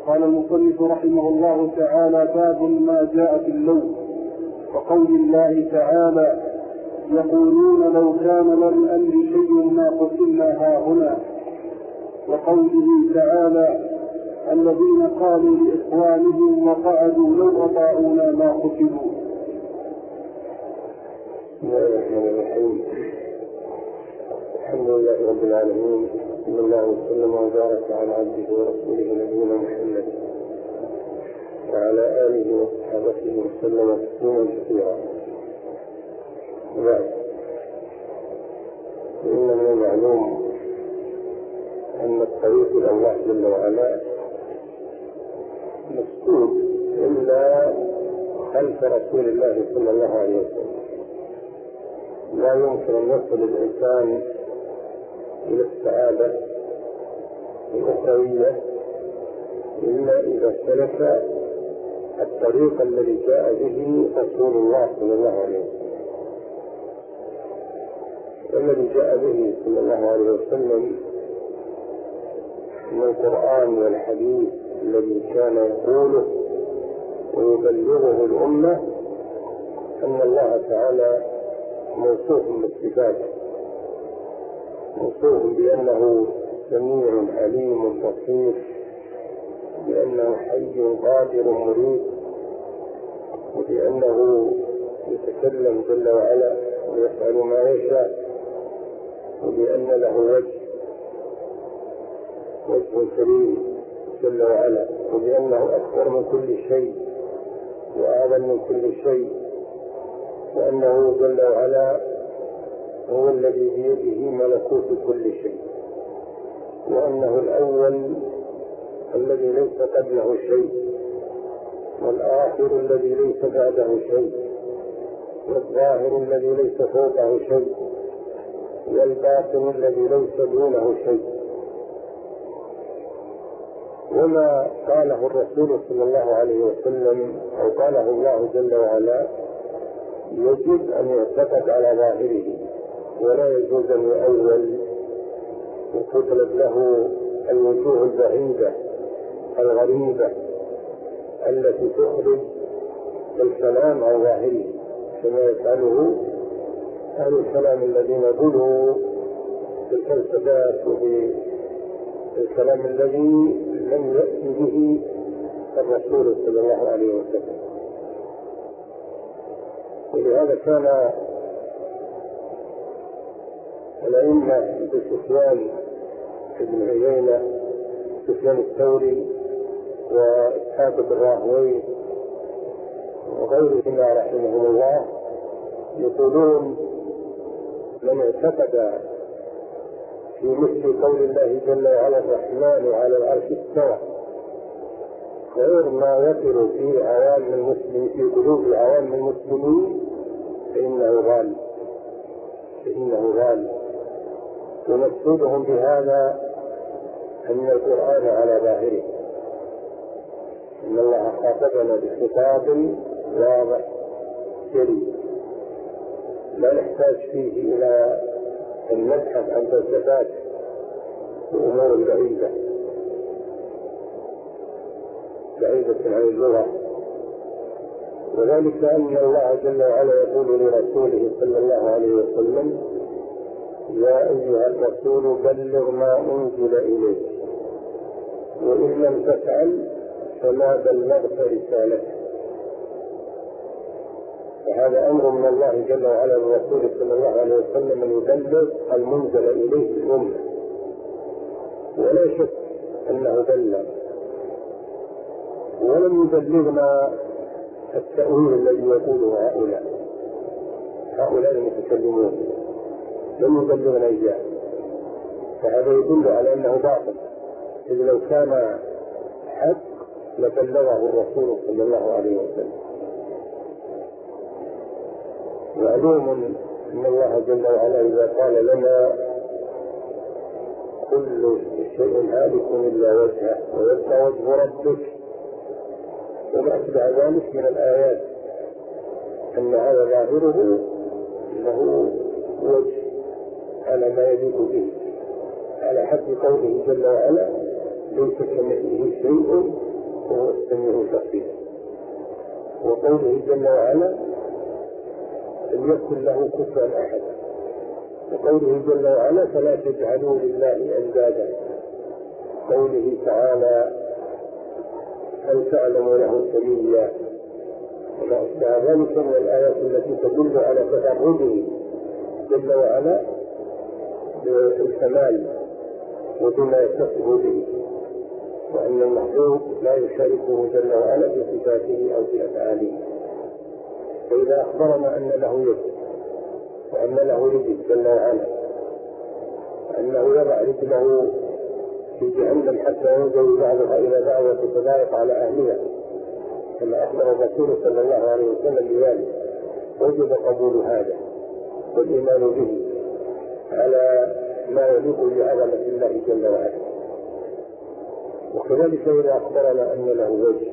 قال المصنف رحمه الله تعالى: باب ما جاء في اللون. وقول الله تعالى: يقولون لو كان للأمر شيء ما قتلنا هاهنا. وقوله تعالى: الذين قالوا لإخوانهم وقعدوا لو أطاعونا ما قتلوا. بسم الله الرحمن الرحيم. الحمد لله رب العالمين، صلى الله وسلم وبارك على عبده ورسوله نبينا محمد وعلى آله وصحبه وسلم تسليما كثيرا. وبعد، إن من المعلوم أن الطريق إلى الله جل وعلا مسدود إلا خلف رسول الله صلى الله عليه وسلم. لا يمكن أن يصل الإنسان إلى السعادة الأخروية إلا إذا سلك الطريق الذي جاء به رسول الله صلى الله عليه وسلم. والذي جاء به صلى الله عليه وسلم من القرآن والحديث الذي كان يقوله ويبلغه الأمة أن الله تعالى موصوف بالصفات، موصوف بأنه سميع عليم بصير، بأنه حي قادر مريد، وبأنه يتكلم جل وعلا ويفعل ما يشاء، وبأن له وجه كريم جل وعلا، وبأنه أكبر من كل شيء وأعظم من كل شيء، وأنه جل وعلا هو الذي بيده ملكوت كل شيء، وأنه الأول الذي ليس قبله شيء، والآخر الذي ليس بعده شيء، والظاهر الذي ليس فوقه شيء، والباطن الذي ليس دونه شيء. وما قاله الرسول صلى الله عليه وسلم أو قاله الله جل وعلا يجب أن يعتقد على ظاهره، ولا يجوز أن يؤول وتطلب له الوجوه البعيدة الغريبة التي تخرج الكلام عن ظاهره، كما يفعله أهل الكلام الذين غلوا بالفلسفات وبالكلام الذي لم يأتي به الرسول صلى الله عليه وسلم. ولهذا كان الأئمة بسفيان بن عيينة، سفيان الثوري، وإسحاق بن راهويه وغيرهما رحمهم الله يقولون: من اعتقد في مثل قول الله جل وعلا الرحمن على العرش استوى غير ما يقر في عوام المسلمين في قلوب عوام المسلمين فإنه غال. ومقصودهم بهذا أن القرآن على ظاهره، إن الله خاطبنا بخطاب واضح جلي لا نحتاج فيه إلى أن نبحث عن فلسفات وأمور بعيدة عن اللغة. وذلك أن الله جل وعلا يقول لرسوله صلى الله عليه وسلم: يا أيها الرسول بلغ ما أنزل إليك، وإن لم تفعل فما بلغت رسالته. فهذا أمر من الله جل وعلا للرسول صلى الله عليه وسلم أن يبلغ المنزل إليه الأمة، ولا شك أنه بلغ، ولم يبلغنا التأويل الذي يقوله هؤلاء المتكلمون، لم يبلغنا إياه، فهذا يدل على أنه باطل، إذ لو كان حق لبلغه الرسول صلى الله عليه وسلم. معلوم أن الله جل وعلا إذا قال لنا كل شيء هالك إلا وجهه ويبقى وجه ربك وما أتبع ذلك من الآيات، أن هذا ظاهره أنه وجه على ما يليق به، على حد قوله جل وعلا: ليس كمثله شيء يسميه تخفيفا. وقوله جل وعلا لم يكن له كفوا أحد، وقوله جل وعلا فلا تجعلوا لله أندادا، قوله تعالى هل تعلم له سميا، وما أشبه ذلك من الآيات التي تدل على تفرده جل وعلا بالكمال وبما يتصف به، وأن المخلوق لا يشاركه جل وعلا في صفاته أو في أفعاله. فإذا أخبرنا أن له يد وأن له رجل جل وعلا، أنه يضع رجله في جهنم حتى ينزل بعضها إلى بعض وتتضايق على أهلها كما أخبر الرسول صلى الله عليه وسلم بذلك، وجب قبول هذا والإيمان به على ما يليق بعظمة الله جل وعلا. وكذلك إذا أخبرنا أن له وجه،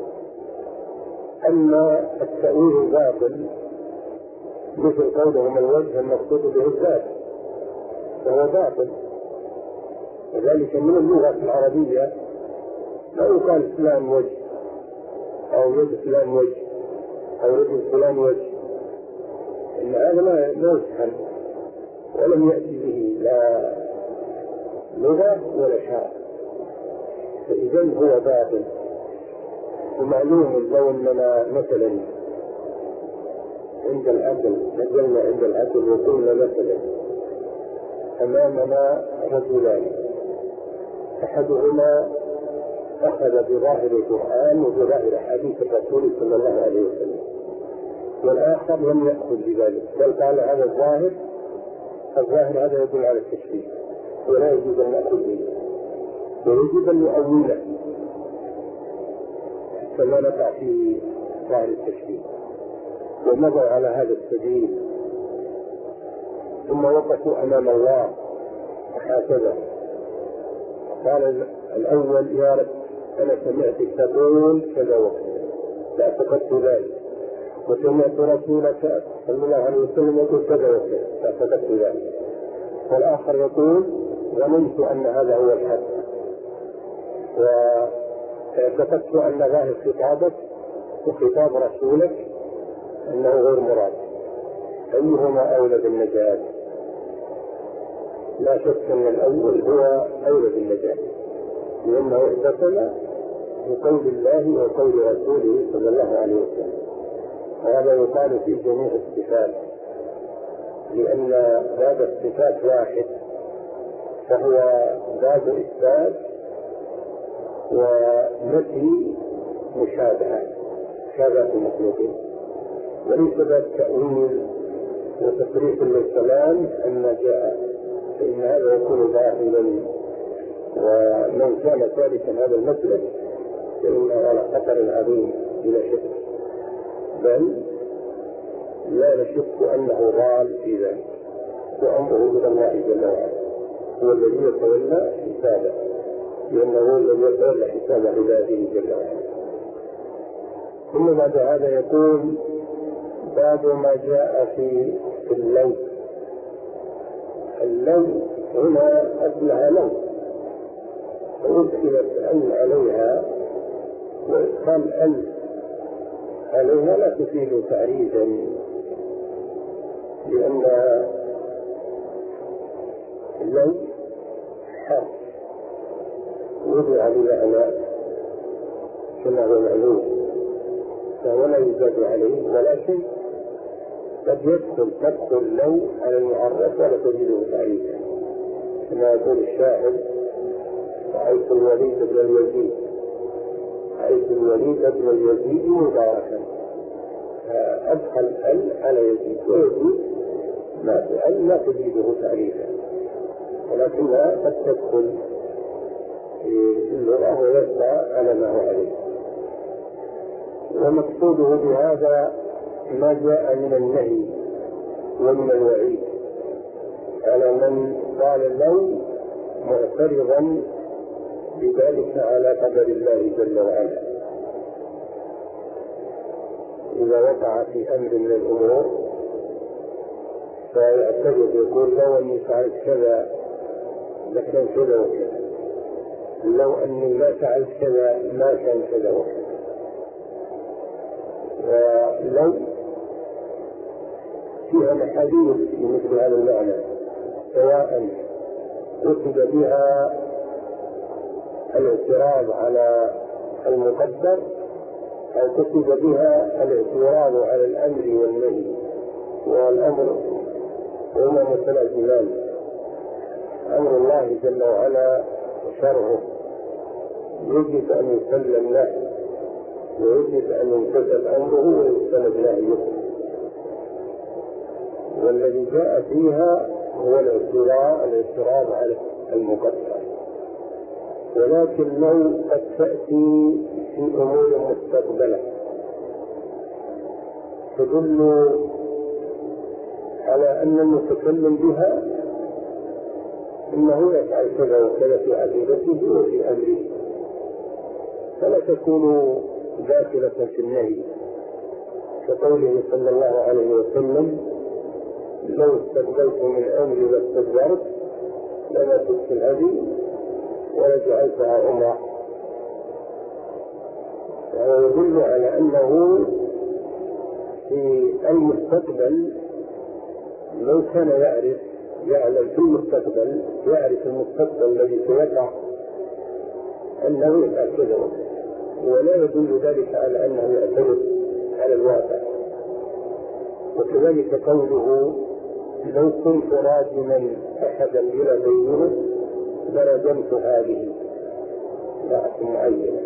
أما التأويل باطل مثل قولهم الوجه المقصود به الذات فهو باطل، وذلك من اللغة العربية لا يقال فلان وجه أو يد فلان وجه أو رجل فلان وجه، إن هذا لا يفهم ولم يأتي به لا لغة ولا شرع، فإذا هو باطل. ومعلوم لو أننا مثلا عند العدل نزلنا عند العدل وقلنا مثلا أمامنا رجلان، أحدهما أخذ بظاهر القرآن وبظاهر حديث الرسول صلى الله عليه وسلم، والآخر لم يأخذ بذلك بل قال هذا الظاهر هذا يدل على التشريع ولا يجوز أن نأخذ به، ويجب أن نؤوله فلا نقع في ظاهر التشريع. ومضوا على هذا السبيل ثم وقفوا أمام الله وهكذا قال الأول يا رب أنا سمعتك تقول كذا وكذا فاعتقدت ذلك، وسمعت رسولك صلى الله عليه وسلم يقول كذا وكذا فاعتقدت ذلك، والآخر يقول ظننت أن هذا هو الحق واعتقدت أن ظاهر خطابك وخطاب رسولك أنه غير مراد، أيهما أولى بالنجاة؟ لا شك أن الأول هو أولى بالنجاة، لأنه اعتصم بقول الله وقول رسوله صلى الله عليه وسلم، وهذا يقال في جميع الصفات، لأن باب الصفات واحد فهو باب إثبات ونفي مشابهة المخلوقين، وليس باب تأويل وتصريف للكلام أن جاء، فإن هذا يكون باطلا، ومن كان ثالثا هذا المسلك فإنه على خطر عظيم بلا شك، بل لا نشك أنه ضال في ذلك، وأمره إلى الله جل وعلا هو الذي يتولى حسابه، لأنه هو الذي يتولى حساب عباده جل وعلا. ثم بعد هذا يقول باب ما جاء في اللون. اللون هنا أصلها لون وأدخلت أن عليها، وإدخال أن عليها لا تفيد تعريفا، لأن اللون حرف وضع بمعنى كما هو معلوم فهو لا يزاد عليه، ولكن قد تدخل لو على المعرف ولا تجده تعريفا، كما يقول الشاعر رأيت الوليد بن اليزيد مباركا، أدخل ال على يزيد، ويزيد ما تجده تعريفا، ولكنها قد تدخل في اللغة ويبقى على ما هو عليه. ومقصوده بهذا ما جاء من النهي ومن الوعيد على من قال لو معترضا بذلك على قدر الله جل وعلا. إذا وقع في أمر من الأمور فيعترض يقول لو أني فعلت كذا لكان كذا وكذا، لو أني ما فعلت كذا ما كان كذا وكذا، ولو فيها محاذير في مثل هذا المعنى، سواء قصد بها الاعتراض على المقدر أو قصد بها الاعتراض على الأمر والنهي، والأمر هما متلازمان، أمر الله جل وعلا وشرعه يجب أن يسلم له ويجب أن يمتثل أمره ويجتنب نهيه، والذي جاء فيها هو الاعتراض على المقدر. ولكن لو قد تأتي في أمور مستقبلة تدل على أن المتكلم بها إنه يفعل كذا وكذا في عقيدته وفي أمره، فلا تكون داخلة في النهي، كقوله صلى الله عليه وسلم: لو استقبلت من أمري لاستدبرت لما تبت الهدي ولجعلتها عمرة. وهو يدل على أنه في المستقبل لو كان يعلم في المستقبل، يعرف المستقبل الذي سيقع أنه يفعل كذا، ولا يدل ذلك على أنه يعترض على الواقع. وكذلك قوله: لو كنت راجما أحدا إلى بينه لرجمت هذه امرأة معينة،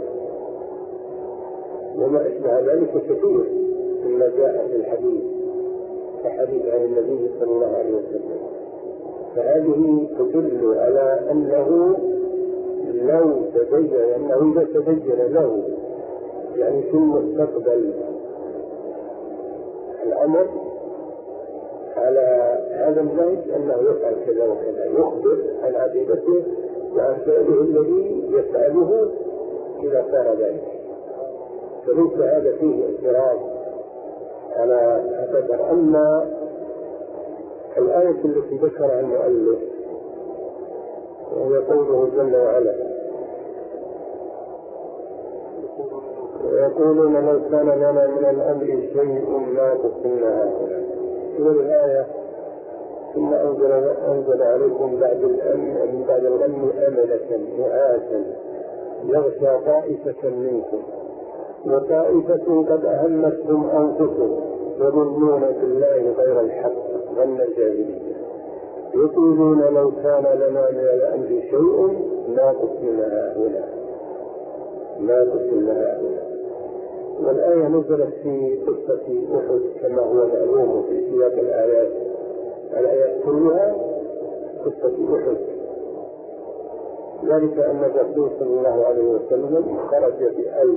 وما أشبه ذلك كثير مما جاء في الحديث كحديث عن النبي صلى الله عليه وسلم. فهذه تدل على أنه لو تبين أنه إذا تبين له يعني في المستقبل الأمر على هذا النهج أنه يفعل كذا وكذا، يخبر عن عقيدته وعن فعله الذي يفعله إذا صار ذلك، فليس هذا فيه اعتراض على القدر. أما الآية التي ذكرها المؤلف وهي قوله جل وعلا: ويقولون لو كان لنا من الأمر شيء ما قتلنا هؤلاء. في الآية: ثم أنزل عليكم من بعد الغم أملة نعاسا يغشى طائفة منكم وطائفة قد أهمتهم أنفسهم يظنون بالله غير الحق ظن الجاهلية يقولون لو كان لنا من الأمر شيء ما قتلنا هؤلاء. والآية نزلت في قصة أحد كما هو معلوم في سياق الآيات كلها قصة أحد، ذلك أن الرسول صلى الله عليه وسلم خرج ب1000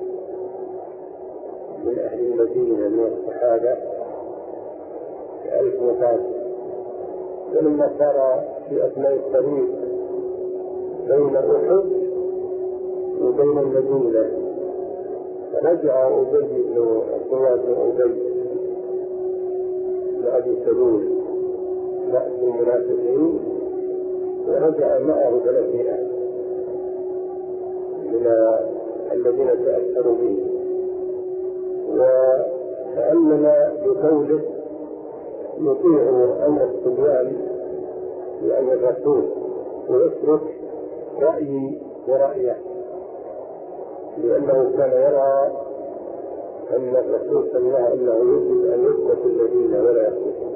من أهل المدينة من الصحابة، 1000 مقاتل، ولما صار في أثناء الطريق بين أحد وبين المدينة رجع أبي بن أبي لأبي سلول رأس المنافقين، ورجع معه 300 من الذين تأثروا به، وتأمل بقوله: يطيع أمر الصبيان لأن الرسول ويترك رأيي ورأيه، لأنه كان يرى أن الرسول صلى الله عليه وسلم يجب أن يثبت الذين ولا يثبتون،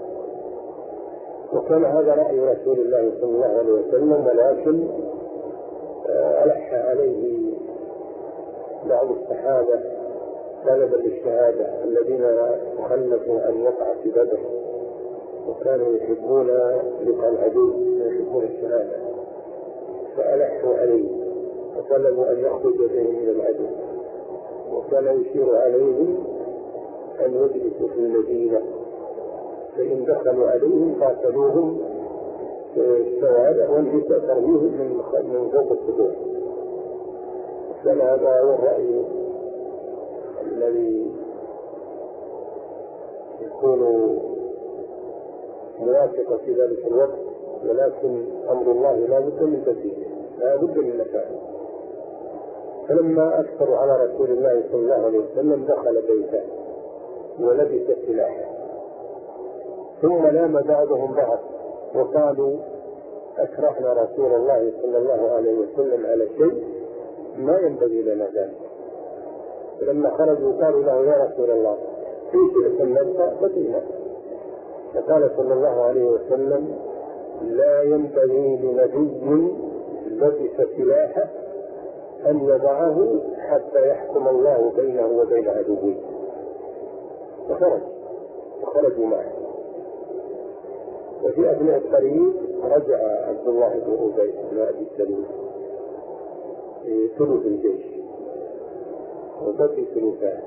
وكان هذا رأي رسول الله صلى الله عليه وسلم، ولكن ألح عليه بعض الصحابة طلبا للشهادة الذين تخلفوا أن يقع في بدر وكانوا يحبون لقاء العدو ويحبون الشهادة، فألحوا عليه وطلبوا أن يخرج بهم من العدو، وكان يشير عليهم أن يجلسوا في المدينة، فإن دخلوا عليهم قاتلوهم الشوارع والنساء ترميهم من فوق السطوح. كان هذا هو الرأي الذي يكون موافقا في ذلك الوقت، ولكن أمر الله لا بد من تنفيذه، لا بد من نفاذه. فلما أكثروا على رسول الله صلى الله عليه وسلم دخل بيته ولبس سلاحه، ثم لام بعضهم بعض وقالوا أكرهنا رسول الله صلى الله عليه وسلم على شيء ما ينبغي لنا ذلك. فلما خرجوا قالوا له يا رسول الله في شيء نبقى بدينا، فقال صلى الله عليه وسلم لا ينبغي لنبي لبس سلاحه أن يضعه حتى يحكم الله بينه وبين عدوه. فخرجوا معه. وفي أثناء الطريق رجع عبد الله بن أبي بن أبي سلول في ثلث الجيش وبقي ثلثان.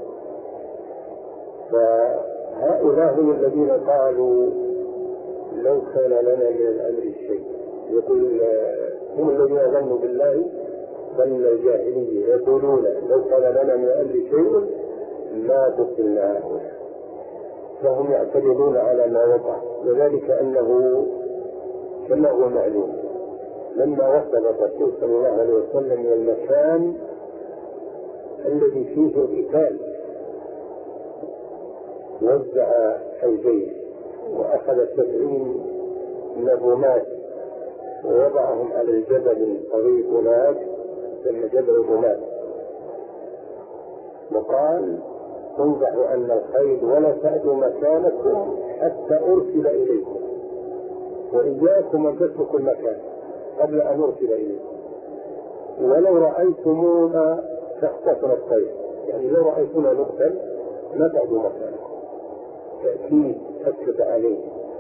فهؤلاء هم الذين قالوا لو كان لنا من الأمر شيء، يقول هم الذين ظنوا بالله ظن الجاهلية، يقولون لو كان لنا من الأمر شيء ما قتلنا هؤلاء، فهم يعتمدون على ما وقع. وذلك أنه كما هو معلوم لما وصل الرسول صلى الله عليه وسلم إلى المكان الذي فيه القتال وزع الجيش وأخذ 70 من الرماة ووضعهم على الجبل الصغير هناك ثم جبل الرماة، وقال انظروا أن الخيل ولا تعدوا مكانكم حتى أرسل إليكم، وإياكم أن تتركوا المكان قبل أن أرسل إليكم، ولو رأيتمونا تختصر الطير، يعني لو رأيتنا نقتل لا تعدوا مكانكم، تأكيد أكد عليه.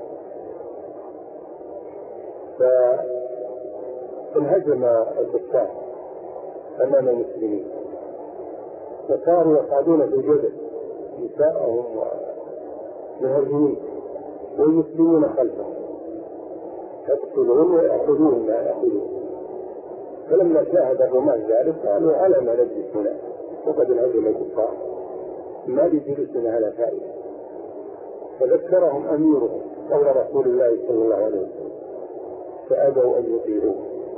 فانهزم الكفار أمام المسلمين وصاروا يصعدون في الجبل نساءهم ومهاجمين والمسلمون خلفهم يقتلون ويأخذون ما يأخذون. فلما شاهد الرماة ذلك قالوا على ما نجلس هنا وقد انهزم الكفار ما لجلوسنا على فائدة. فذكرهم أميرهم قول رسول الله صلى الله عليه وسلم فأبوا أن يطيعوه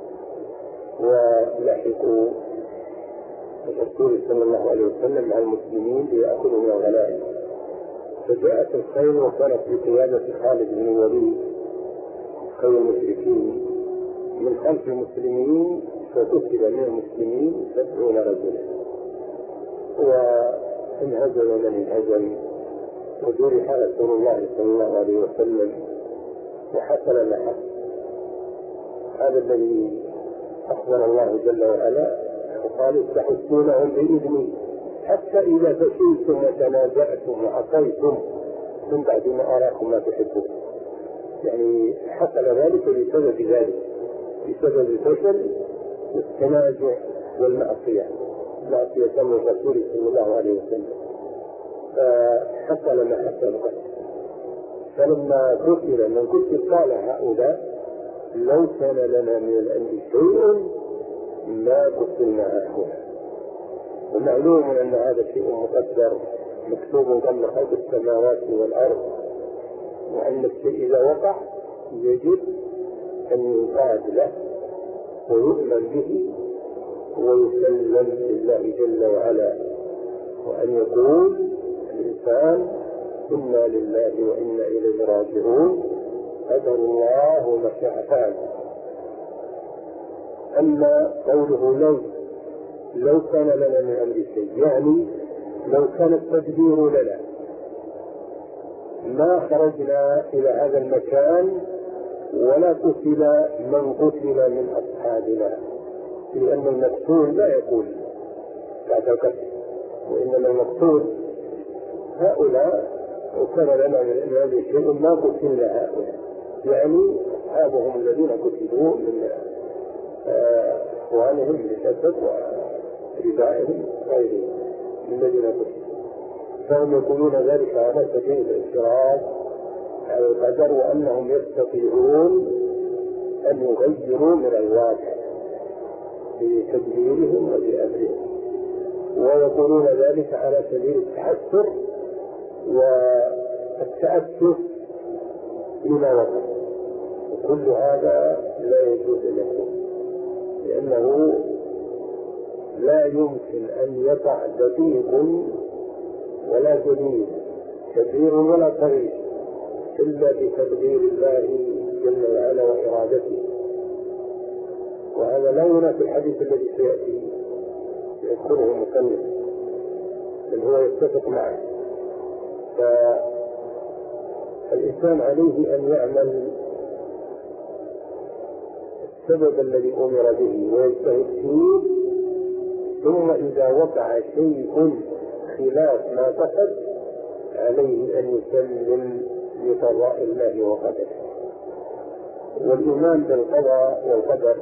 ولحقوا الرسول صلى الله عليه وسلم مع المسلمين ليأخذوا من الغنائم. فجاءت الخيل وكانت بقيادة خالد بن الوليد خيل المشركين من خلف المسلمين، فقتل من المسلمين 70 رجلا وانهزم من انهزم وجرح رسول الله صلى الله عليه وسلم وحصل ما حصل. هذا الذي أخبر الله جل وعلا وقال تحسونهم بإذني حتى إذا فشلتم وتنازعتم وعصيتم من بعد ما أراكم ما تحبون. يعني حصل ذلك بسبب ذلك، بسبب الفشل والتنازع والمعصية، معصية الرسول صلى الله عليه وسلم، فحصل ما حصل. فلما قتل من قتل قال هؤلاء لو كان لنا من الأمر شيء ما قتلنا هؤلاء. ومعلوم أن هذا شيء مقدر مكتوب قبل خلق السماوات والأرض، وأن الشيء إذا وقع يجب أن يقاد له ويؤمن به ويسلم لله جل وعلا، وأن يقول الإنسان إنا لله وإنا إليه راجعون قدر الله وما شاء فعل. أما قوله لو كان لنا من أمر شيء، يعني لو كان التدبير لنا ما خرجنا إلى هذا المكان ولا قتل من قتل من أصحابنا، لأن المقتول لا يقول بعد القتل، وإنما المقتول هؤلاء وكان لنا من أمر شيء ما قتلنا هؤلاء، يعني أصحابهم الذين قتلوا من إخوانهم للأسف وربائهم غيرهم من الذين قتلوا، فهم يقولون ذلك على سبيل الانفراد على القدر، وأنهم يستطيعون أن يغيروا من الواقع بتدبيرهم وبأمرهم، ويقولون ذلك على سبيل التحسر والتأسف لما وقع. وكل هذا لا يجوز له، لأنه لا يمكن أن يقع دقيق ولا جليل، كبير ولا صغير، إلا بتقدير الله جل وعلا وإرادته. وهذا لا ينافي الحديث الذي سيأتي يذكره المصنف، بل هو يتفق معه. فالإنسان عليه أن يعمل السبب الذي أمر به ويجتهد فيه، ثم إذا وقع شيء خلاف ما قصد عليه أن يسلم لقضاء الله وقدره. والإيمان بالقضاء والقدر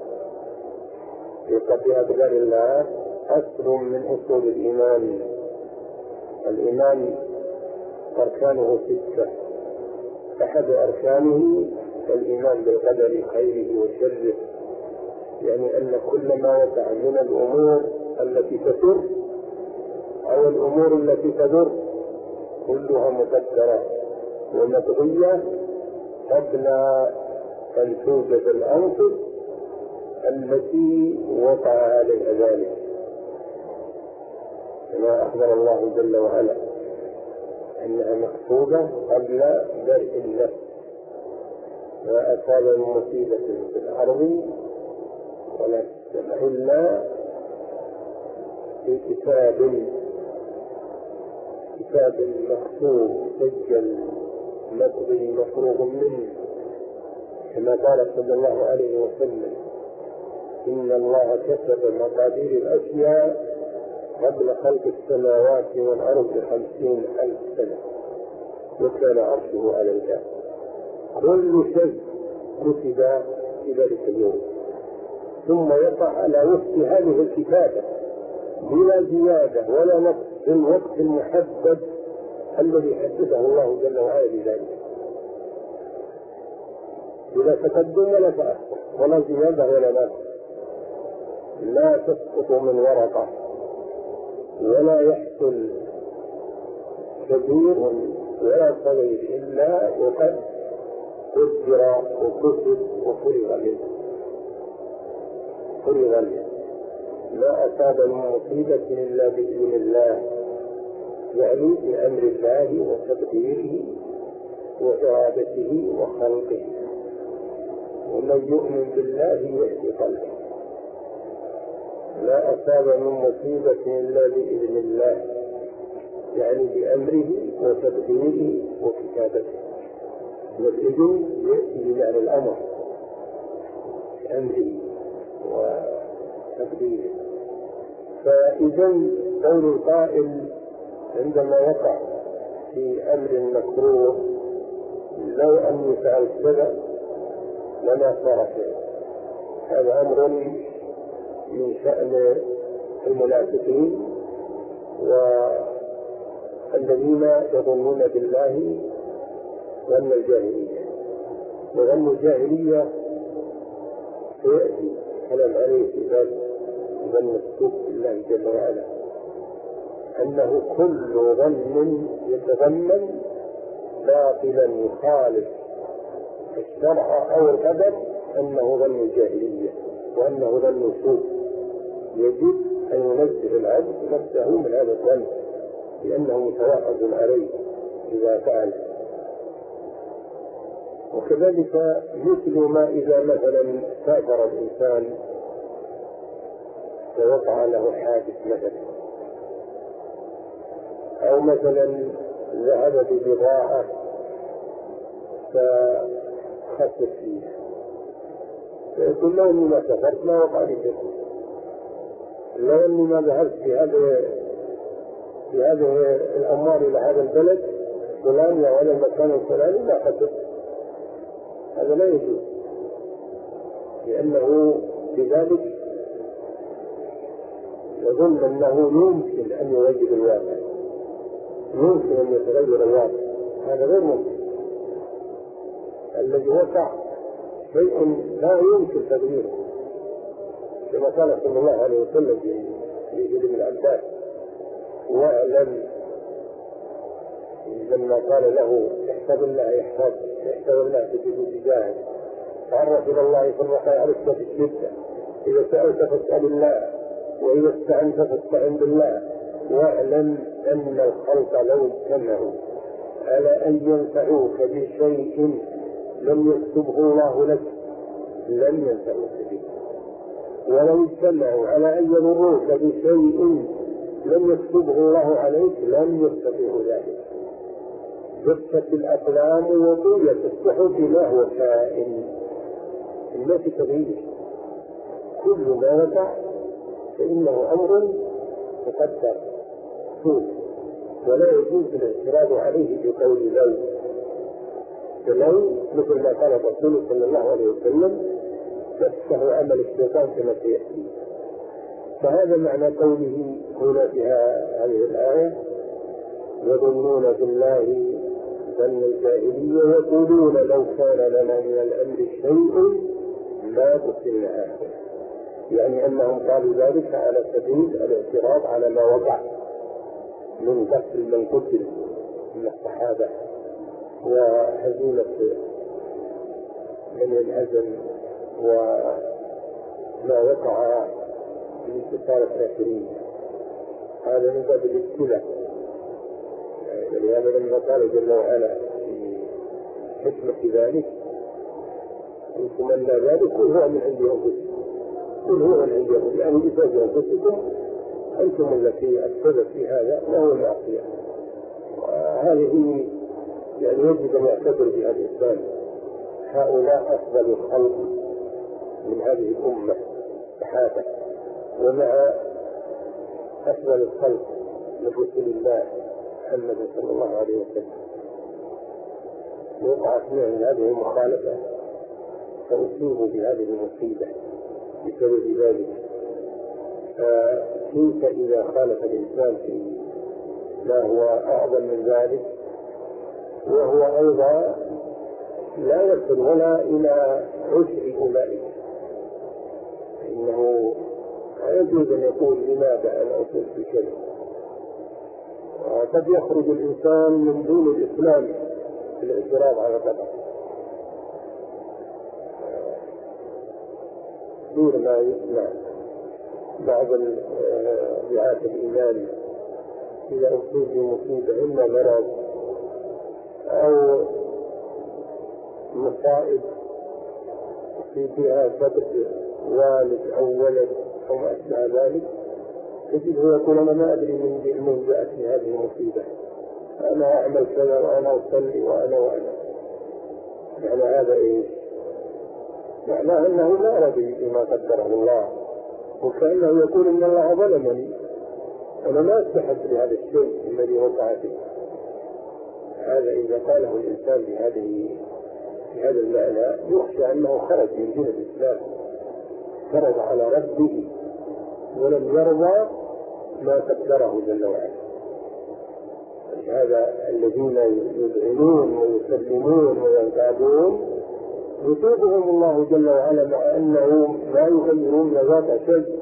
بأقدار الله أصل من أصول الإيمان. الإيمان أركانه 6، أحد أركانه الإيمان بالقدر خيره وشره، يعني أن كل ما وقع من الأمور التي تسر أو الأمور التي تضر كلها مقدرة ومقضية قبل أن توجد الأنفس التي وقع عليها ذلك، كما أخبر الله جل وعلا أنها مكتوبة قبل بدء النفس. ما أصاب من مصيبة في الأرض ولا السماء إلا في كتاب مكتوب مسجل مقضي مفروغ منه، كما قال صلى الله عليه وسلم: إن الله كتب مقادير الأشياء قبل خلق السماوات والأرض ب50,000 سنة، وكان عرشه على الماء. كل شيء كتب في ذلك اليوم، ثم يقع على وفق هذه الكتابة بلا زيادة ولا نقص في الوقت المحدد الذي حدده الله جل وعلا بذلك، بلا تقدم ولا تأخر ولا زيادة ولا نقص. لا تسقط من ورقة ولا يحصل كبير ولا صغير إلا وقد قدر وكتب وفرغ منه. لا أصاب من مصيبة إلا بإذن الله، يعني بأمر الله وتقديره وإرادته وخلقه. ومن يؤمن بالله يهدي قلبه. لا أصاب من مصيبة إلا بإذن الله، يعني بأمره وتقديره وكتابته. والإذن يأتي بمعنى الأمر، بأمره وتقديره. فإذا قول القائل عندما وقع في أمر مكروه لو أني فعلت كذا لما صار شيء، هذا أمر من شأن المنافقين والذين يظنون بالله ظن الجاهلية. وظن الجاهلية سيأتي كلام عليه في باب ظن السوء بالله جل وعلا، أنه كل ظن يتضمن باطلا يخالف الشرع أو القدر أنه ظن الجاهلية وأنه ظن سوء. يجب أن ينزه العبد نفسه من هذا الظن، لأنه متوعد عليه إذا فعل. وكذلك مثل ما إذا مثلا سافر الإنسان ووقع له حادث مثلا، أو مثلا ذهب ببضاعة فخسر فيها، فيقول لو أني ما سافرت ما وقع لي شيء، لو أني ما ذهبت في هذه الأموال إلى هذا البلد فلان ولا المكان الفلاني ما خسرت. هذا لا يجوز، لأنه بذلك يظن أنه يمكن أن يغير الواقع، يمكن أن يتغير الواقع. هذا غير ممكن. الذي وقع شيء لا يمكن تغييره، كما قال صلى الله عليه وسلم في ابن عباس: واعلم، لما قال له احفظ الله يحفظ، احفظ الله تجد تجاهك، تعرف إلى الله في الرخاء عرفت في الشدة، إذا سألت فاسأل الله، وإذا استعنت فاستعن بالله، واعلم أن الخلق لو اجتمعوا على أن ينفعوك بشيء لم يكتبه الله لك لم ينفعوك به، ولو اجتمعوا على أن يضروك بشيء لم يكتبه الله عليك لم يستطيعوا ذلك. جفت الأقلام وطويت الصحف ما هو كائن. الناس تغيير، كل ما وقع فإنه أمر مقدر سوء، ولا يجوز الاعتراض عليه بقول لو مثل ما قال الرسول صلى الله عليه وسلم تفسه عمل الشيطان كما سيأتي. فهذا معنى قوله هنا في هذه الآية: يظنون بالله ظن الجاهلية يقولون لو كان لنا من الأمر شيء ما قتلنا. يعني أنهم قالوا ذلك على سبيل الاعتراض على ما وقع من قتل من قتل من الصحابة وهزيمة من الهزم وما وقع من انتصار الكافرين. هذا من باب الابتلاء. ولهذا لما قال جل وعلا في حكمة ذلك: إن تمنى ذلك قل هو من عند أنفسكم، قل هو من عند أنفسكم، يعني بفضل أنفسكم أنتم التي السبب في هذا وهو المعصية. وهذه يعني يجب أن يعتبر بها الإنسان. هؤلاء أفضل الخلق من هذه الأمة صحابة، ومع أفضل الخلق من رسول الله محمد صلى الله عليه وسلم وقعت معهم هذه المخالفة فأصيبوا بهذه المصيبة بسبب ذلك. فكيف إذا خالف الإنسان في ما هو أعظم من ذلك وهو أيضا لا يصل ولا إلى عشر أولئك؟ إنه لا يجوز أن يقول لماذا أنا أصل بكذا. قد يخرج الإنسان من دون الإسلام في الاعتراض على قدر دون ما يسمع بعض دعاة الإيمان إذا أصيب بمصيبة إما مرض أو مصائب في فيها فقد والد أو ولد أو ما أشبه ذلك، تجده يقول أنا ما أدري من جاءتني هذه المصيبة، أنا أعمل كذا وأنا أصلي وأنا يعني هذا إيش؟ معناه أنه لا رضي بما قدره الله، وكأنه يقول إن الله ظلمني، أنا ما أستحق بهذا الشيء الذي وقع فيه. هذا إذا قاله الإنسان بهذا المعنى يخشى أنه خرج من دين الإسلام، فرض على ربه ولم يرضى ما قدره جل وعلا. هذا الذين يذعنون ويسلمون وينقادون يطيبهم الله جل وعلا مع أنهم لا يغيرون ذات شيء.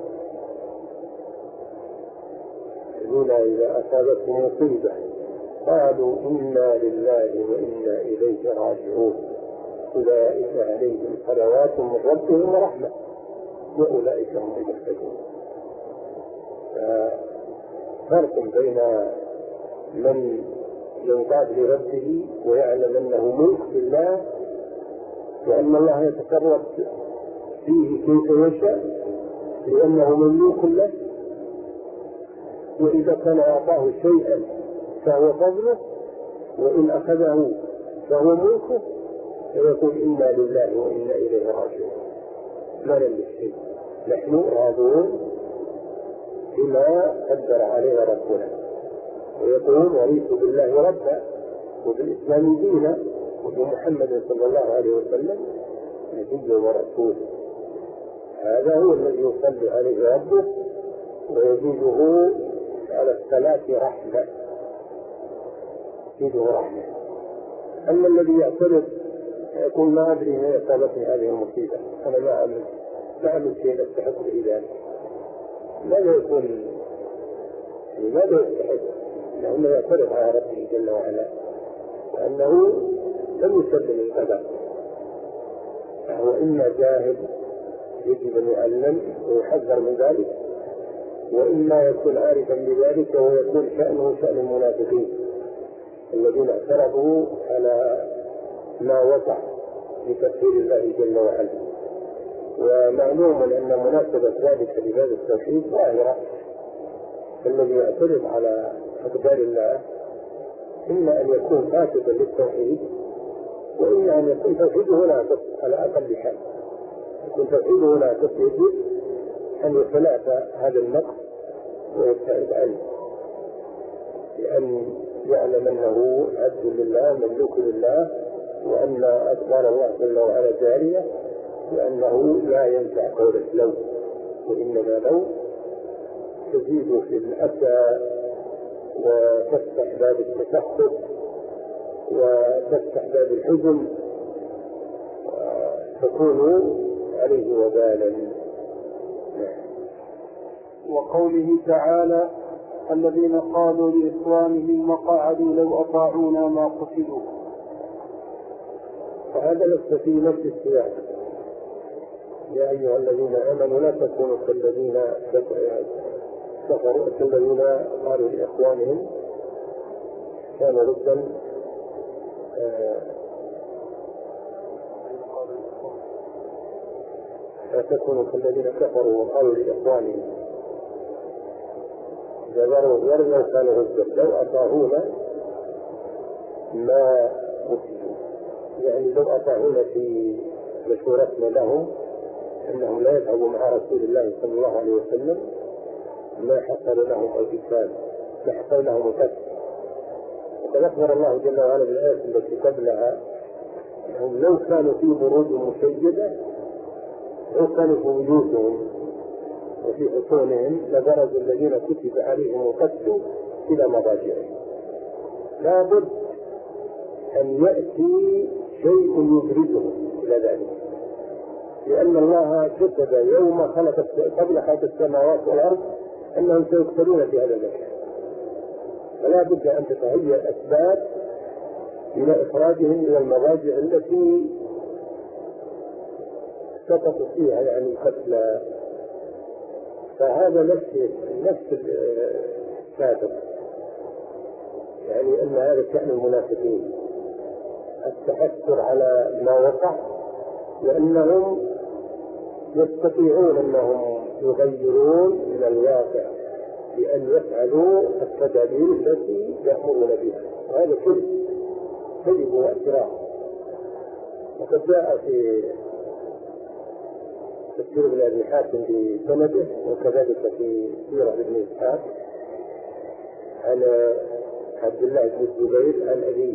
الذين إذا أصابتهم مصيبة قالوا إنا لله وإنا إليه راجعون أولئك عليهم صلوات من ربهم ورحمة وأولئك هم المهتدون. فرق بين من ينقاد لربه ويعلم أنه ملك لله وأن الله يتصرف فيه كيف يشاء لأنه مملوك له، وإذا كان أعطاه شيئا فهو فضله، وإن أخذه فهو ملكه، فيقول إنا لله وإنا إليه راجعون. ما نملك شيء، نحن راضون بما قدر علينا ربنا. ويقول رضيت بالله ربا وبالإسلام دينا وبمحمد صلى الله عليه وسلم نبيا ورسولا. هذا هو الذي يصلي عليه ربه ويزيده على الصلاة رحمة، يزيده رحمة. أما الذي يعترض يقول ما أدري ما أصابتني هذه المصيبة، أنا ما أعمل شيء أستحق به ذلك، ماذا يكون؟ لماذا يستحق؟ لأنه يعترض على ربه جل وعلا وأنه لم يسلم القدر، فهو إما جاهل يجب أن يعلم ويحذر من ذلك، وإما يكون عارفا بذلك ويكون شأنه شأن المنافقين الذين اعترفوا على ما وقع لتكفير الله جل وعلا. ومعلوم أن مناسبة ذلك لباب التوحيد ظاهرة، الذي يعترض على أقدار الله إما أن يكون فاسدا للتوحيد، وإما أن يكون توحيده ناقص على أقل حال، يكون توحيده ناقص يجب أن يتلافى هذا النقص ويبتعد عنه، لأن يعلم أنه عبد لله مملوك لله، وأن أقدار الله جل وعلا جارية، وأنه لا ينفع قول لو، وإنما لو تزيد في الأسى وتفتح باب التسخط وتفتح باب الحزن وتكون عليه وبالا. وقوله تعالى الذين قالوا لإخوانهم وقعدوا لو أطاعونا ما قتلوا، فهذا ليس في نفس السياق. يا أيها الذين آمنوا لا تكونوا كالذين كفروا الذين قالوا لإخوانهم كانوا ضدا لا تكونوا كالذين كفروا وقالوا لإخوانهم وروا كانوا ضدا لو أطاعونا ما قتلوا، يعني لو أطاعونا في مشورتنا لهم أنهم لا يذهبوا مع رسول الله صلى الله عليه وسلم ما حصل لهم القتال، ما حصل لهم القتل. وقد أخبر الله جل وعلا بالآية التي قبلها أنهم لو كانوا في بروج مشيدة، لو كانوا في بيوتهم وفي حصونهم لبرز الذين كتب عليهم القتل إلى مضاجعهم. لا بد أن يأتي شيء يبرزهم إلى ذلك، لأن الله كتب يوم قبل خلق السماوات والأرض أنهم سيقتلون في هذا المكان، فلا بد أن تتهيأ الأسباب إلى إخراجهم إلى المضاجع التي سقطوا فيها يعني القتلى. فهذا نفس السابق، يعني أن هذا شأن المنافقين، التحسر على ما وقع، لأنهم يستطيعون أنهم يغيرون من الواقع بأن يفعلوا التدابير التي يأمرون بها، وهذا كذب واعتراف. وقد جاء في تفسير ابن أبي حاتم بسنده، وكذلك في سيرة ابن إسحاق عن عبد الله بن الزبير عن أبيه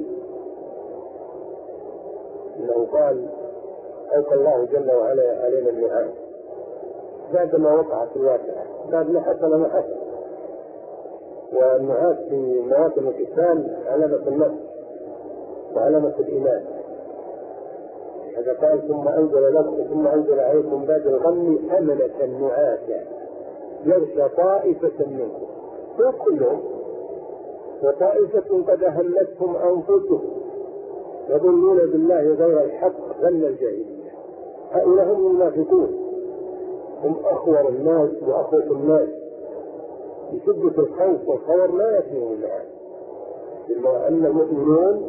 أنه قال ألقى الله جل وعلا علينا النعام بعدما وقعت الواقعة، بعد ما حصل ما حصل. والنعاس في مواطن القتال علامة النفس وعلامة الإيمان. هذا قال ثم أنزل عليكم بعد الغم أمنة نعاسا يغشى طائفة منكم، مو كلهم، وطائفة قد أهمتهم أنفسهم يظنون بالله غير الحق ظن الجاهلية. هؤلاء هم المنافقون، هم أخور الناس وأخوة الناس، بشدة الخوف والخور ما يأتيهم النعاس. بما أن المؤمنون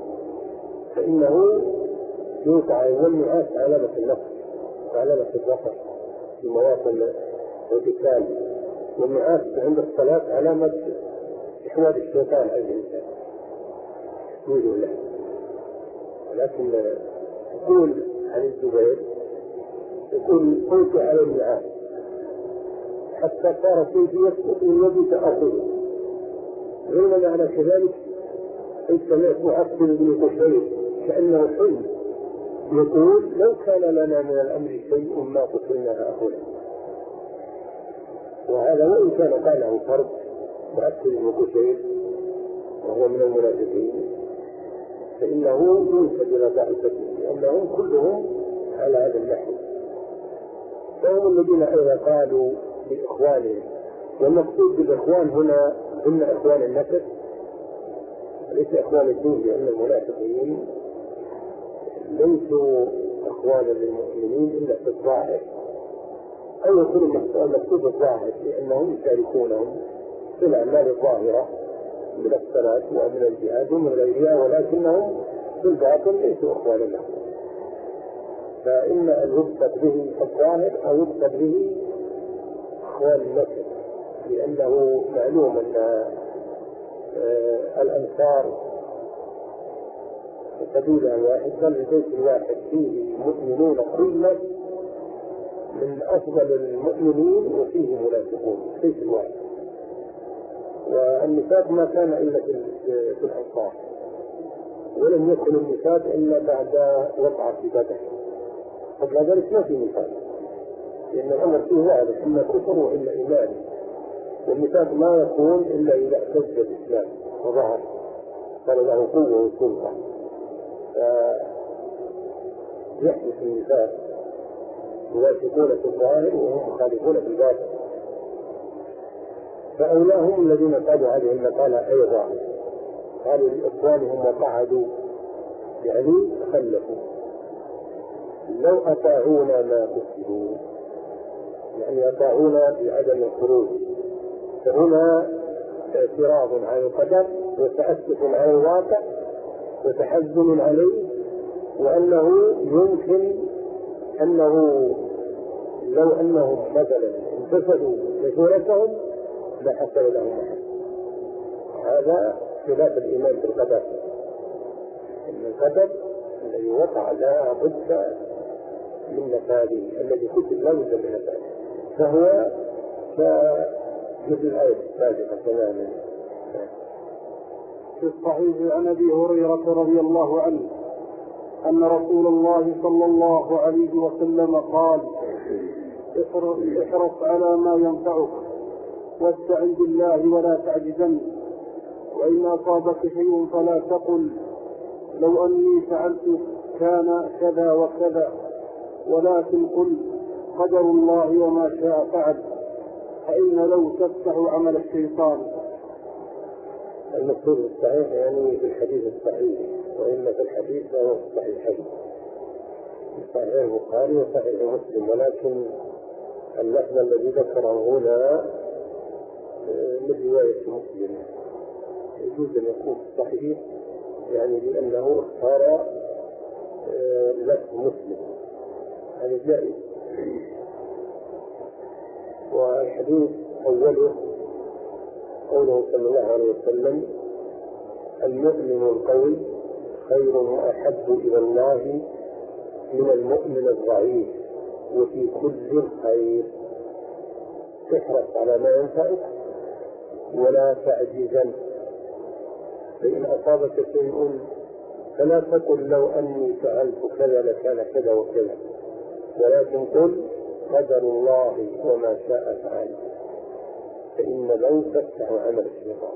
فإنه يوقع والنعاس علامة النفس وعلامة الظفر في مواطن القتال، والنعاس عند الصلاة علامة إحوال الشيطان على الإنسان يقول له. ولكن يقول عن الزبير يقول قلت على النعاس حتى صار سيفي يسقط من يدي تأخذ. غير معنى كذلك سمعت معقل بن قشير كأنه حلم يقول لو كان لنا من الأمر شيء ما قتلنا هؤلاء. وهذا وإن كان قاله فرد معقل بن قشير وهو من المنافقين فإنه ينسب إلى ضعفته، لأنهم كلهم على هذا النحو. فهم الذين أيضا قالوا لإخوانهم، والمقصود بالإخوان هنا هم إخوان النسب ليس إخوان الدين، لأن المنافقين ليسوا إخوانا للمؤمنين إلا في الظاهر، أو يكون المقصود الظاهر لأنهم يشاركونهم في الأعمال الظاهرة من الصلاة ومن الجهاد ومن غيرها، ولكنهم في الباطن ليسوا إخوانا لهم. فإما أن يقصد به الظاهر أو يقصد به إخوان النسب، لأنه معلوم أن الأنصار قبيلة واحد، بل البيت الواحد فيه مؤمنون كلا من أفضل المؤمنين وفيه منافقون، بيت الواحد. والنفاق ما كان إلا في الأنصار، ولم يكن النفاق إلا بعد وقعة بدر، قبل ذلك ما في نفاق، لأن الأمر فيه واضح، إما كفر وإلا إيمان، والنفاق ما يكون إلا إذا اعتز الإسلام وظهر صار له قوة وسلطة، فيحدث النفاق، يوافقون في الظاهر وهم مخالفون في الباطن. فأولاهم الذين قالوا هذه المقالة أيضا، قالوا لإخوانهم وقعدوا يعني تخلفوا، لو أطاعونا ما قتلوا، يعني أطاعونا بعدم الخروج. فهنا اعتراض على القدر وتأسف على الواقع وتحزن عليه، وأنه يمكن أنه لو أنهم مثلا انتفذوا مشورتهم لحصل لهم أحد. هذا خلاف الإيمان بالقدر، إن القدر الذي وقع لا بد من نفاذه، الذي كتب لا بد من نفاذه، فهو كمثل الآية السابقة تماما. في الصحيح عن أبي هريرة رضي الله عنه أن رسول الله صلى الله عليه وسلم قال: احرص على ما ينفعك واستعن بالله ولا تعجزن، وإن أصابك شيء فلا تقل لو أني فعلت كان كذا وكذا، ولكن قل قدر الله وما شاء فعل، فإن لو تفتح عمل الشيطان. المقصود الصحيح يعني في الحديث الصحيح، وإن في الحديث فهو الصحيحين، صحيح البخاري وصحيح مسلم، ولكن اللفظ الذي ذكره هنا من رواية مسلم، يجوز أن يكون صحيح يعني لأنه اختار لفظ مسلم، هذا جائز. والحديث أوله قوله صلى الله عليه وسلم: المؤمن القوي خير وأحب إلى الله من المؤمن الضعيف، وفي كل خير. احرص على ما ينفعك ولا تعجزن، فإن أصابك شيء فلا تقل لو أني فعلت كذا لكان كذا وكذا، ولكن قل قدر الله وما شاء فعل، فإن لو تفتح عمل الشيطان.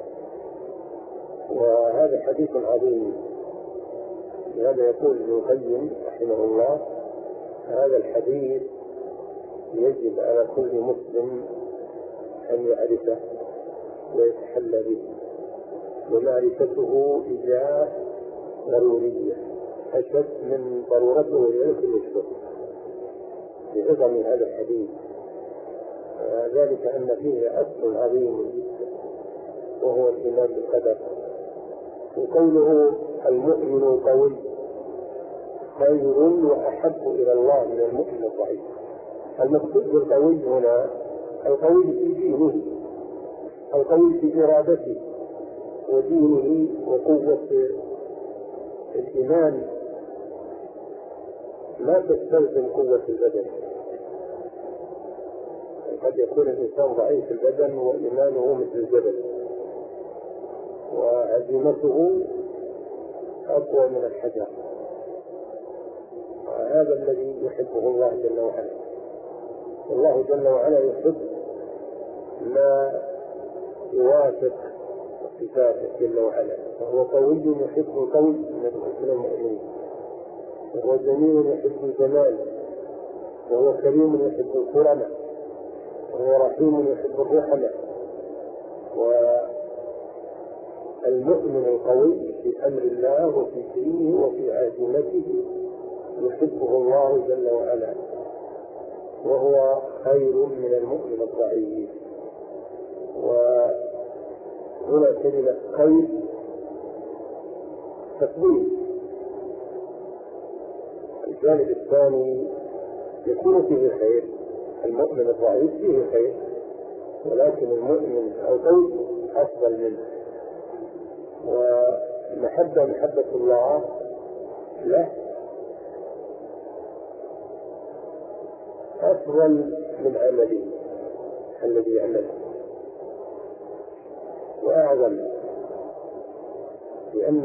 وهذا حديث عظيم، لهذا يقول ابن القيم رحمه الله: هذا الحديث يجب على كل مسلم أن يعرفه ويتحلى به، ومعرفته إجابة ضرورية أشد من ضرورته لكل الشغل بعظم هذا الحديث، ذلك أن فيه أصل عظيم جدا وهو الإيمان بالقدر. وقوله المؤمن القوي خير وأحب إلى الله من المؤمن الضعيف، المقصود بالقوي هنا القوي في دينه، القوي في إرادته ودينه وقوة الإيمان، لا تستلزم قوة البدن. قد يكون الإنسان ضعيف البدن وإيمانه مثل الجبل وعزيمته أقوى من الحجر، وهذا الذي يحبه الله جل وعلا. الله جل وعلا يحب ما يوافق صفاته جل وعلا، فهو قوي يحب القوي من المؤمنين، وهو جميل يحب الجمال، وهو كريم يحب الكرم، وهو رحيم يحب الرحمة. والمؤمن القوي في أمر الله وفي دينه وفي عزيمته يحبه الله جل وعلا، وهو خير من المؤمن الضعيف. وهنا كلمة خير تفضيل. الجانب الثاني يكون فيه خير، المؤمن الضعيف فيه خير، ولكن المؤمن القوي أفضل منه. محبة الله له أفضل من عمله الذي يعمله وأعظم، لأن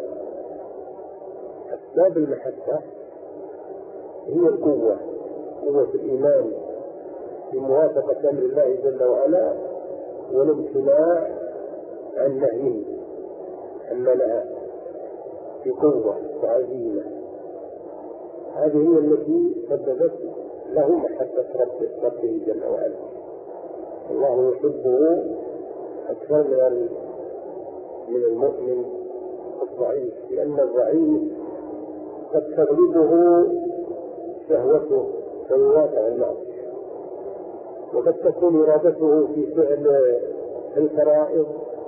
أسباب المحبة هي القوة، قوة الإيمان بموافقة أمر الله جل وعلا والامتناع عن نهيه عما نهى بقوة وعزيمة. هذه هي التي سببت له محبة ربه جل وعلا. الله يحبه أكثر من المؤمن الضعيف، لأن الضعيف قد تغلبه شهوته فيواقع المعصية، وقد تكون إرادته في فعل الفرائض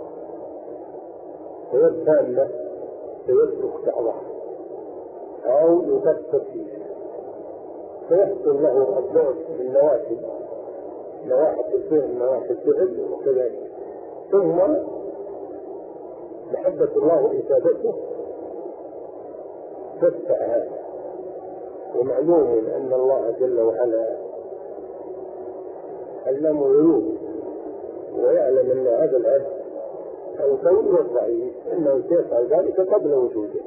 ويتامة فيترك بعضها أو يقصر فيه، فيحصل له الضعف من نواحي الفعل نواحي الفعل وكذلك. ثم محبة الله وإثابته تدفع هذا. ومعلوم أن الله جل وعلا علم الغيوب ويعلم أن هذا العبد القوي والضعيف أنه سيفعل ذلك قبل وجوده،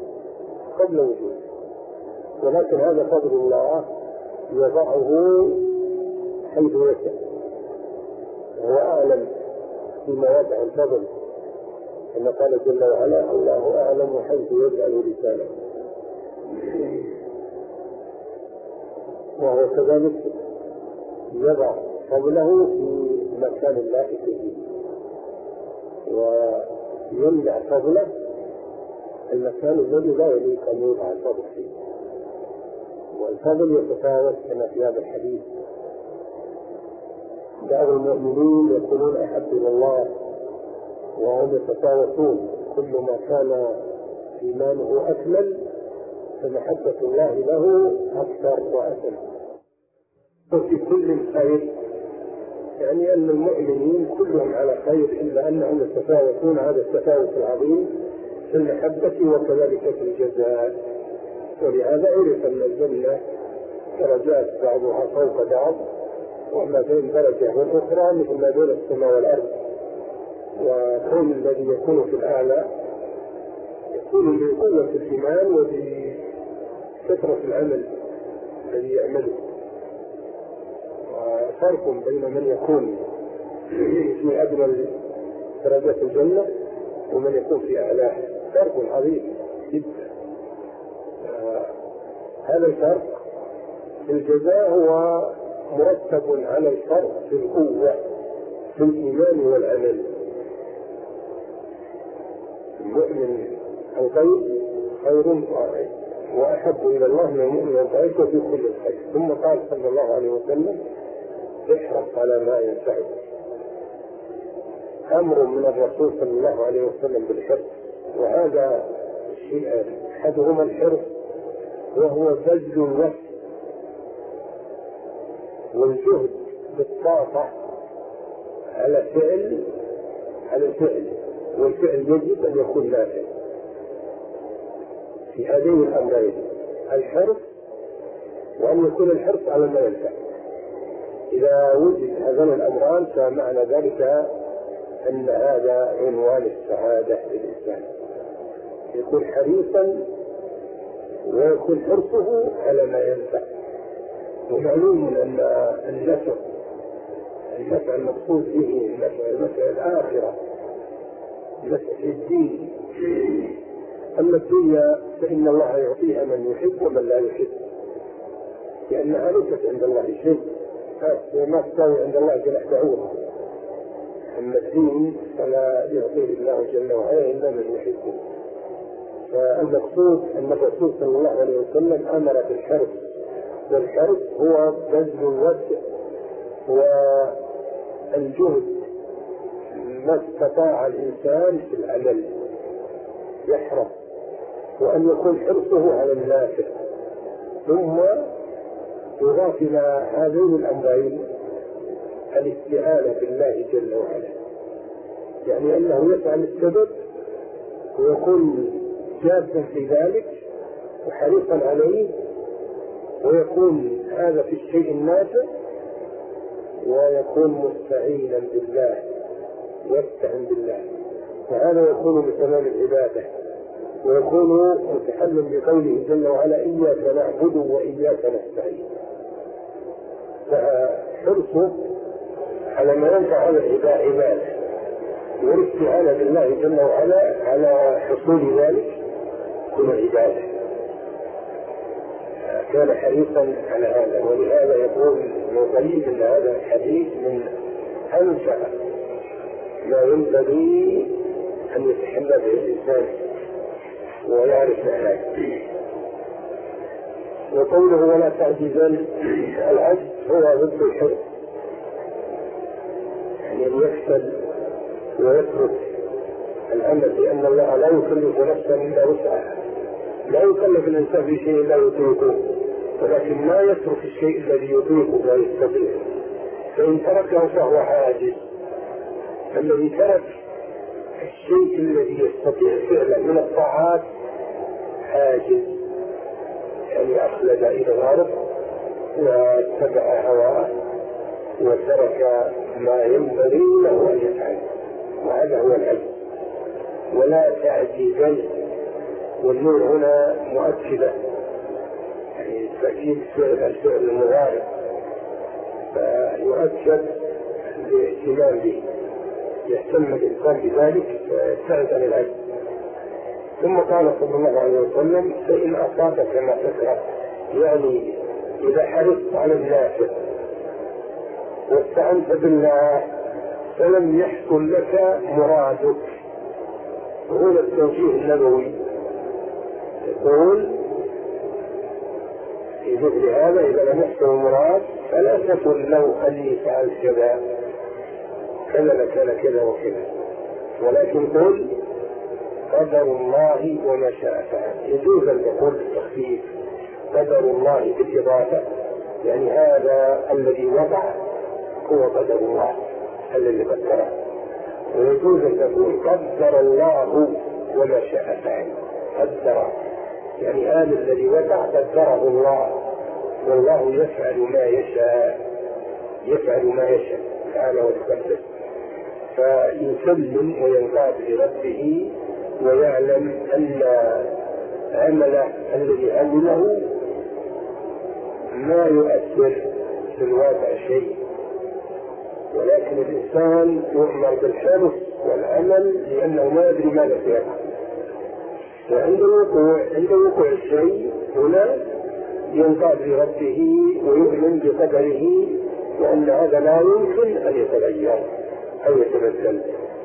ولكن هذا فضل الله يضعه حيث يشاء، وهو أعلم فيما يضع الفضل، كما قال جل وعلا: الله أعلم حيث يجعل لسانه. وهو كذلك يضع فضله في مكان اللائق به، ويمنع فضله المكان الذي لا يليق أن يوضع الفضل فيه. والفضل يتفاوت كما في هذا الحديث: بعض المؤمنين يكونون أحب إلى الله وهم يتفاوتون، كل ما كان إيمانه أكمل فمحبة الله له أكثر وأكمل. وفي كل خير، يعني أن المؤمنين كلهم على خير، إلا أنهم يتفاوتون هذا التفاوت العظيم في المحبة وكذلك في الجزاء. ولهذا عرف أن الجنة درجات بعضها فوق بعض، وما بين درجة والأخرى مثل ما بين السماء والأرض. وكون الذي يكون في الأعلى يكون بقوة الإيمان وبكثرة العمل الذي يعمله. وفرق بين من يكون في أدنى درجات الجنة ومن يكون في أعلاها، فرق عظيم جدا. هذا الفرق في الجزاء هو مرتب على الفرق في القوة في الإيمان والعمل. المؤمن القوي خير وأحب إلى الله من المؤمن الضعيف وفي كل الخير. ثم قال صلى الله عليه وسلم: احرص على ما ينفعك. أمر من الرسول صلى الله عليه وسلم بالحرص، وهذا الشيء أحدهما الحرص، وهو بذل الوقت والجهد بالطاقة على الفعل، والفعل يجب أن يكون نافع. في هذين الأمرين الحرص وأن يكون الحرص على ما ينفع. إذا وجد هذين الأمران فمعنى ذلك أن هذا عنوان السعادة للإنسان، يكون حريصا ويكون حرصه على ما ينفع. ومعلوم أن النفع المقصود به النفع الآخرة، نفع الدين. أما الدنيا فإن الله يعطيها من يحب ومن لا يحب، لأنها ليست عند الله شيء، وما تساوي عند الله جناح بعوضة. أما الدين فلا يعطيه الله جل وعلا إلا من يحبه. فالمقصود أن الرسول صلى الله عليه وسلم أمر بالحرص والحرص هو بذل الوسع والجهد ما استطاع الإنسان في العمل، يحرص وأن يكون حرصه على النافع، ثم يضاف إلى هذين الأمرين الاستعانة بالله جل وعلا، يعني أنه يسعى للسبب ويكون جادا في ذلك وحريصا عليه، ويكون هذا في الشيء النافع، ويكون مستعينا بالله، يستعين بالله، وهذا يكون بتمام العبادة، ويكون متحلم بقوله جل وعلا إياك نعبد وإياك نستعين. فحرصه على ما ينفع العبادة والاستعانة بالله جل وعلا على حصول ذلك كل عبادة، كان حريصا على هذا. ولهذا يقول مقيم ان هذا الحديث من انفع ما ينبغي ان يتحلى به الانسان ويعرف معناه. وقوله ولا تعجزن، العجز هو ضد الحرص، يعني ان يفشل ويترك العمل، لان الله لا يكلف نفسا الا وسعها، لا يكلف الانسان في شيء لا يطيقه، ولكن ما يترك الشيء الذي يطيقه لا يستطيع، فإن تركه فهو عاجز. الذي ترك الشيء الذي يستطيع فعله من الطاعات عاجز، يعني أخلد إلى الأرض واتبع هواه وترك ما ينبغي له أن يفعل، وهذا هو العجز. ولا تعجزن، والنور هنا مؤكدة، يعني تأكيد الفعل المضارع، فيؤكد الاهتمام به، يهتم الإنسان بذلك فيبتعد عن العجز. ثم قال صلى الله عليه وسلم فإن أصابك ما تكره، يعني إذا حرصت على النافع واستعنت بالله فلم يحصل لك مرادك. وهنا التوجيه النبوي يقول في مثل هذا إذا لم يحصل المراد فلا تقل لو أني فعلت كذا كذا كذا كذا وكذا، ولكن قل قدر الله وما شاء فعل. يجوز أن يقول بالتخفيف قدر الله بالإضافة، يعني هذا الذي وضع هو قدر الله الذي قدره، ويجوز أن تقول قدر الله وما شاء فعل. قدر يعني هذا الذي وضع قدره الله، والله يفعل ما يشاء، يفعل ما يشاء تعالى وتقدس. فيسلم وينقاد لربه ويعلم أن عمله الذي عمله ما يؤثر في الواقع شيء، ولكن الإنسان يؤمر بالحرص والعمل لأنه ما يدري ماذا سيقع، وعند وقوع الشيء هنا ينقاد لربه ويؤمن بقدره وأن هذا لا يمكن أن يتغير أو يتبدل.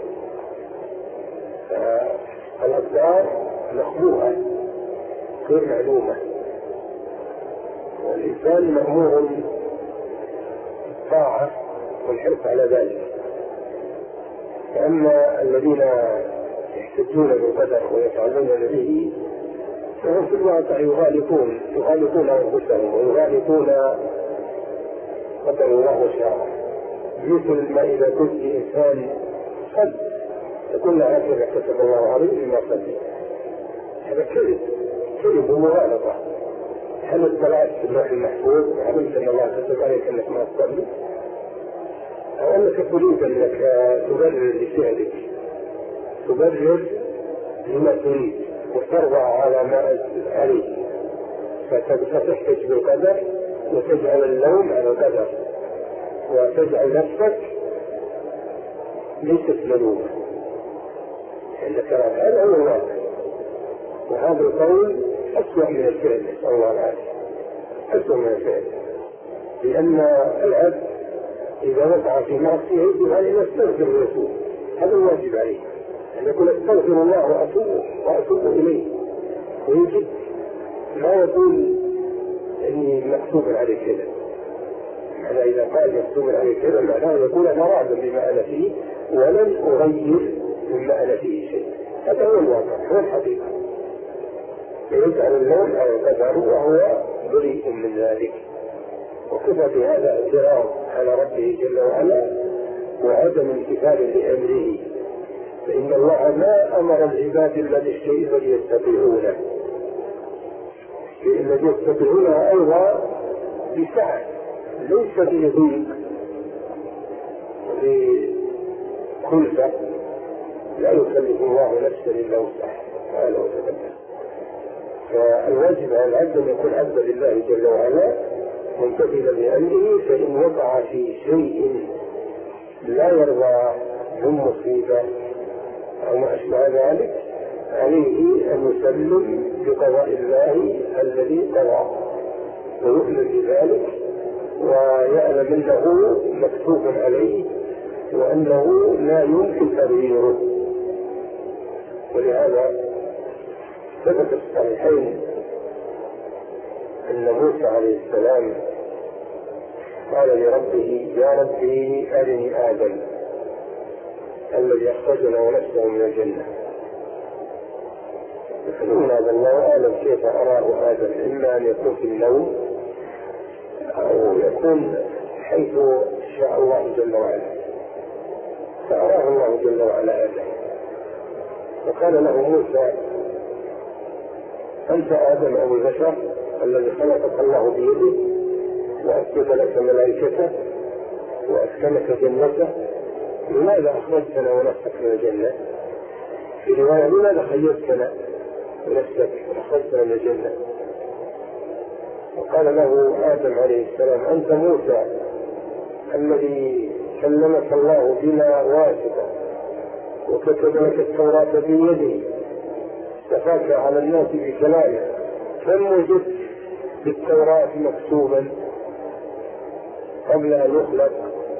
الأقدار مخبوءة غير معلومة، والإنسان مأمور بالطاعة والحرص على ذلك. فأما الذين يحتجون بالقدر ويفعلون به فهم في الواقع يغالطون أنفسهم ويغالطون قدر الله وشاءه. مثل ما إذا كنت إنسان قد تقول لا هكذا كتب الله عليه بما قدر، هذا كذب ومغالطة. هل اطلعت في اللوح المحفوظ وعلمت أن الله كتب عليك أنك ما تصلي، أو أنك تريد أنك تبرر لفعلك، تبرر لما تريد وترضى على ما عليه، فتحتج بالقدر وتجعل اللوم على القدر وتجعل نفسك ليست ملومة عندك. هذا هو الواقع، وهذا القول أسوأ من الفعل، نسأل الله العافية، أسوأ من الفعل، لأن العبد إذا وقع في معصية يجب أن يستغفر ويتوب، هذا الواجب عليه أن يقول استغفر الله وأتوب إليه، ويجب ما يقول إني مكتوب عليه كذا. أنا إذا قال مكتوب عليه كذا معناه يقول أنا راض بما أنا فيه ولن أغير مما أنا فيه شيء. هذا هو الواقع، هو الحقيقة. يجعل اللوم على القدر وهو بريء من ذلك، وكفى بهذا اعتراض على ربه جل وعلا وعدم امتثال لأمره، فإن الله ما أمر العباد إلا بالشيء الذي يستطيعونه، الذي يستطيعونه أيضا بسعة ليس بضيق بكلفة، لا يكلف الله نفسا إلا وسعها تعالى وتقدم. فالواجب على العبد أن يكون عبدا لله جل وعلا ممتثلا لأمره، فإن وقع في شيء لا يرضى من مصيبة أو ما أشبه ذلك عليه أن يسلم بقضاء الله الذي قضى ويؤمن بذلك ويعلم أنه مكتوب عليه وأنه لا يمكن تغييره. ولهذا ثبت في الصحيحين أن موسى عليه السلام قال لربه يا ربي أرني آدم الذي أخرجنا ونفسه من الجنة، يقولون هذا الله أعلم كيف أراه آدم، إما أن يكون في النوم أو يكون حيث شاء الله جل وعلا، فأراه الله جل وعلا آدم وقال له موسى أنت آدم أبو البشر الذي خلقك الله بيده وأسجد لك ملائكته وأسكنك جنته، لماذا أخرجتنا ونفسك من الجنة؟ في رواية لماذا خيرتنا ونفسك وأخرجتنا من الجنة؟ وقال له آدم عليه السلام أنت موسى الذي كلمك الله بلا واسطة وكتب لك التوراة بيده، استفاك على الناس بكلامه، كم وجدت بالتوراة مكتوبا قبل أن يخلق؟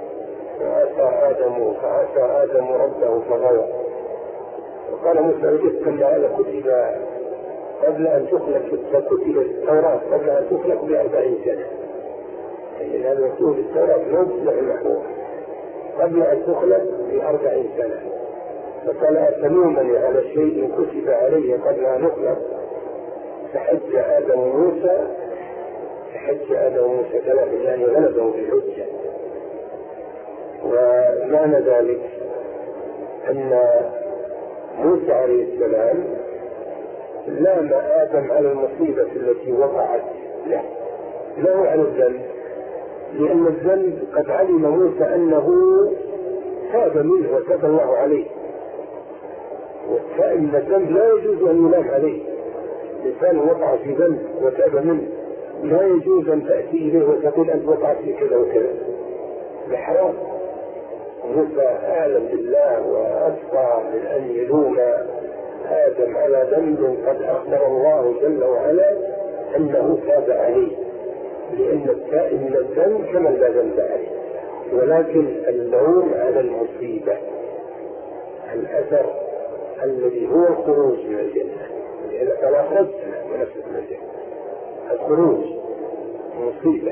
فعصى آدم ربه فغوى. وقال موسى وجدت أن هذا كتب قبل أن تخلق، كتب التوراة قبل أن تخلق ب40 سنة، يعني هذا مكتوب التوراة نزل المحفوظ قبل أن تخلق ب40 سنة. فقال أتلومني على شيء كتب عليه قبل أن يخلق؟ فحج آدم موسى 3 يعني غلبه بالحجة. ومعنى ذلك أن موسى عليه السلام لام آدم على المصيبة التي وقعت له، لا على الذنب، لأن الذنب قد علم موسى أنه تاب منه وتاب الله عليه، والتائب من الذنب لا يجوز أن يلام عليه. الإنسان وقع في ذنب وتاب منه لا يجوز أن تأتي إليه وتقول أنت وقعت في كذا وكذا، بحرام. موسى أعلم بالله وأصفى من أن يلوم آدم على ذنب قد أخبر الله جل وعلا أنه تاب عليه، لأن التائب من الذنب كمن لا ذنب عليه، ولكن اللوم على المصيبة الأثر الذي هو الخروج من الجنة، لأن فلا خرجنا ونفسك من الجنة، الخروج مصيبة.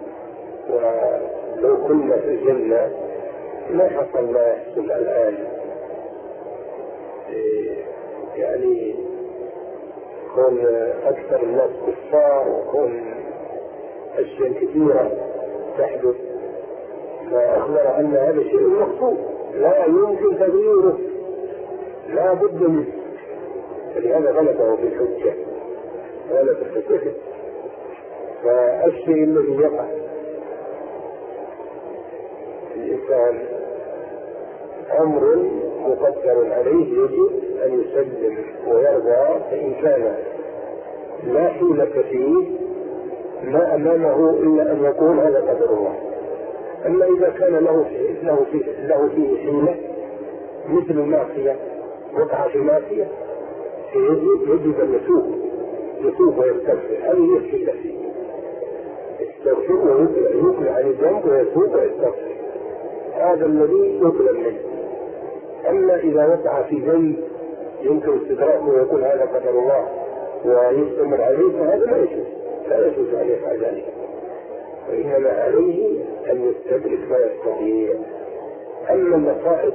ولو كنا في الجنة ما حصل ما يحصل الآن، يعني كون أكثر الناس كفار وكون أشياء كثيرة تحدث، فأخبر أن هذا شيء مخطوط لا يمكن تغييره، لا بد منه، فلهذا غلبه بالحجة غلب الحجة. فالشيء الذي يقع الإنسان أمر مقدر عليه يجب أن يسلم ويرضى، فإن كان لا حيلة فيه ما أمامه إلا أن يكون هذا قدر الله. أما إذا كان له فيه حيلة مثل المعصية، وقع في معصية، يجب أن يتوب ويستغفر، هذه هي الحيلة فيه، يستغفر ويقلع عن الذنب ويتوب ويستغفر، هذا الذي يطلب منه. أما إذا وقع في ذنب يمكن استدراكه ويقول هذا قدر الله ويستمر عليه، فهذا لا يجوز، لا يجوز أن يفعل ذلك، وإنما عليه أن يستدرك ما يستطيع. أما المصائب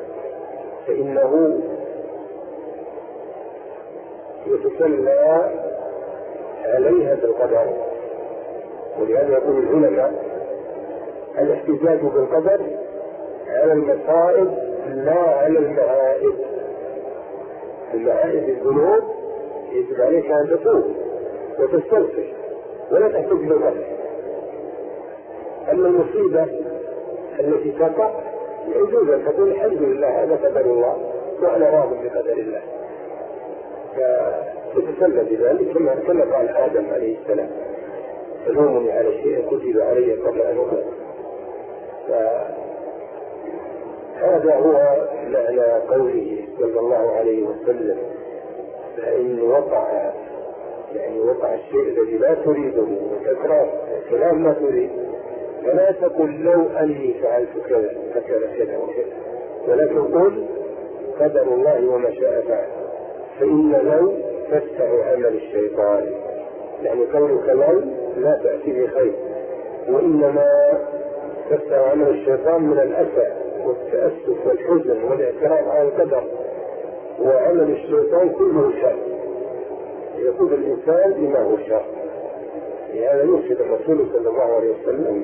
فإنه يتسلى عليها بالقدر، ولهذا يقول العلماء الاحتجاج بالقدر على المصائب لا على المعائب. المعائب الذنوب يجب عليك أن تتوب وتستغفر ولا تحتج بالقدر. أما المصيبة التي تقع يجوز أن تقول الحمد لله هذا قدر الله وأنا راض بقدر الله، فتتسلى بذلك كما قال آدم عليه السلام: تلومني على شيء كتب علي قبل أن أخلق. هذا هو معنى قوله صلى الله عليه وسلم: فإن وقع الشيء الذي لا تريده وتكرار كلام ما تريد فلا تقل لو أني فعلت كذا فكذا كذا وكذا، ولكن قل قدر الله وما شاء فعل، فإن لو تفتح عمل الشيطان، يعني قولك لو لا تأتي بخير، وإنما تفتح عمل الشيطان من الأسى والتأسف والحزن والاعتراض على القدر، وعمل الشيطان كله شر، يقود الإنسان بما هو شر. لهذا يرشد الرسول صلى الله عليه وسلم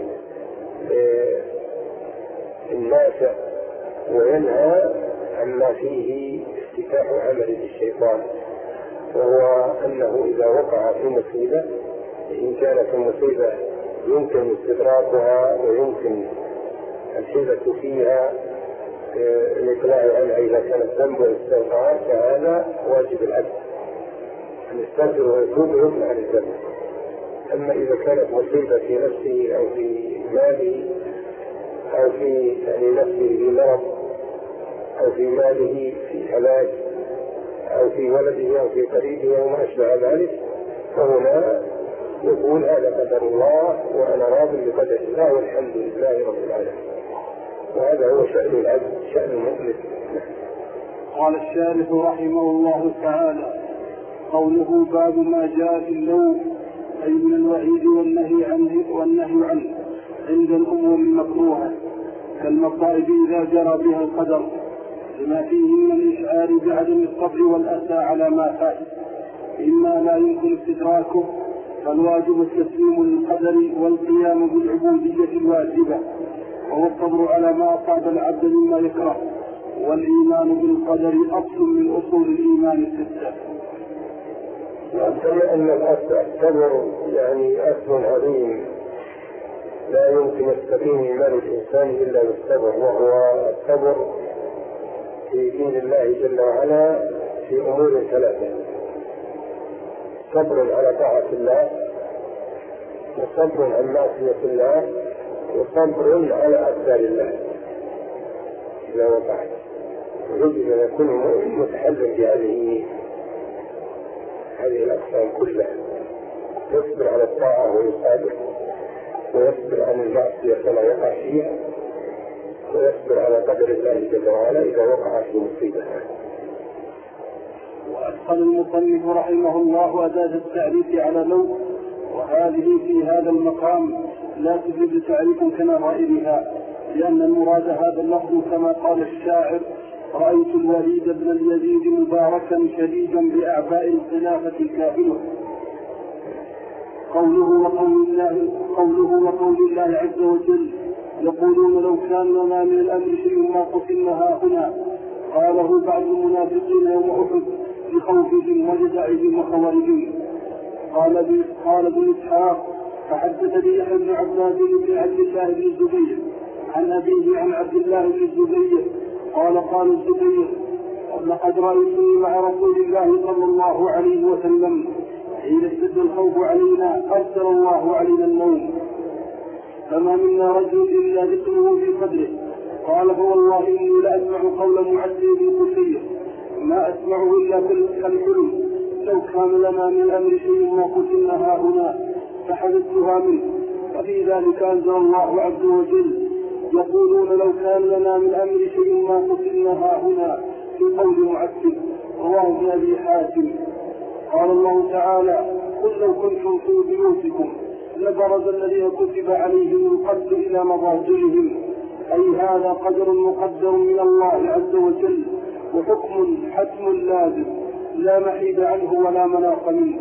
الناس وينهى عما فيه افتتاح عمل الشيطان، وهو أنه إذا وقع في مصيبة، إن كانت المصيبة يمكن استدراكها ويمكن الحيلة فيها الإقلاع عنها إذا كانت ذنب والاستغفار، فهذا واجب العبد أن يستغفر ويتوب ويقلع عن الذنب. أما إذا كانت مصيبة في نفسه أو في ماله أو في نفسه في مرض أو في ماله في هلاك أو في ولده أو في قريبه أو ما أشبه ذلك، فهنا يقول هذا قدر الله وأنا راض بقدر الله والحمد لله رب العالمين. وهذا هو شأن العبد، شأن المؤمن. قال الشارح رحمه الله تعالى: قوله باب ما جاء في اللوم، أي من الوعيد والنهي عنه عند الأمور المكروهة كالمصائب إذا جرى بها القدر، لما فيه من الإشعار بعدم الصبر والأسى على ما فات، إما لا يمكن استدراكه، فالواجب التسليم للقدر والقيام بالعبودية الواجبة، وهو الصبر على ما أصاب العبد مما يكره، والإيمان بالقدر أصل من أصول الإيمان الستة. كما أن الصبر أصل عظيم لا يمكن يستقيم إيمان الإنسان إلا بالصبر، وهو الصبر في دين الله جل وعلا في أمور ثلاثة: صبر على طاعة الله، وصبر عن معصية الله، وصبر على أقدار الله إذا وقعت. يجب أن يكون متحلم بهذه الأقسام كلها: يصبر على الطاعة ويصابر، ويصبر عن المعصية فلا يقع فيها، ويصبر على قدر الله جل وعلا إذا وقع في مصيبة. وأدخل المصنف رحمه الله أداة التعريف على لو، وهذه في هذا المقام لا تجد تعريفا كنظائرها، لأن المراد هذا اللفظ كما قال الشاعر: رأيت الوليد بن اليزيد مباركا شديدا بأعباء الخلافة كافله. قوله وقول الله عز وجل: يقولون لو كان لنا من الأمر شيء ما قتلنا هنا، قاله بعض المنافقين يوم أحد بخوفهم وجزعهم وخوارجهم. قال ابن إسحاق: فحدثني يحيى بن عباد بن عبد الله بن الزبير عن أبيه عن عبد الله بن الزبير قال الزبير: لقد رأيتني مع رسول الله صلى الله عليه وسلم حين اشتد الخوف علينا أرسل الله علينا النوم، فما منا رجل إلا ذكره في صدره. قال: فوالله إني لأسمع قول معدي بن كثير ما أسمعه إلا كالحلم، لو كان لنا من الأمر شيء ما قتلنا هنا فحدثتها منه. وفي ذلك أنزل الله عز وجل: يقولون لو كان لنا من الأمر شيء ما قتلنا هنا، في قول معدي. رواه ابن أبي حاتم. قال الله تعالى: قل لو كنتم في بيوتكم لبرز الذين كتب عليهم القتل إلى مضاجعهم، أي هذا قدر مقدر من الله عز وجل، وحكم حتم لازم لا محيد عنه ولا مناص منه.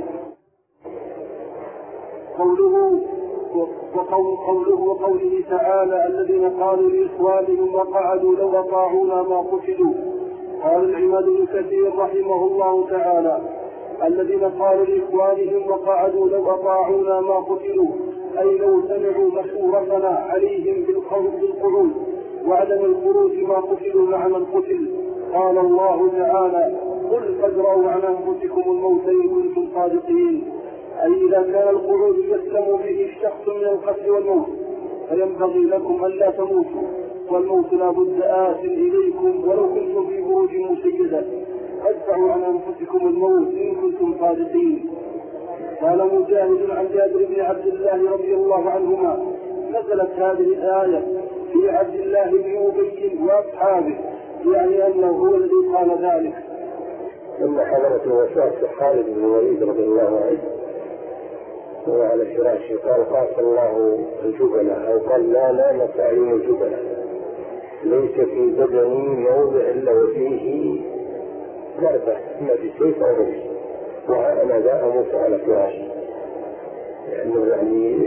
وقوله تعالى الذين قالوا لإخوانهم وقعدوا لو أطاعونا ما قتلوا. قال العماد بن كثير رحمه الله تعالى الذين قالوا لإخوانهم وقعدوا لو أطاعونا ما قتلوا، أي لو سمعوا مشورتنا عليهم بالقعود وعدم الخروج ما قتلوا مع من قتل. قال الله تعالى قل فادروا عن أنفسكم الموت إن كنتم صادقين، أي إذا كان القعود يسلم به الشخص من القتل والموت فينبغي لكم ألا تموتوا، والموت لا بد آت إليكم ولو كنتم في بروج مشيدة، فادفعوا عن أنفسكم الموت إن كنتم صادقين. قال مجاهد عن جابر بن عبد الله رضي الله عنهما نزلت هذه الآية في عبد الله بن أبي وأصحابه، يعني أنه هو الذي قال ذلك. ثم حضرت وفاة خالد بن الوليد رضي الله عنه وهو على فراشه قال قاس الله الجبنة، أو قال لا نستعين الجبنة، ليس في بدني موضع إلا وفيه ضربة إما بسيف أو رمح، وأنا لا أموت على فراشي، لأنه يعني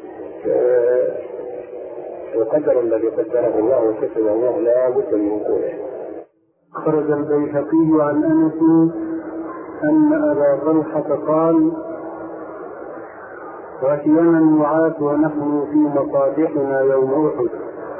القدر الذي قدره الله وكتبه الله لا بد من وقوعه. خرج البيهقي عن أنس أن أبا طلحة قال وأتينا النعاس ونحن في مصابيحنا يوم أحد،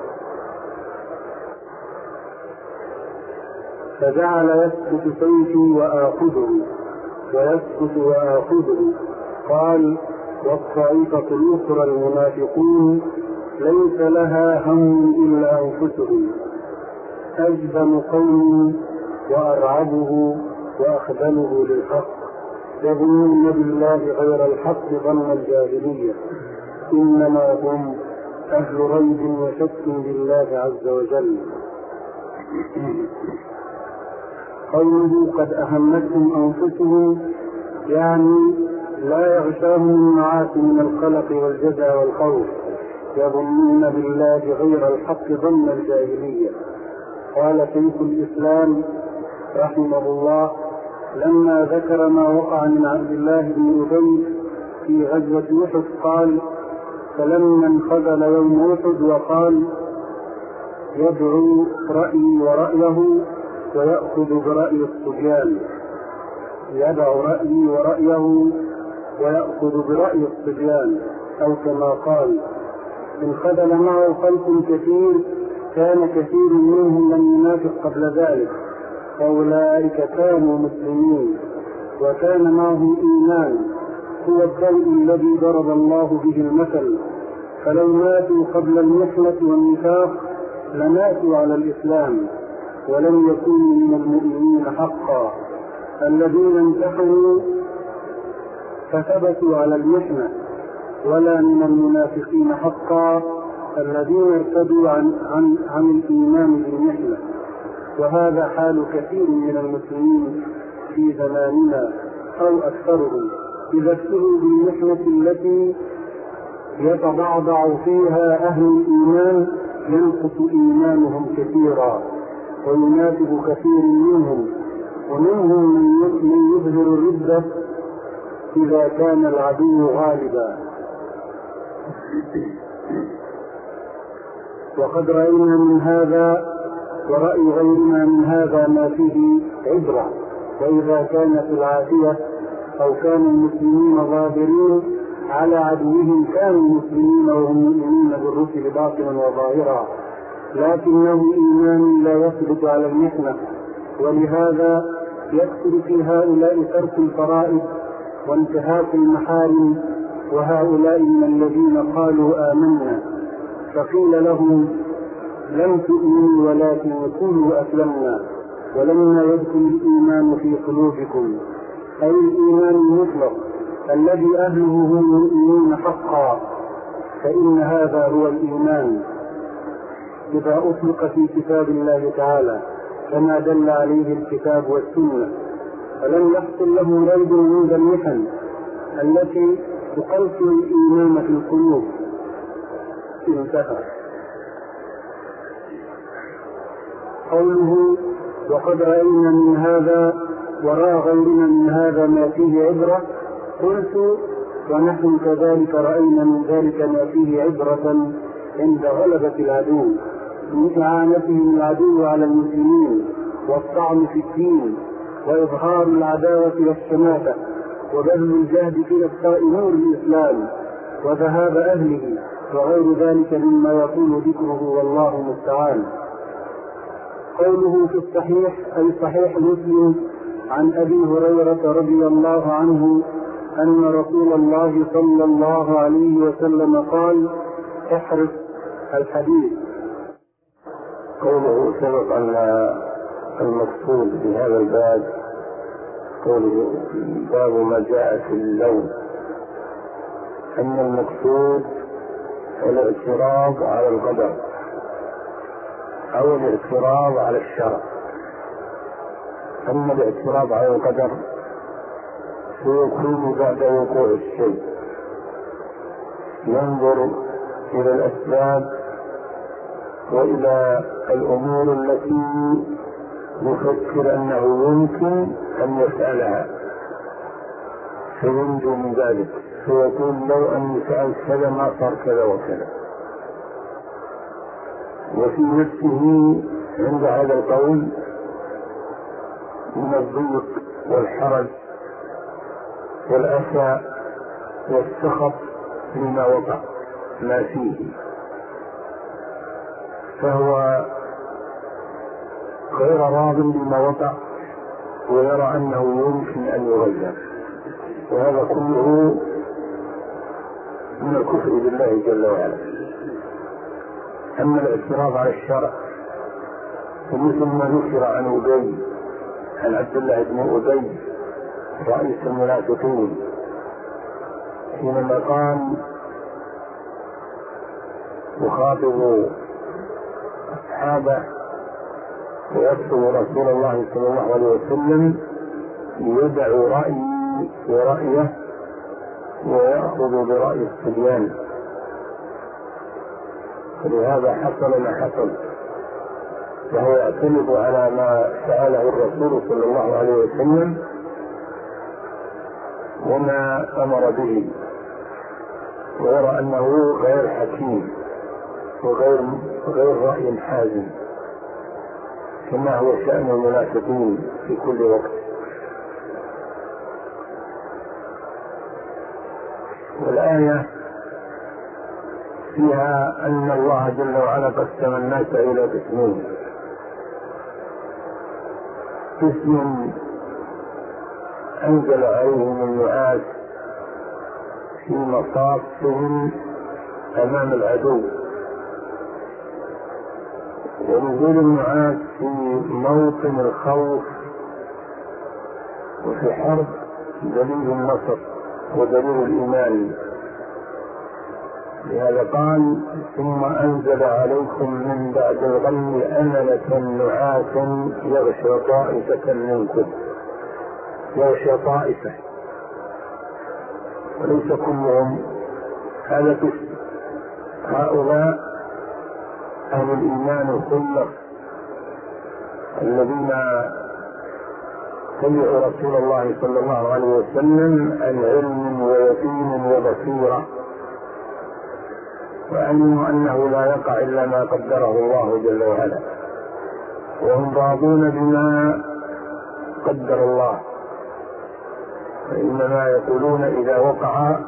فجعل يسكت سيفي وآخذه ويسكت وآخذه. قال والطائفة الأخرى المنافقون ليس لها هم إلا أنفسهم، أجبن قوم وأرعبه وأخذله للحق، يظنون بالله غير الحق ظن الجاهلية، إنما هم أهل ريب وشك بالله عز وجل. قوله قد أهمتهم أنفسهم يعني لا يغشاهم المعاصي من القلق والجزع والخوف، يظنون بالله غير الحق ظن الجاهلية. قال شيخ الإسلام رحمه الله لما ذكر ما وقع من عبد الله بن أبي في غزوة أحد قال فلما انخذل يوم أحد وقال يدعو رأيي ورأيه ويأخذ برأي الصبيان، يدع رأيي ورأيه ويأخذ برأي الصبيان، أو كما قال انخذل معه خلق كثير كان كثير منهم لم ينافق قبل ذلك، فأولئك كانوا مسلمين وكان معهم إيمان هو الضوء الذي ضرب الله به المثل، فلو ماتوا قبل المحنة والنفاق لماتوا على الإسلام ولم يكونوا من المؤمنين حقا، الذين امتحنوا فثبتوا على المحنة، ولا من المنافقين حقا الذين ارتدوا عن الإيمان بالمحنة. وهذا حال كثير من المسلمين في زماننا أو أكثرهم، إذا ابتلوا بالمحنة التي يتضعضع فيها أهل الإيمان ينقص إيمانهم كثيرا وينافق كثير منهم، ومنهم من يظهر الردة إذا كان العدو غالبا. وقد رأينا من هذا ورأي غيرنا من هذا ما فيه عبرة، وإذا كانت العافية أو كان المسلمين ظاهرين على عدوهم كانوا مسلمين وهم مؤمنين بالرسل باطنا وظاهرا، لكنه إيمان لا يثبت على المحنة، ولهذا يكثر في هؤلاء ترك الفرائض وانتهاك المحارم، وهؤلاء من الذين قالوا آمنا فقيل لهم لم تؤمنوا ولكن قولوا أسلمنا ولما يدخل الإيمان في قلوبكم، أي الإيمان المطلق الذي أهله هم المؤمنون حقا، فإن هذا هو الإيمان إذا أطلق في كتاب الله تعالى كما دل عليه الكتاب والسنة، فلم يحصل له ريب عند المحن التي تقلص الإيمان في القلوب. انتهى. قوله وقد رأينا من هذا وراء غيرنا من هذا ما فيه عبرة، قلت ونحن كذلك رأينا من ذلك ما فيه عبرة عند غلبة العدو من إعانتهم العدو على المسلمين والطعن في الدين وإظهار العداوة والشماتة وبذل الجهد في إبقاء نور الإسلام وذهاب أهله وغير ذلك مما يطول ذكره والله المستعان. قوله في الصحيح أي صحيح مسلم عن أبي هريرة رضي الله عنه أن رسول الله صلى الله عليه وسلم قال احرص الحديث. قوله سبق أن المقصود بهذا الباب قوله باب ما جاء في اللون، أن المقصود الاعتراض على القدر أو الاعتراض على الشرع. أما الاعتراض على القدر سيكون بعد وقوع الشيء، ينظر إلى الأسباب وإلى الأمور التي يفكر أنه يمكن أن يفعلها فينجو من ذلك، فيقول لو أن فعل كذا ما صار كذا وكذا. وفي نفسه عند هذا القول من الضيق والحرج والأسى والسخط مما وقع ما فيه، فهو غير راض بما وقع ويرى أنه يمكن أن يغير، وهذا كله من الكفر بالله جل وعلا. أما الاعتراض على الشرع فمثل ما ذكر عن أبي عن عبد الله بن أبي رئيس المنافقين حينما قال يخاطب أصحابه ويكتب رسول الله صلى الله عليه وسلم يدع رأيي ورأيه ويأخذ برأي الصبيان، فلهذا حصل ما حصل، وهو يعتمد على ما فعله الرسول صلى الله عليه وسلم وما أمر به، ويرى أنه غير حكيم وغير رأي حازم كما هو شأن المنافقين في كل وقت. والآية فيها أن الله جل وعلا قسم الناس إلى قسمين: قسم أنزل عليهم النعاس في مصافهم أمام العدو، ونزول النعاس في موطن الخوف وفي حرب دليل النصر ودليل الإيمان. لهذا قال ثم أنزل عليكم من بعد الغم أمنة نعاسا يغشى طائفة منكم، يغشى طائفة وليس كلهم، هذا قسم. هؤلاء أهل الإيمان الخلص الذين تبعوا رسول الله صلى الله عليه وسلم عن علم ويقين وبصيرة، وعلموا أنه لا يقع إلا ما قدره الله جل وعلا، وهم راضون بما قدر الله، فإنما يقولون إذا وقع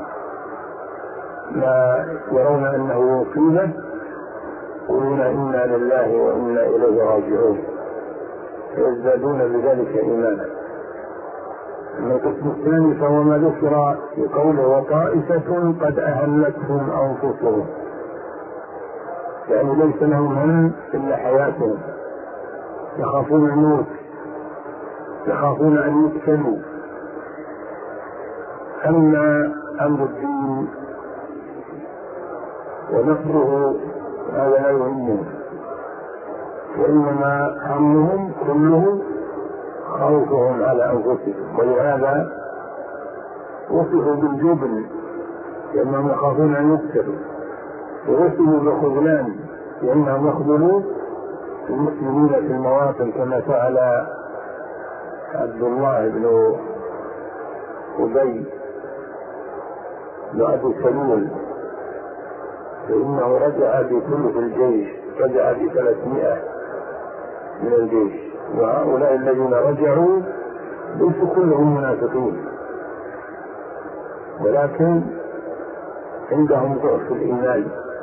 ما يرون أنه يصيبه يقولون إنا لله وإنا إليه راجعون، فيزدادون بذلك إيمانا. أما القسم الثاني فهو ما ذكر في قوله وطائفة قد أهلتهم أنفسهم، يعني ليس لهم هم إلا حياتهم، يخافون الموت، يخافون أن يقتلوا. أما أمر الدين ونصره هذا لا يهمهم، وإنما همهم كله خوفهم على أنفسهم. ولهذا وصفوا بالجبن لأنهم يخافون أن يقتلوا، ووصفوا بالخذلان لأنهم يخذلوا المسلمين في المواطن كما فعل عبد الله بن أبي بن أبي سلول، فإنه رجع بثلث الجيش، رجع ب300 من الجيش، وهؤلاء الذين رجعوا ليسوا كلهم منافقين، ولكن عندهم ضعف الإيمان.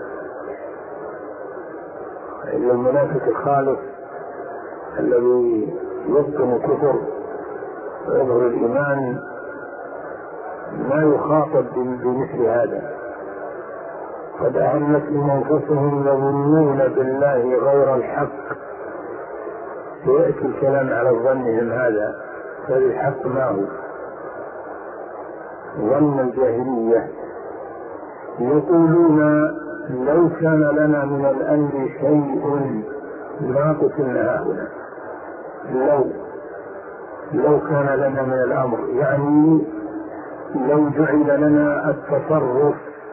إلا المنافق الخالص الذي يبطن الكفر ويظهر الإيمان ما يخاطب بمثل هذا. قد أهمتهم أنفسهم يظنون بالله غير الحق، سيأتي الكلام على ظنهم هذا، فالحق ما هو ظن الجاهلية. يقولون لو كان لنا من الأمر شيء ما قتلنا هؤلاء. لو كان لنا من الأمر يعني لو جعل لنا التصرف،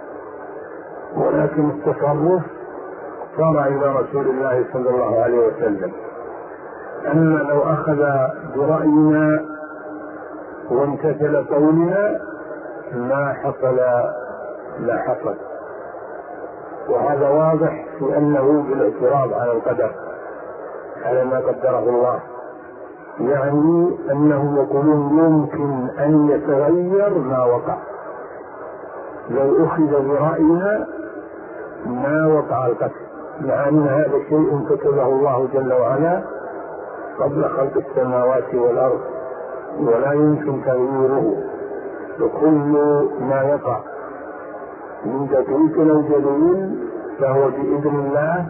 ولكن التصرف صار إلى رسول الله صلى الله عليه وسلم. أما لو أخذ برأينا وامتثل قولنا ما حصل. وهذا واضح في أنه بالاعتراض على القدر، على ما قدره الله، يعني أنهم يقولون يمكن أن يتغير ما وقع. لو أخذ برأينا ما وقع القتل، مع أن هذا شيء كتبه الله جل وعلا قبل خلق السماوات والأرض ولا يمكن تغييره. وكل ما يقع من تدريك أو جليل فهو بإذن الله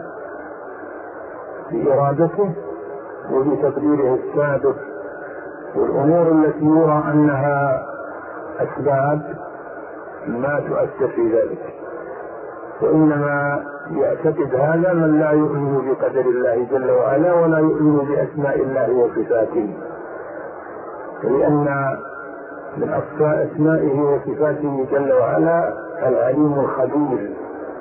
بإرادته وبتقديره السابق. والأمور التي يرى أنها أسباب ما تؤثر في ذلك، وإنما يعتقد هذا من لا يؤمن بقدر الله جل وعلا ولا يؤمن بأسماء الله وصفاته، لأن من أسمائه وصفاته جل وعلا العليم الخبير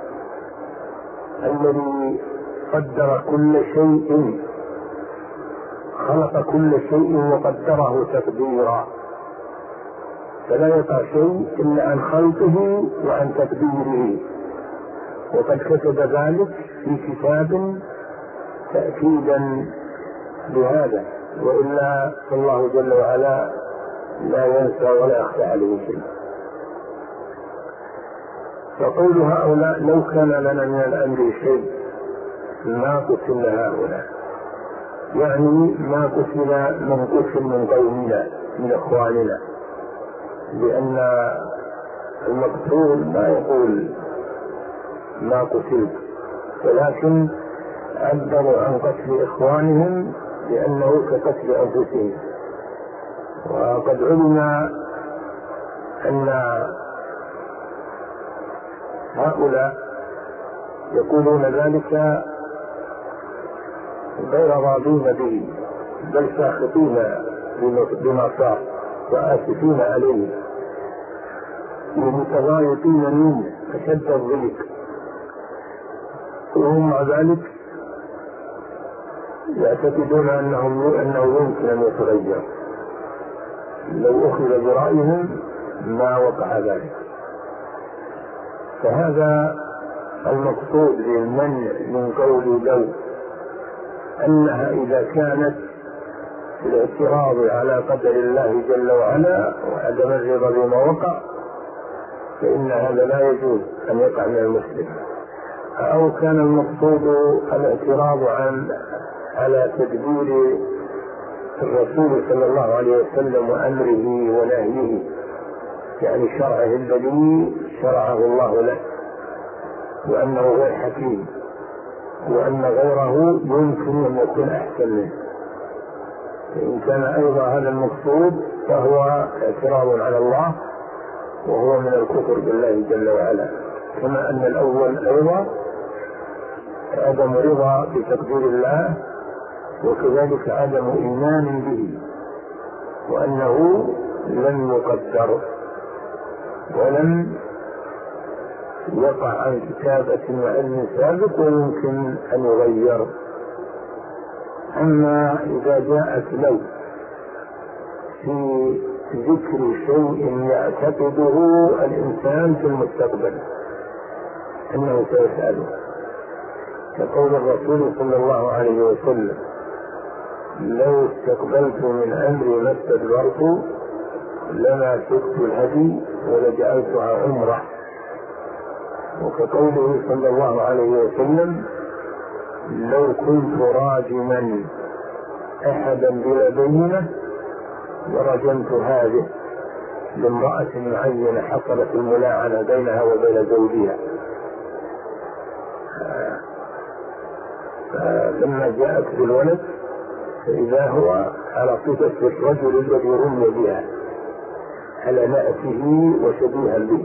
الذي قدر كل شيء، خلق كل شيء وقدره تقديرا، فلا يقع شيء إلا عن خلقه وعن تقديره، وقد كتب ذلك في كتاب تأكيدا لهذا، وإلا الله جل وعلا لا ينسى ولا يخفى عليه شيء. فقول هؤلاء لو كان لنا من الأمر شيء ما قتلنا هؤلاء، يعني ما قتل من قتل من قومنا من إخواننا، لأن المقتول ما يقول ما قتل، ولكن عبروا عن قتل إخوانهم لأنه كقتل أنفسهم. وقد علم أن هؤلاء يقولون ذلك غير راضين به، بل ساخطين بما صار وآسفين عليه ومتضايقين منه أشد الضيق، وهم مع ذلك يعتقدون أنه يمكن أن يتغير لو أخذ برأيهم ما وقع ذلك. فهذا المقصود بالمنع من قول لو، أنها إذا كانت الاعتراض على قدر الله جل وعلا وعدم الرضا بما وقع فإن هذا لا يجوز أن يقع من المسلم، أو كان المقصود الاعتراض على تدبير الرسول صلى الله عليه وسلم وأمره ونهيه، يعني شرعه الذي شرعه الله له، وأنه غير حكيم، وأن غيره يمكن أن يكون أحسن منه. إن كان أيضا هذا المقصود فهو اعتراض على الله وهو من الكفر بالله جل وعلا، كما أن الأول أيضا عدم رضا بتقدير الله، وكذلك عدم إيمان به وأنه لم يقدر. ولم يقع عن كتابة وعلم سابق ويمكن أن يغير. أما إذا جاءت لو في ذكر شيء يعتقده الإنسان في المستقبل أنه سيفعله، كقول الرسول صلى الله عليه وسلم: لو استقبلت من أمري ما استدبرت لما سقت الهدي ولجعلتها عمرة. وكقوله صلى الله عليه وسلم: لو كنت راجما أحدا بلا بينة ورجمت هذه لامرأة معينة حصلت الملاعنة بينها وبين زوجها. فلما جاءت بالولد فإذا هو على صفة الرجل الذي رمي بها على نأته وشبيها به.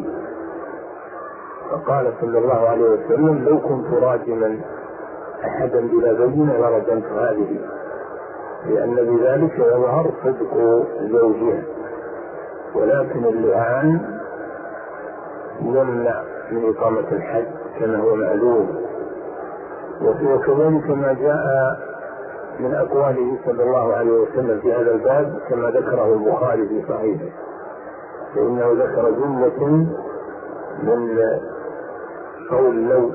فقال صلى الله عليه وسلم: لو كنت راجما أحدا بلا بينة لرجمت هذه، لأن بذلك يظهر صدق زوجها. ولكن اللعان يمنع من إقامة الحد كما هو معلوم. وكذلك ما جاء من أقواله صلى الله عليه وسلم في هذا الباب كما ذكره البخاري في صحيحه، فإنه ذكر جملة من قول لو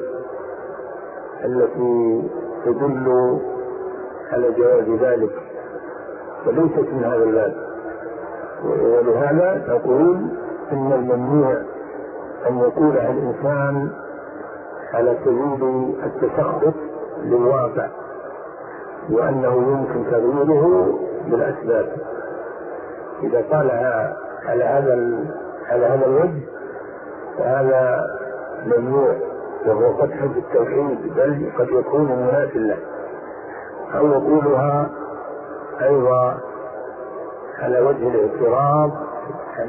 التي تدل على جواز ذلك، فليست من هذا الباب. ولهذا نقول إن الممنوع أن يقولها الإنسان على سبيل التسخط للواقع، وأنه يمكن تغييره بالأسباب. إذا قالها على هذا الوجه فهذا ممنوع، وهو قدح بالتوحيد، بل قد يكون منافٍ له. أو يقولها أيضا على وجه الاعتراض عن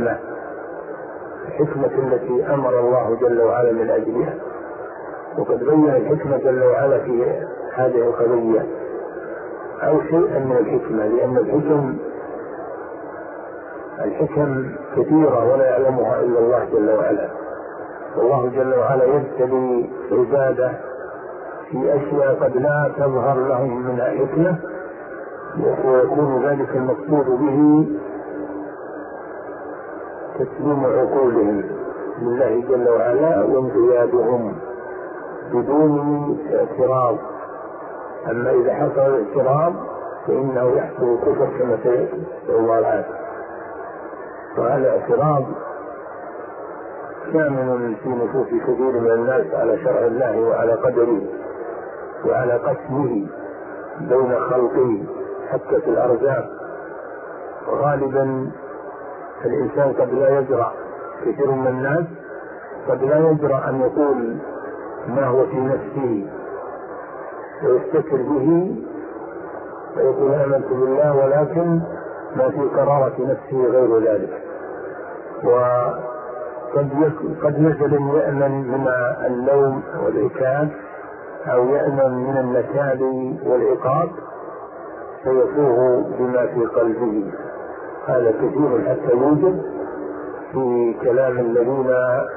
الحكمة التي أمر الله جل وعلا من أجلها، وقد بين الحكمة جل وعلا في هذه القضية أو شيئا من الحكمة، لأن الحكم كثيرة ولا يعلمها إلا الله جل وعلا. والله جل وعلا يبتلي عباده في أشياء قد لا تظهر لهم منها حكمة، ويكون ذلك المقصود به تسليم عقولهم لله جل وعلا وانقيادهم بدون اعتراض. أما إذا حصل الاعتراض فإنه يحصل كفر كما سيأتي الله العافية. وهذا اعتراض كامن في نفوس كثير من الناس على شرع الله وعلى قدره وعلى قسمه بين خلقه حتى في الأرزاق. وغالبا الإنسان قد لا يجرأ، كثير من الناس قد لا يجرأ أن يقول ما هو في نفسه ويستكر به ويقول آمنت بالله، ولكن ما في قرارة نفسه غير ذلك. وقد مثلا يأمن من اللوم والعكاز أو يأمن من النكال والعقاب فيفوه بما في قلبه. هذا كثير حتى يوجد في كلام الذين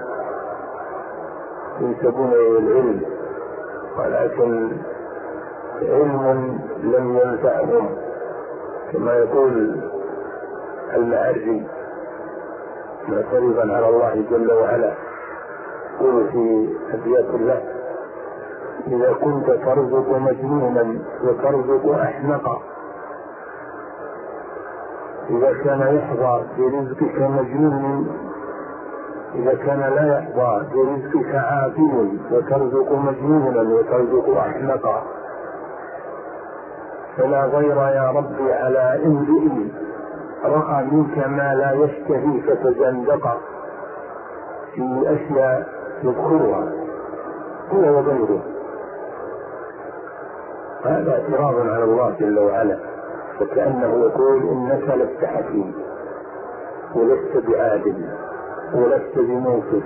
ينسبون إلى العلم، ولكن علم لم ينفعهم كما يقول المعري معترضا على الله جل وعلا، يقول في أبيات الله: إذا كنت ترزق مجنونا وترزق أحمقا، إذا كان يحظى برزقك مجنون، إذا كان لا يحظى برزقك عاقل وترزق مجنونا وترزق أحمقا، فلا غير يا ربي على امرئ رأى منك ما لا يشتهي فتزندق في أشياء يذكرها هو وغيره. هذا اعتراض على الله جل وعلا، فكأنه يقول إنك لست حكيم ولست بعادل ولست بموقف،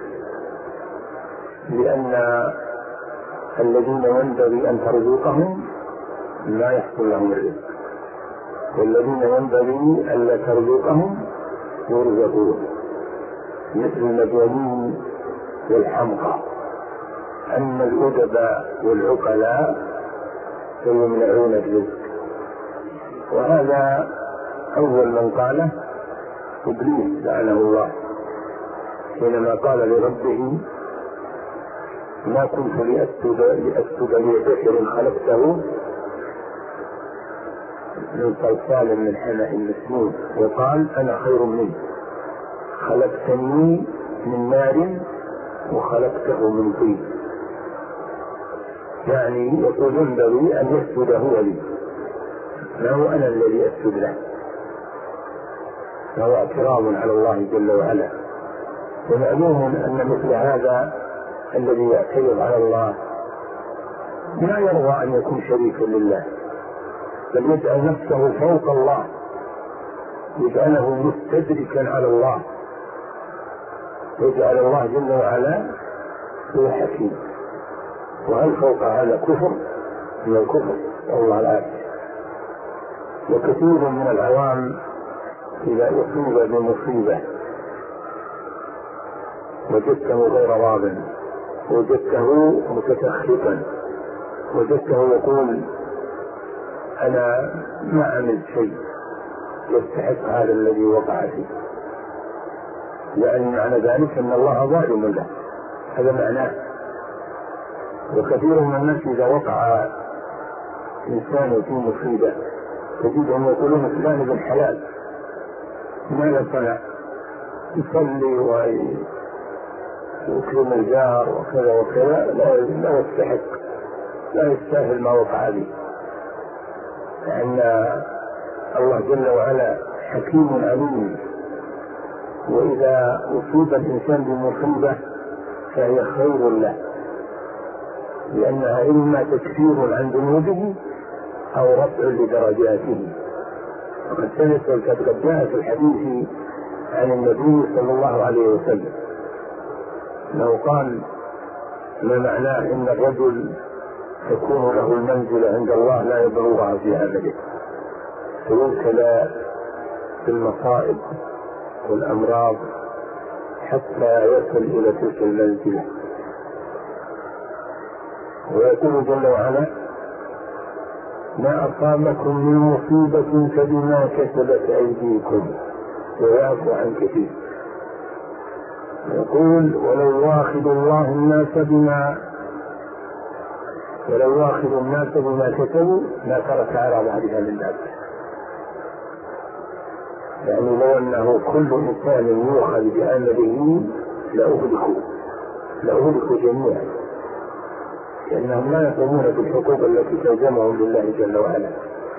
لأن الذين ينبغي أن ترزقهم لا يحصل لهم الرزق، والذين ينبغي أن لا ترزقهم يرزقون. مثل المجانين والحمقى. أما الأدباء والعقلاء فيمنعون الرزق. وهذا أول من قاله إبليس لعنه الله، حينما قال لربه ما كنت لأسجد لبشر خلقته من صلصال من حمأ مسنون، وقال أنا خير منه خلقتني من نار وخلقته من طين. يعني يقول ينبغي أن يسجد هو لي، ما هو أنا الذي أسجد له. فهو اعتراض على الله جل وعلا. ومعلوم أن مثل هذا الذي يعترض على الله لا يرضى أن يكون شريكا لله، بل يجعل نفسه فوق الله، يجعله مستدركا على الله، يجعل الله جل وعلا هو حكيم. وهل فوق هذا كفر من الكفر؟ والله العافية. وكثير من العوام إذا أصيب بمصيبة وجدته غير راض، وجدته متسخطا، وجدته يقول أنا ما عملت شيء يستحق هذا الذي وقع فيه، لأن معنى ذلك أن الله ظالم له، هذا معناه. وكثير من الناس إذا وقع إنسان في مصيبة تجدهم يقولون فلان ابن حلال، ماذا صنع؟ يصلي ويكرم الجار وكذا وكذا، لا يستحق، لا يستاهل ما وقع به، لأن الله جل وعلا حكيم عليم. وإذا أصيب الإنسان بمصيبة فهي خير له، لأنها إما تكفير عن ذنوبه أو رفع لدرجاته. وقد قد جاء في الحديث عن النبي صلى الله عليه وسلم لو قال ما معناه إن الرجل تكون له المنزلة عند الله لا يبلغها في عمله، فيبتلى بالمصائب والأمراض حتى يصل إلى تلك المنزلة. ويقول جل وعلا ما أصابكم من مصيبة فبما كسبت أيديكم ويعفو عن كثير. يقول ولو يؤاخذ الناس بما كسبوا ما ترك على ظهرها من دابة. يعني لو أنه كل إنسان يؤخذ بعمله لأهلكوا جميعا، لأنهم لا يقومون بالحقوق التي تلزمهم لله جل وعلا.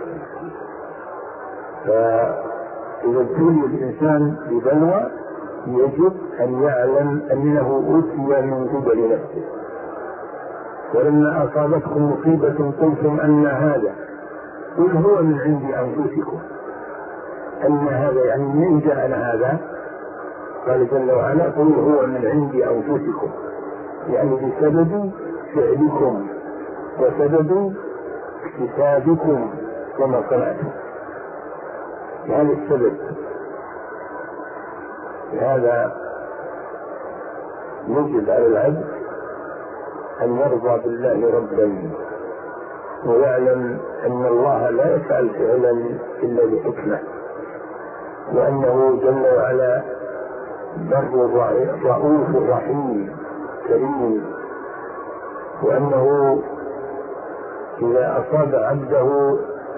فإذا ابتلي الإنسان ببلوى يجب أن يعلم أنه أوتي من قبل نفسه. ولما أصابتكم مصيبة قلتم أن هذا، قل هو من عند أنفسكم. أن هذا يعني من جاءنا هذا؟ قال جل وعلا قل هو من عند أنفسكم، يعني بسبب فعلكم وسبب اكتسابكم وما صنعتم، هذا السبب. لهذا يجب على العبد أن يرضى بالله ربا، ويعلم أن الله لا يفعل فعلا إلا بحكمة، وأنه جل وعلا بر رؤوف رحيم كريم، وأنه إذا أصاب عبده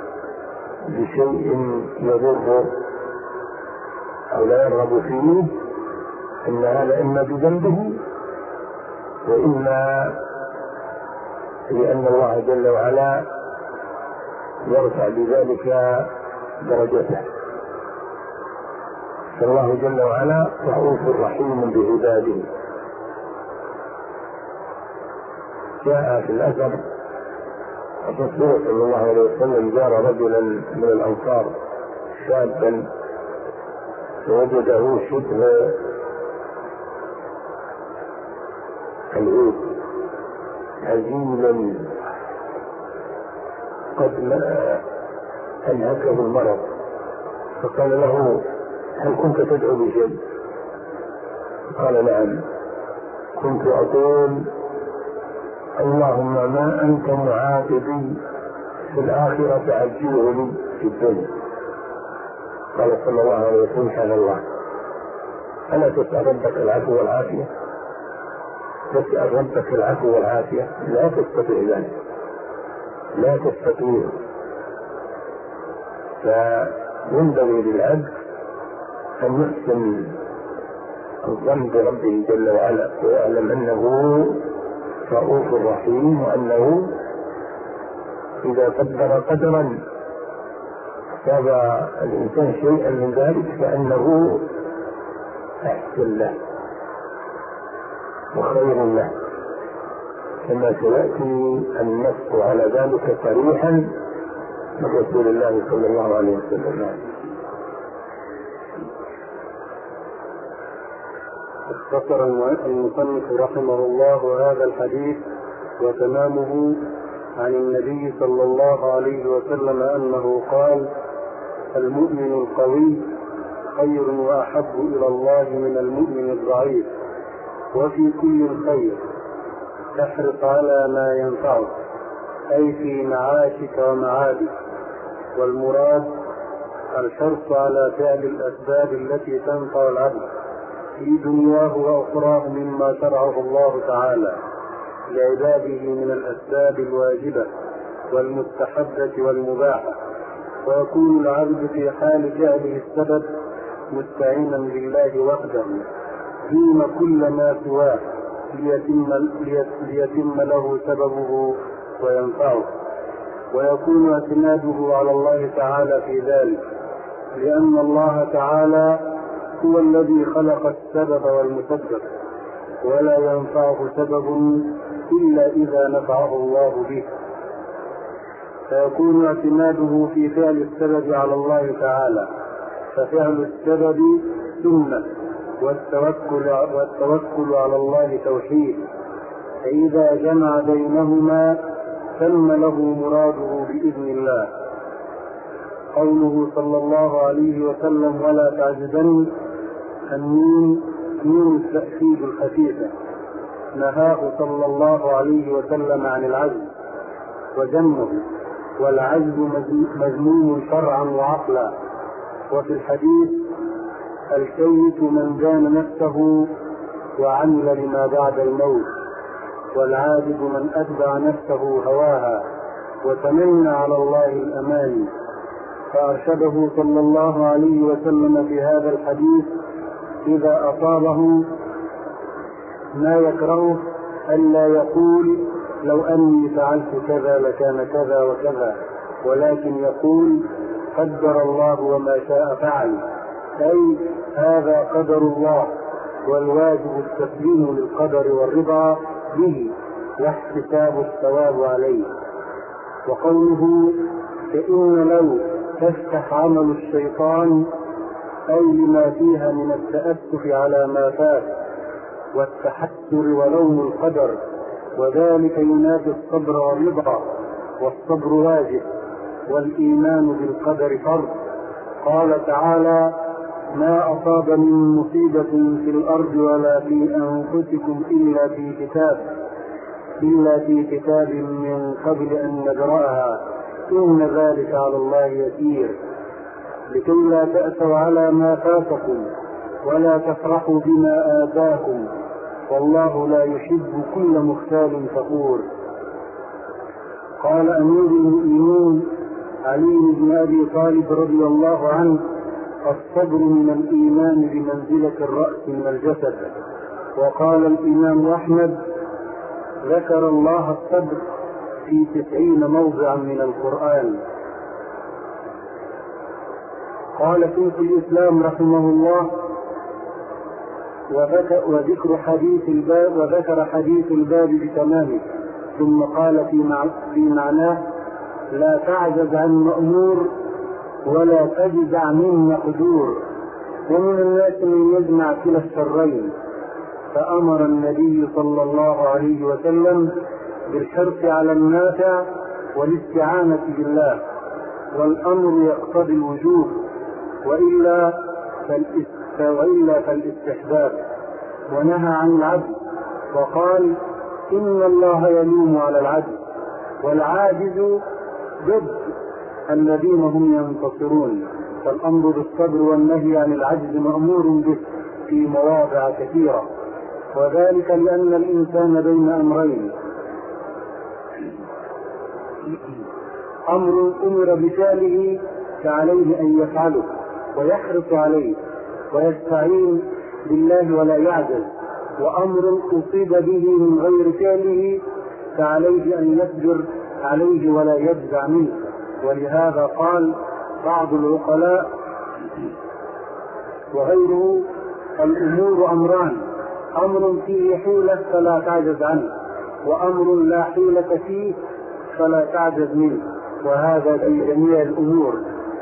بشيء يضره أو لا يرغب فيه إن هذا إما بذنبه وإما لأن الله جل وعلا يرفع بذلك درجته. فالله جل وعلا رؤوف رحيم بعباده. جاء في الأثر الرسول صلى الله عليه وسلم زار رجلا من الأنصار شابا فوجده شبه العود هزيلا قد أنهكه المرض، فقال له هل كنت تدعو بشيء؟ قال نعم، كنت أقول اللهم ما أنت معاقبي في الآخرة عجله لي في الدنيا. قال صلى الله عليه وسلم سبحان الله، ألا تسأل ربك العفو والعافية؟ تسأل ربك العفو والعافية؟ لا تستطيع ذلك، لا تستطيع. فينبغي للعبد أن يحسن الظن بربه جل وعلا، ويعلم أنه رؤوف رحيم، وأنه إذا قدر قدرا صاب الإنسان شيئا من ذلك فإنه أحسن له وخير له، كما سيأتي النص على ذلك صريحا من رسول الله صلى الله عليه وسلم. اختصر المصنف رحمه الله هذا الحديث وتمامه عن النبي صلى الله عليه وسلم أنه قال: المؤمن القوي خير وأحب إلى الله من المؤمن الضعيف، وفي كل خير، تحرص على ما ينفعك، أي في معاشك ومعادك. والمراد الحرص على فعل الأسباب التي تنفع العبد في دنياه وأخراه مما شرعه الله تعالى لعباده من الأسباب الواجبة والمستحبة والمباحة، ويكون العبد في حال فعله السبب مستعينا بالله وحده دون كل ما سواه ليتم له سببه وينفعه، ويكون اعتماده على الله تعالى في ذلك، لأن الله تعالى هو الذي خلق السبب والمسبب، ولا ينفعه سبب إلا إذا نفعه الله به، فيكون اعتماده في فعل السبب على الله تعالى، ففعل السبب سنة، والتوكل على الله توحيد، فإذا جمع بينهما تم له مراده بإذن الله. قوله صلى الله عليه وسلم: ولا تعجبن، النون نون التأكيد الخفيفة، نهاه صلى الله عليه وسلم عن العجز وذمه، والعجز مذموم شرعا وعقلا. وفي الحديث: الكيس من دان نفسه وعمل لما بعد الموت، والعابد من أتبع نفسه هواها وتمنى على الله الأماني. فأرشده صلى الله عليه وسلم في هذا الحديث إذا أصابه ما يكرهه ألا يقول لو أني فعلت كذا لكان كذا وكذا، ولكن يقول قدر الله وما شاء فعل، أي هذا قدر الله، والواجب التسليم للقدر والرضا به واحتساب الثواب عليه. وقوله: فإن لو تفتح عمل الشيطان، أي لما فيها من التأسف على ما فات والتحسر ولوم القدر، وذلك ينافي الصبر والرضا، والصبر واجب، والإيمان بالقدر فرض. قال تعالى: ما أصاب من مصيبة في الأرض ولا في أنفسكم إلا في كتاب من قبل أن نبرأها، إن ذلك على الله يسير، لكي لا تأسوا على ما فاتكم ولا تفرحوا بما آتاكم، والله لا يحب كل مختال فخور. قال أمير المؤمنين علي بن أبي طالب رضي الله عنه: الصبر من الإيمان بمنزلة الرأس من الجسد. وقال الإمام أحمد: ذكر الله الصبر في 90 موضعا من القرآن. قال شيخ الإسلام رحمه الله: وذكر حديث الباب بتمامه، ثم قال في معناه: لا تعجز عن مأمور ولا تجزع من مقدور، ومن الناس من يجمع كلا الشرين. فأمر النبي صلى الله عليه وسلم بالحرص على النافع والاستعانة بالله، والأمر يقتضي الوجوب، وإلا فالاستحباب. ونهى عن العدل وقال إن الله يلوم على العدل، والعاجز ضد الذين هم ينتصرون. فالأمر بالصبر والنهي عن العجز مأمور به في مواضع كثيرة، وذلك لأن الإنسان بين أمرين: أمر أمر بفعله فعليه أن يفعله ويحرص عليه ويستعين بالله ولا يعجز، وأمر أصيب به من غير فعله فعليه أن يصبر عليه ولا يجزع منه. ولهذا قال بعض العقلاء وغيره: الأمور أمران، أمر فيه حيلة فلا تعجز عنه، وأمر لا حيلة فيه فلا تعجز منه، وهذا في جميع الأمور.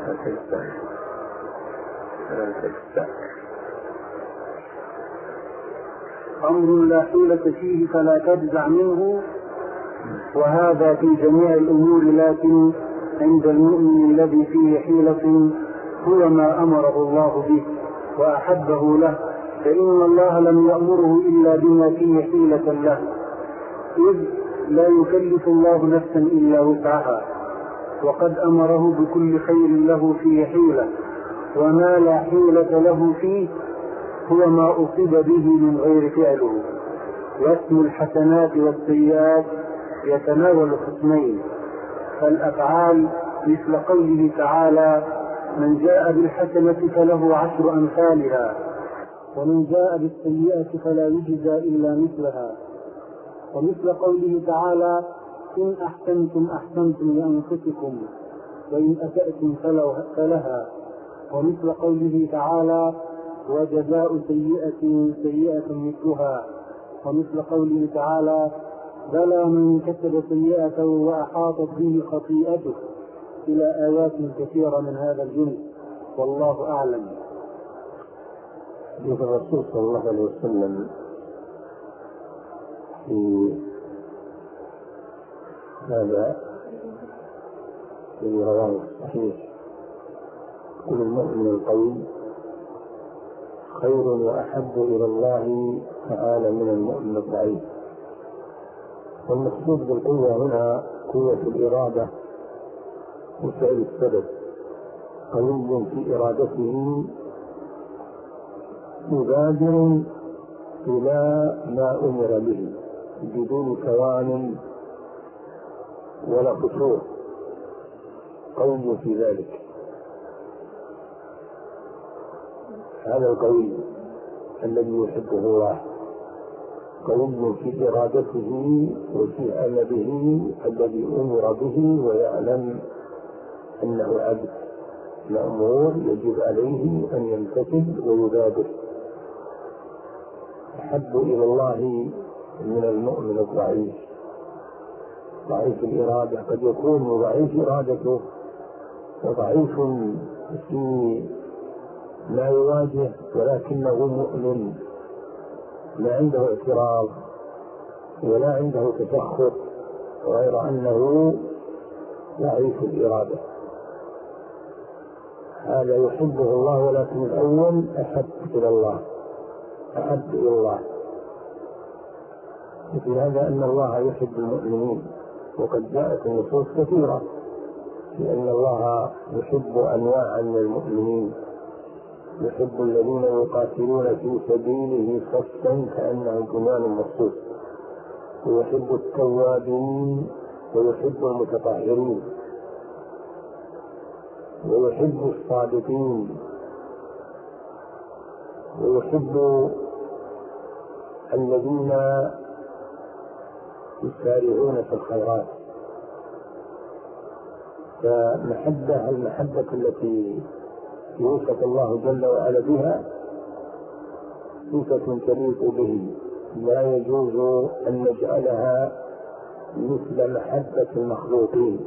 أمر لا حيلة فيه فلا تجزع منه، وهذا في جميع الأمور، لكن عند المؤمن الذي فيه حيلة هو ما أمره الله به وأحبه له، فإن الله لم يأمره إلا بما فيه حيلة له، إذ لا يكلف الله نفسا إلا وسعها، وقد أمره بكل خير له فيه حيلة، وما لا حيلة له فيه هو ما أصيب به من غير فعله. واسم الحسنات والسيئات يتناول قسمين: فالأفعال مثل قوله تعالى: من جاء بالحسنة فله 10 أمثالها، ومن جاء بالسيئة فلا يجزى إلا مثلها. ومثل قوله تعالى: إن أحسنتم أحسنتم لأنفسكم وإن أسأتم فلها. ومثل قوله تعالى: وجزاء سيئة سيئة مثلها. ومثل قوله تعالى: بلى من كسب سيئة وأحاطت به خطيئته، إلى آيات كثيرة من هذا الجنس، والله أعلم. الرسول صلى الله عليه وسلم في هذا الذي رواه الصحيح: كل المؤمن القوي خير وأحب إلى الله تعالى من المؤمن الضعيف. والمقصود بالقوة هنا قوة الإرادة وفعل السبب، قوي في إرادته مبادر إلى ما أمر به بدون توان ولا قصور، قوي في ذلك. هذا القوي الذي يحبه الله، قوي في إرادته وفي أمله الذي أمر به، ويعلم أنه عبد مأمور يجب عليه أن يمتثل ويبادر. أحب إلى الله من المؤمن الضعيف، ضعيف الإرادة. قد يكون ضعيف إرادته وضعيف في ما يواجه، ولكنه مؤمن، لا عنده اعتراض ولا عنده تسخط، غير أنه ضعيف الإرادة. هذا يحبه الله، ولكن الأول أحب إلى الله، أحب إلى الله. مثل هذا أن الله يحب المؤمنين، وقد جاءت النصوص كثيرة في أن الله يحب أنواعا من المؤمنين، يحب الذين يقاتلون في سبيله صفا كأنهم بنيان مرصوص، ويحب التوابين ويحب المتطهرين ويحب الصادقين ويحب الذين يسارعون في الخيرات. فمحبة المحبة التي يوصف الله جل وعلا بها صفة تليق به، لا يجوز أن نجعلها مثل محبة المخلوقين.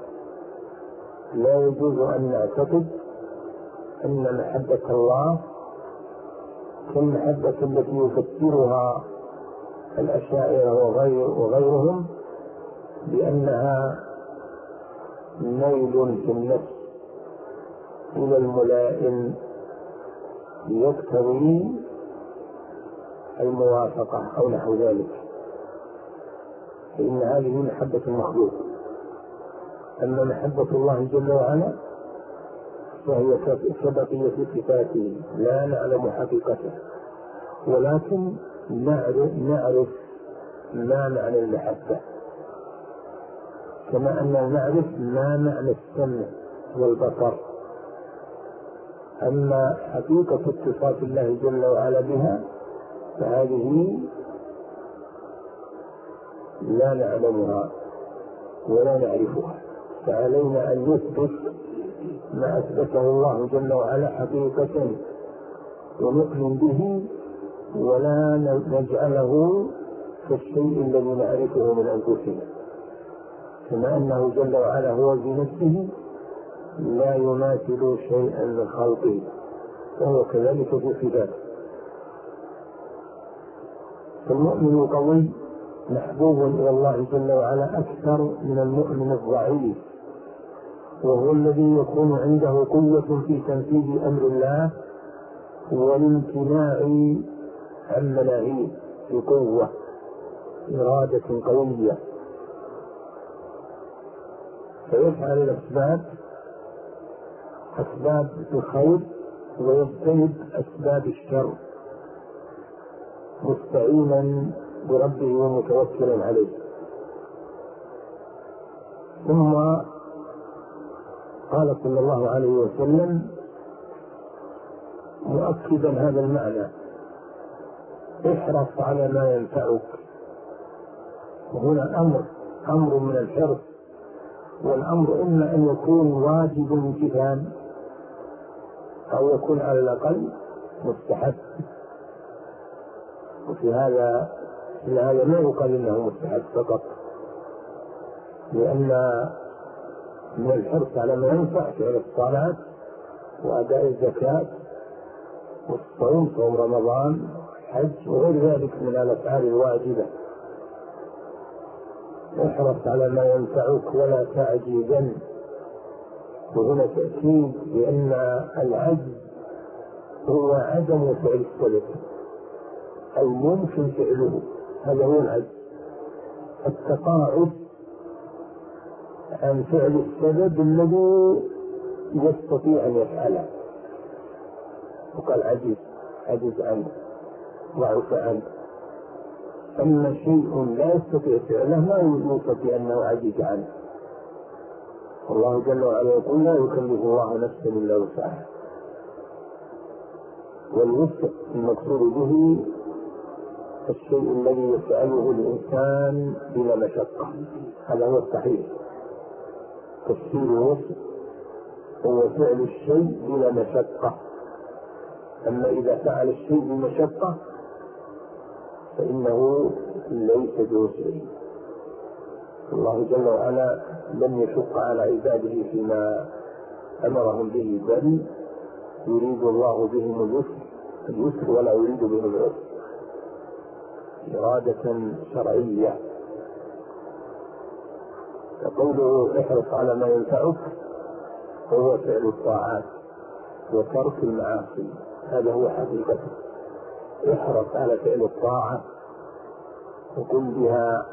لا يجوز أن نعتقد أن محبة الله كالمحبة التي يفسرها الأشاعرة وغيرهم بأنها ميل في النفس إلى الملائم يقتضي الموافقة أو نحو ذلك، فإن هذه محبة المخلوق. أما محبة الله جل وعلا فهي كبقية صفاته لا نعلم حقيقته، ولكن نعرف ما معنى المحبة، كما أن نعرف ما معنى السمع والبصر. أما حقيقة اتصاف الله جل وعلا بها فهذه لا نعلمها ولا نعرفها، فعلينا أن نثبت ما أثبته الله جل وعلا حقيقة ونؤمن به، ولا نجعله كالشيء الذي نعرفه من أنفسنا، كما أنه جل وعلا هو بنفسه لا يماثل شيئا من خلقه، وهو كذلك في صفاته. فالمؤمن القوي محبوب إلى الله جل وعلا أكثر من المؤمن الضعيف، وهو الذي يكون عنده قوة في تنفيذ أمر الله والامتناع عن مناهيه بقوة، إرادة قوية، فيفعل الأسباب أسباب الخير ويجتنب أسباب الشر، مستعينا بربه ومتوكلا عليه. ثم قال صلى الله عليه وسلم مؤكدا هذا المعنى: احرص على ما ينفعك. وهنا أمر من الحرص، والأمر إما أن يكون واجب امتثال أو يكون على الأقل مستحب. وفي هذا ما يقال إنه مستحب فقط، لأن من الحرص على ما ينفع فعل الصلاة وأداء الزكاة والصوم، صوم رمضان، حج وغير ذلك من الأفعال الواجبة. احرص على ما ينفعك ولا تعجزا. وهنا تأكيد بأن العجز هو عدم فعل السبب أو ممكن فعله، هذا هو العجز. التقاعد عن فعل السبب الذي يستطيع أن يفعله، وقال عجز عنه، ضعف عنه. أما شيء لا يستطيع فعله ما يوصف بأنه عجز عنه. الله جل وعلا يقول: لا يكلف الله نفسا إلا وسعها. والوسع المقصود به الشيء الذي يفعله الإنسان بلا مشقة، هذا هو الصحيح. تفسير الوسع هو فعل الشيء بلا مشقة. أما إذا فعل الشيء بمشقة فإنه ليس بوسع. الله جل وعلا لم يشق على عباده فيما أمرهم به، بل يريد الله بهم اليسر ولا يريد بهم العسر، إرادة شرعية. فقوله احرص على ما ينفعك هو فعل الطاعات وترك المعاصي، هذا هو حقيقته. احرص على فعل الطاعة وقم بها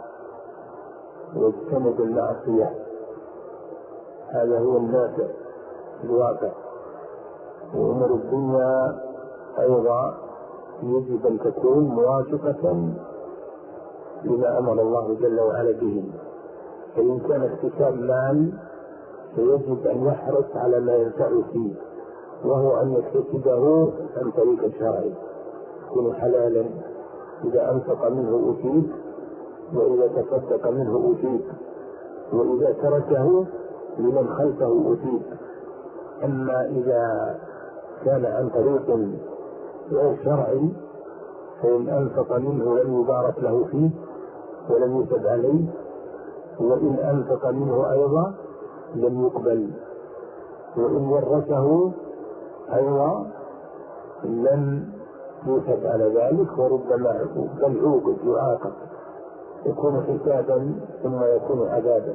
واجتنب المعصية، هذا هو النافع الواقع. وأمور الدنيا أيضا يجب أن تكون موافقة لما أمر الله جل وعلا به. فإن كان اكتساب مال فيجب أن يحرص على ما ينفع فيه، وهو أن يكتسبه عن طريق الشرع، يكون حلالا. إذا أنفق منه أثيب، وإذا تصدق منه أثيب، وإذا تركه لمن خلفه أثيب. أما إذا كان عن طريق غير شرعي فإن أنفق منه لم يبارك له فيه ولم يثب عليه، وإن أنفق منه أيضا لم يقبل، وإن ورثه أيضا لم يثب على ذلك، وربما بل عوقب يعاقب، يكون حسابا ثم يكون عذابا.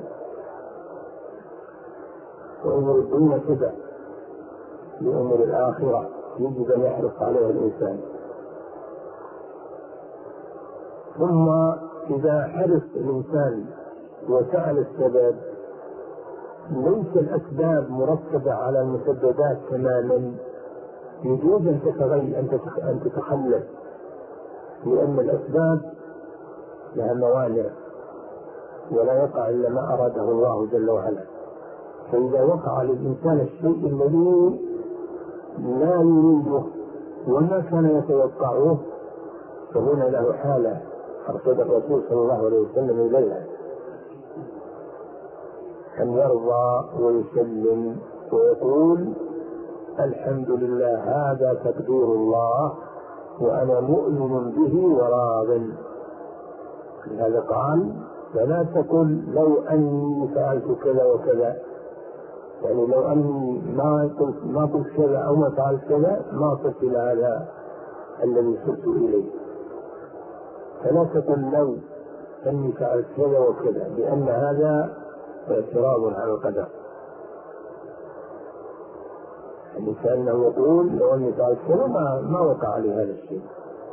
وأمور الدنيا تبع لأمور الآخرة، يجب أن يحرص عليها الإنسان. ثم إذا حرص الإنسان وسأل السبب، ليس الأسباب مرتبة على المسببات تماما، يجوز أن تتخلف، لأن الأسباب لها موانع ولا يقع إلا ما أراده الله جل وعلا. فإذا وقع للإنسان الشيء الذي لا يريده وما كان يتوقعه، فهنا له حالة أرشد الرسول صلى الله عليه وسلم إليها، أن يرضى ويسلم ويقول الحمد لله هذا تقدير الله وأنا مؤمن به وراض. لهذا قال فلا تقل لو أني فعلت كذا وكذا، يعني لو أني ما قلت كذا أو ما فعلت كذا ما صرت إلى هذا الذي صرت إليه. فلا تقل لو أني فعلت كذا وكذا، لأن هذا اعتراض على القدر، يعني كأنه يقول لو أني فعلت كذا ما وقع لي هذا الشيء،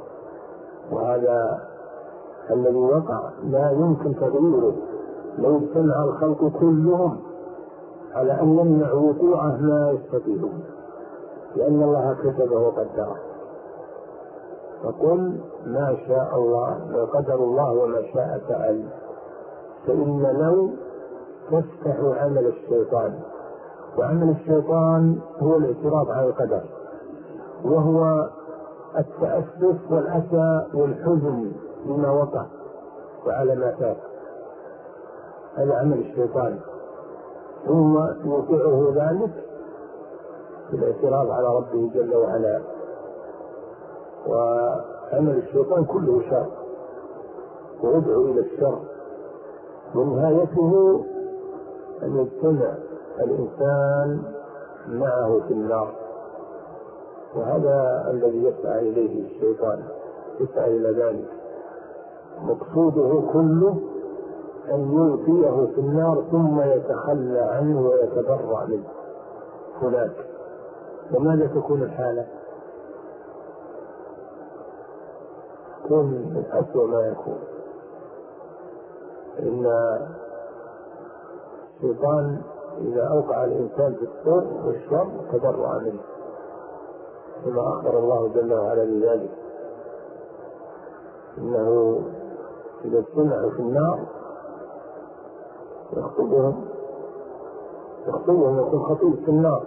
وهذا الذي وقع لا يمكن تغييره. لو اجتمع الخلق كلهم على أن يمنعوا وقوعه ما يستطيعون، لأن الله كتبه وقدره. فقل ما شاء الله وقدر الله وما شاء فعل، فإن لو تفتح عمل الشيطان، وعمل الشيطان هو الاعتراض على القدر، وهو التأسف والأسى والحزن بما وقع وعلى ما فات، هذا عمل الشيطان، ثم يوقعه ذلك بالاعتراض على ربه جل وعلا. وعمل الشيطان كله شر ويدعو إلى الشر، ونهايته أن يجتمع الإنسان معه في النار، وهذا الذي يسعى إليه الشيطان، يسعى إلى ذلك. مقصوده كله أن يلقيه في النار ثم يتخلى عنه ويتبرأ منه هناك. وماذا تكون الحالة؟ تكون من أسوأ ما يكون، إن الشيطان إذا أوقع الإنسان في الشر والشر تبرأ منه، كما أخبر الله جل وعلا بذلك، إنه إذا اجتمعوا في النار يخطبهم يكون خطيب في النار،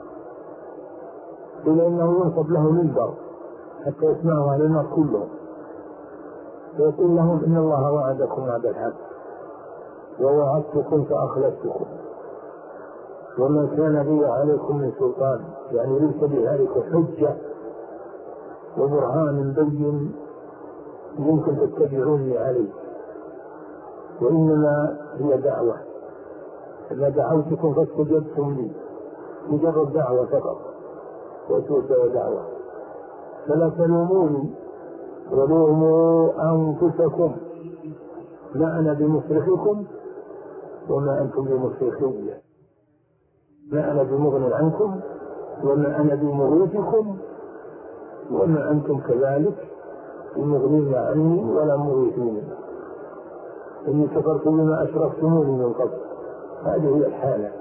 إلا أنه ينصب له منبر حتى يسمعه أهل النار كلهم، فيقول لهم إن الله وعدكم وعد الحق ووعدتكم فأخلفتكم وما كان لي عليكم من سلطان، يعني ليس بذلك حجة وبرهان بين يمكن تتبعوني عليه، وإنما هي دعوة، إذا دعوتكم فاستجبتم لي، مجرد دعوة فقط وتوسع دعوة. فلا تلوموني ولوموا أنفسكم، ما أنا بمصرخكم وما أنتم بمصرخي، ما أنا بمغن عنكم وما أنا بمغيثكم وما أنتم كذلك بمغنين عني ولا مغيثين، إني كفرت بما أشركتموني من قبل. هذه هي الحالة.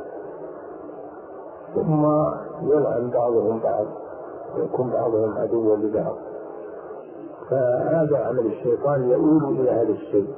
ثم يلعن بعضهم بعض ويكون بعضهم عدوا لبعض، فهذا عمل الشيطان يؤول إلى هذا الشيء.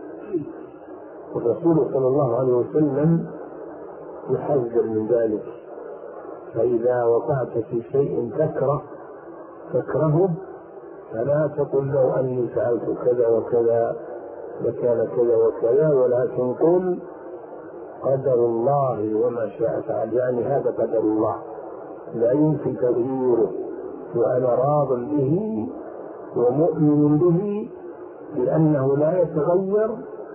والرسول صلى الله عليه وسلم يحذر من ذلك، فإذا وقعت في شيء تكرهه فلا تقل لو أني فعلت كذا وكذا لكان كذا وكذا، ولكن قل قدر الله وما شاء فعل، يعني هذا قدر الله لا يمكن تغييره، وأنا راض به ومؤمن به لأنه لا يتغير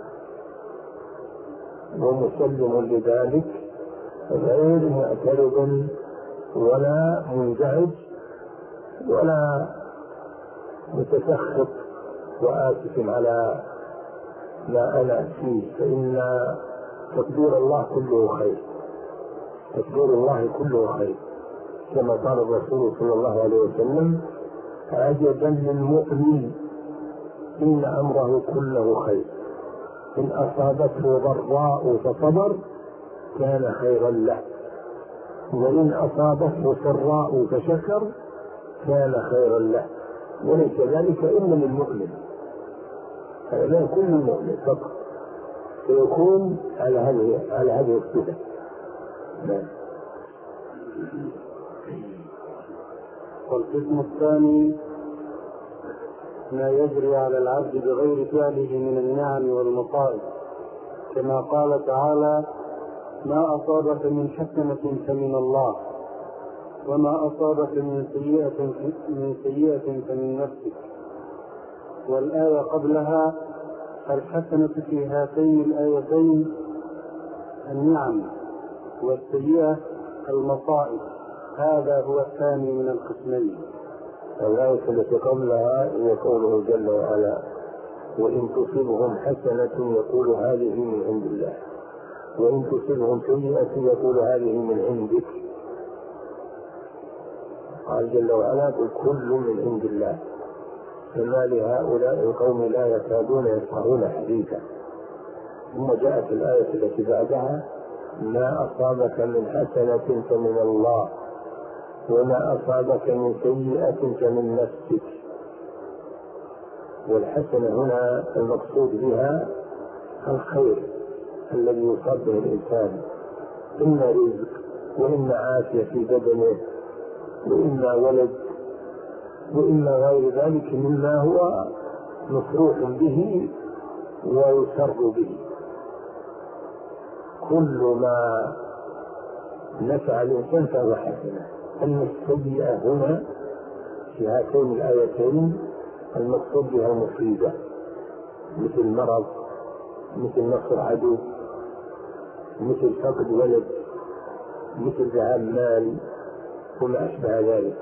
ومسلم لذلك، غير معترض ولا منزعج ولا متسخط وآسف على ما أنا فيه، فإن تقدير الله كله خير، تقدير الله كله خير، كما قال الرسول صلى الله عليه وسلم عجبا للمؤمن إن أمره كله خير، إن أصابته ضراء فصبر كان خيرا له، وإن أصابته سراء فشكر كان خيرا له. وليس ذلك إلا للمؤمن، هذا لا يكون للمؤمن فقط، فيكون على هذه الصفة. والقسم الثاني ما يجري على العبد بغير فعله من النعم والمصائب، كما قال تعالى: ما أصابك من حسنة فمن الله، وما أصابك من سيئة فمن نفسك. والآية قبلها الحسنة في هاتين الآيتين النعم، والسيئة المصائب، هذا هو الثاني من القسمين. الآية التي قبلها هي قوله جل وعلا: وإن تصبهم حسنة يقول هذه من عند الله، وإن تصبهم سيئة يقول هذه من عندك. قال جل وعلا: كل من عند الله، فما لهؤلاء القوم لا يكادون يفقهون حديثا. ثم جاءت الآية التي بعدها: ما أصابك من حسنة فمن الله، وما أصابك من سيئة فمن نفسك. والحسنة هنا المقصود بها الخير الذي يصاب به الإنسان، إما رزق، وإما عافية في بدنه، وإما ولد، وإما غير ذلك مما هو مفروح به ويسر به. كل ما نفع الإنسان فهو حسنة. أما السيئة هنا في هاتين الآيتين المقصود بها المصيبة، مثل مرض، مثل نصر عدو، مثل فقد ولد، مثل ذهاب مال، وما أشبه ذلك.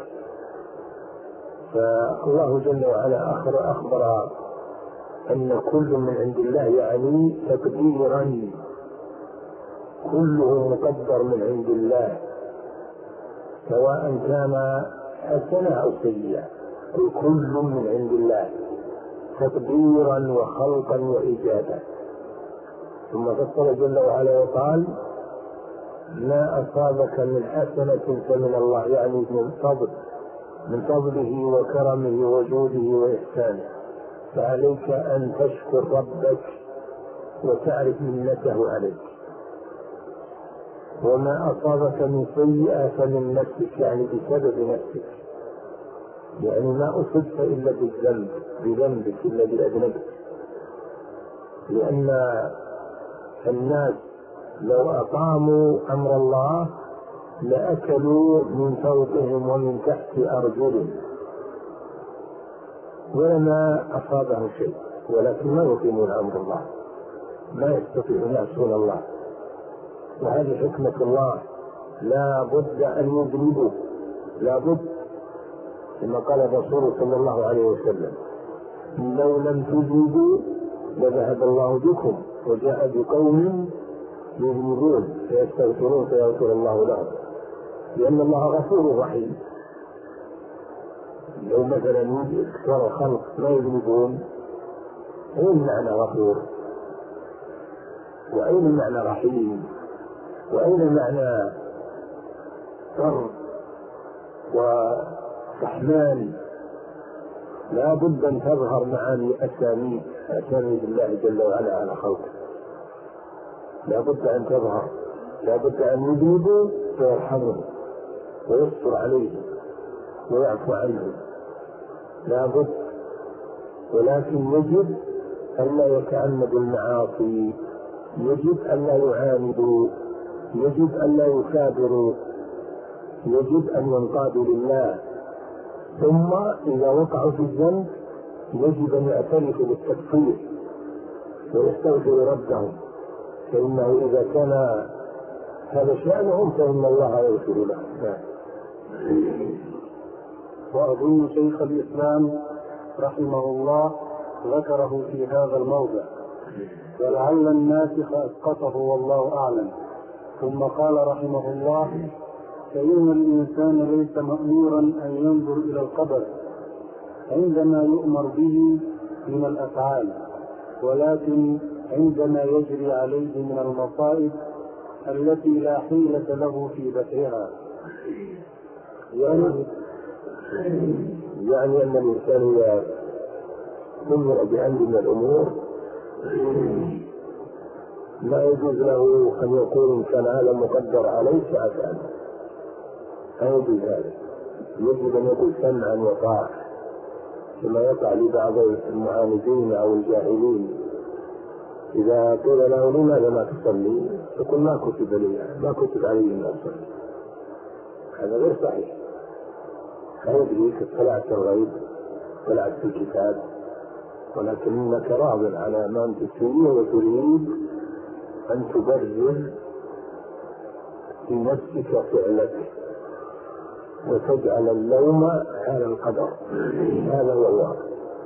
فالله جل وعلا أخبر أن كل من عند الله، يعني تقديرا كله مقدر من عند الله، سواء كان حسنة أو سيئة، كل من عند الله تقديرا وخلقا وإيجادا. ثم فصل جل وعلا وقال: ما أصابك من حسنة فمن الله، يعني من فضله وكرمه وجوده وإحسانه، فعليك أن تشكر ربك وتعرف منته عليك. وما أصابك من سيئة فمن نفسك، يعني بسبب نفسك، يعني ما أصبت إلا بذنبك الذي أذنبت. لأن الناس لو أقاموا أمر الله لأكلوا من فوقهم ومن تحت أرجلهم ولما أصابهم شيء، ولكن ما يقيمون أمر الله، ما يستطيعون يعصون الله. وهذه حكمة الله، لا بد أن يذنبوا، لا بد، كما قال الرسول صلى الله عليه وسلم: لو لم تذنبوا لذهب الله بكم وجاء بقوم يذنبون فيستغفرون فيغفر الله لهم، لأن الله غفور رحيم. لو مثلا اكثر الخلق ما يذنبون، أين معنى غفور؟ وأين معنى رحيم؟ وأين معنى بر ورحمن؟ لا بد أن تظهر معاني أسامي الله جل وعلا على خلقه، لا بد أن تظهر، لا بد أن يذنبوا فيرحمهم ويستر عليهم ويعفو عنهم، لا بد. ولكن يجب أن لا يتعمدوا المعاصي، يجب أن لا يعاندوا، يجب أن لا يكابروا، يجب أن ينقادوا لله. ثم إذا وقعوا في الذنب يجب أن يعترفوا بالتكفير ويستغفروا ربهم، فإنه إذا كان هذا شأنهم فإن الله يغفر لهم. وأظن شيخ الإسلام رحمه الله ذكره في هذا الموضع، ولعل الناسخ أسقطه والله أعلم. ثم قال رحمه الله: فإن الإنسان ليس مأمورا أن ينظر إلى القبر، عندما يؤمر به من الأفعال، ولكن عندما يجري عليه من المصائب التي لا حيلة له في دفعها. يعني أن الإنسان إذا أمر بأمر من الأمور لا يجوز له أن يقول إن كان هذا مقدر عليه سأفعل، لا يجوز هذا. يجب أن يقول سمعا وطاعة، كما يقع لبعض المعاندين أو الجاهلين إذا قيل له لماذا ما تصلي يقول ما كتب لي، ما كتب علي أن أصلي. هذا غير صحيح. فيدريك اطلعت الغيب، اطلعت في الكتاب، ولكنك راض على ما أنت تريد وتريد أن تبرر في نفسك فعلك وتجعل اللوم على القدر. هذا هو الواقع.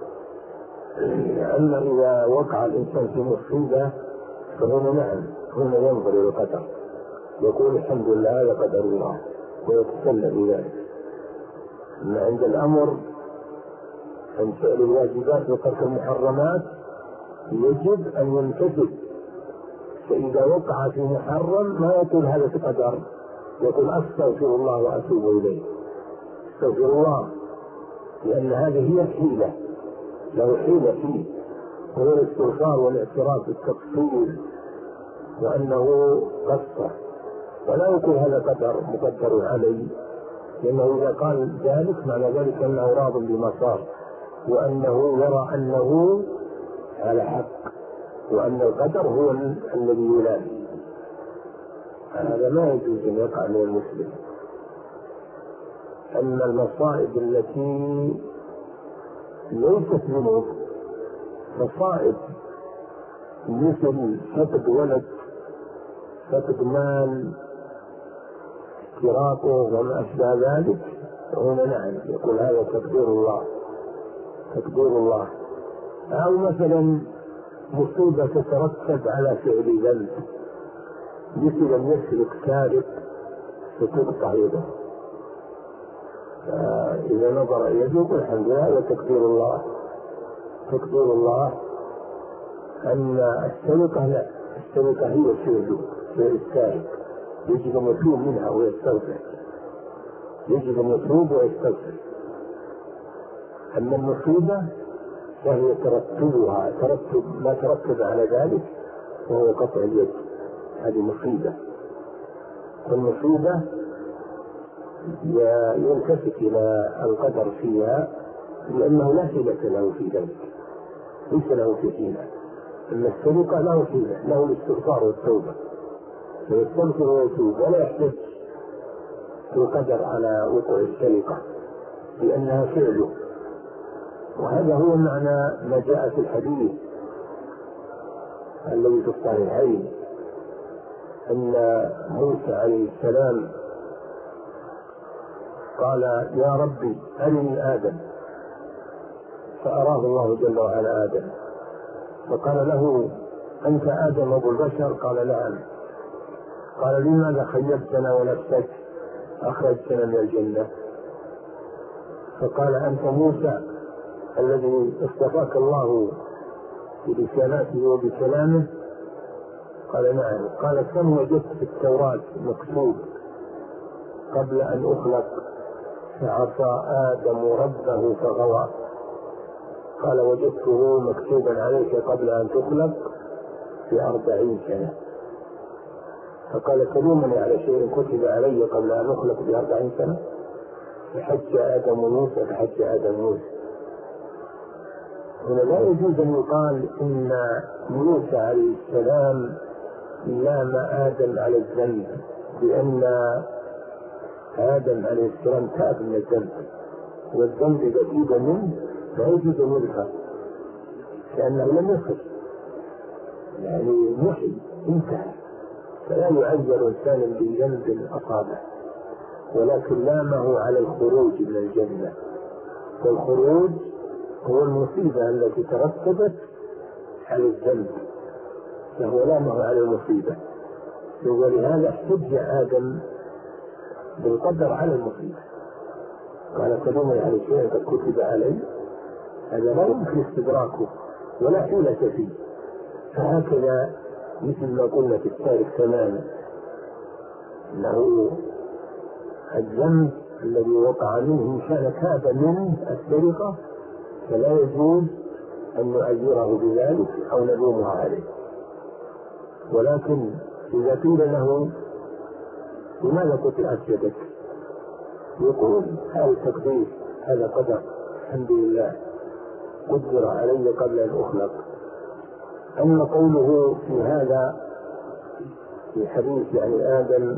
أما إذا وقع الإنسان في مصيبة فهنا نعم، هنا ينظر إلى القدر، يقول الحمد لله هذا قدر الله ويتسلى بذلك. أما عند الأمر عن فعل الواجبات وترك المحرمات يجب أن يمتثل. فإذا وقع في محرم ما يقول هذا قدر، يقول أستغفر الله وأتوب إليه. استغفر الله، لأن هذه هي الحيلة، له حيلة فيه، وهو الاستغفار والاعتراف بالتقصير وأنه قصر، ولا يقول هذا قدر مقدر علي، لأنه إذا قال ذلك معنى ذلك أنه راض بما صار، وأنه يرى أنه على حق، وأن القدر هو الذي يلام. هذا ما يجوز أن يقع من المسلم. أما المصائب التي ليست ذنوب، مصائب مثل فقد ولد، فقد مال، اختراقه وما أشبه ذلك، هنا نعم يقول هذا تقدير الله، تقدير الله. أو مثلا مصيبة تترتب على فعل ذنب، مثل أن يسرق سارق فتقطع يده، إذا نظر إليه يقول الحمد لله هذا تقدير الله. تقدير الله أن السرقة لا، السرقة هي فعل السارق، يجب أن يتوب منها ويستغفر، يجب أن يتوب ويستغفر. أما المصيبة فهي ترتبها، ترتب ما ترتب على ذلك وهو قطع اليد، هذه مصيبة. والمصيبة يلتفت إلى القدر فيها لأنه لا حيلة له في ذلك، ليس له في حيلة. أما السرقة له حيلة، له الاستغفار والتوبة، فيستغفر ويتوب ولا يحتاج القدر على وقوع السرقة لأنها فعله. وهذا هو معنى ما جاء في الحديث الذي في الصحيحين أن موسى عليه السلام قال يا ربي أرني آدم، فأراه الله جل وعلا آدم، فقال له أنت آدم أبو البشر؟ قال نعم. قال لماذا خيبتنا ونفسك أخرجتنا من الجنة؟ فقال أنت موسى الذي اصطفاك الله برسالته وبكلامه؟ قال نعم. قال كم وجدت في التوراة مكتوب قبل أن أخلق فعصى آدم ربه فغوى؟ قال وجدته مكتوبا عليك قبل أن تخلق ب40 سنة. فقال تلومني على شيء كتب علي قبل أن أخلق ب40 سنة؟ فحج آدم موسى فحج آدم موسى. هنا لا يجوز أن يقال إن موسى عليه السلام لام آدم على الذنب، لأن آدم عليه السلام تاب من الذنب، والذنب إذا تاب منه لا يجوز أن يذكر لأنه لم يصل، يعني محي انتهى، فلا يعذر إنسان بذنب أصابه، ولكن لامه على الخروج من الجنة، والخروج هو المصيبة التي ترتبت على الذنب، فهو لامه على المصيبة. ولهذا احتج آدم بالقدر على المصيبة، قال تلومني على شيء قد كتب علي؟ هذا لا يمكن استدراكه ولا حيلة فيه. فهكذا مثل ما قلنا في التاريخ تماما أنه الذنب الذي وقع منه إن كان تاب منه السرقة فلا يجوز أن نؤجره بذلك أو نلومه عليه. ولكن إذا قيل له لماذا قطعت يدك؟ يقول هذا تقدير، هذا قدر، الحمد لله قدر علي قبل أن أخلق. أما قوله في هذا في حديث يعني آدم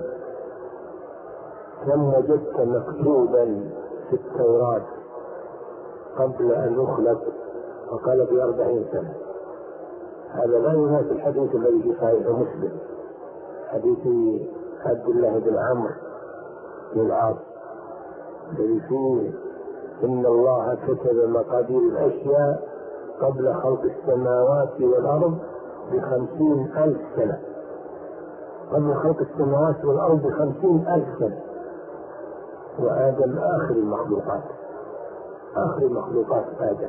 كم وجدت مكتوبا في التوراة قبل أن يخلق؟ فقال ب40 سنة. هذا لا ينافي الحديث الذي في صحيح مسلم، حديث عبد الله بن عمرو بن العاص الذي فيه إن الله كتب مقادير الأشياء قبل خلق السماوات والأرض ب50,000 سنة. قبل خلق السماوات والأرض ب50,000 سنة، وآدم آخر المخلوقات، آخر مخلوقات آدم،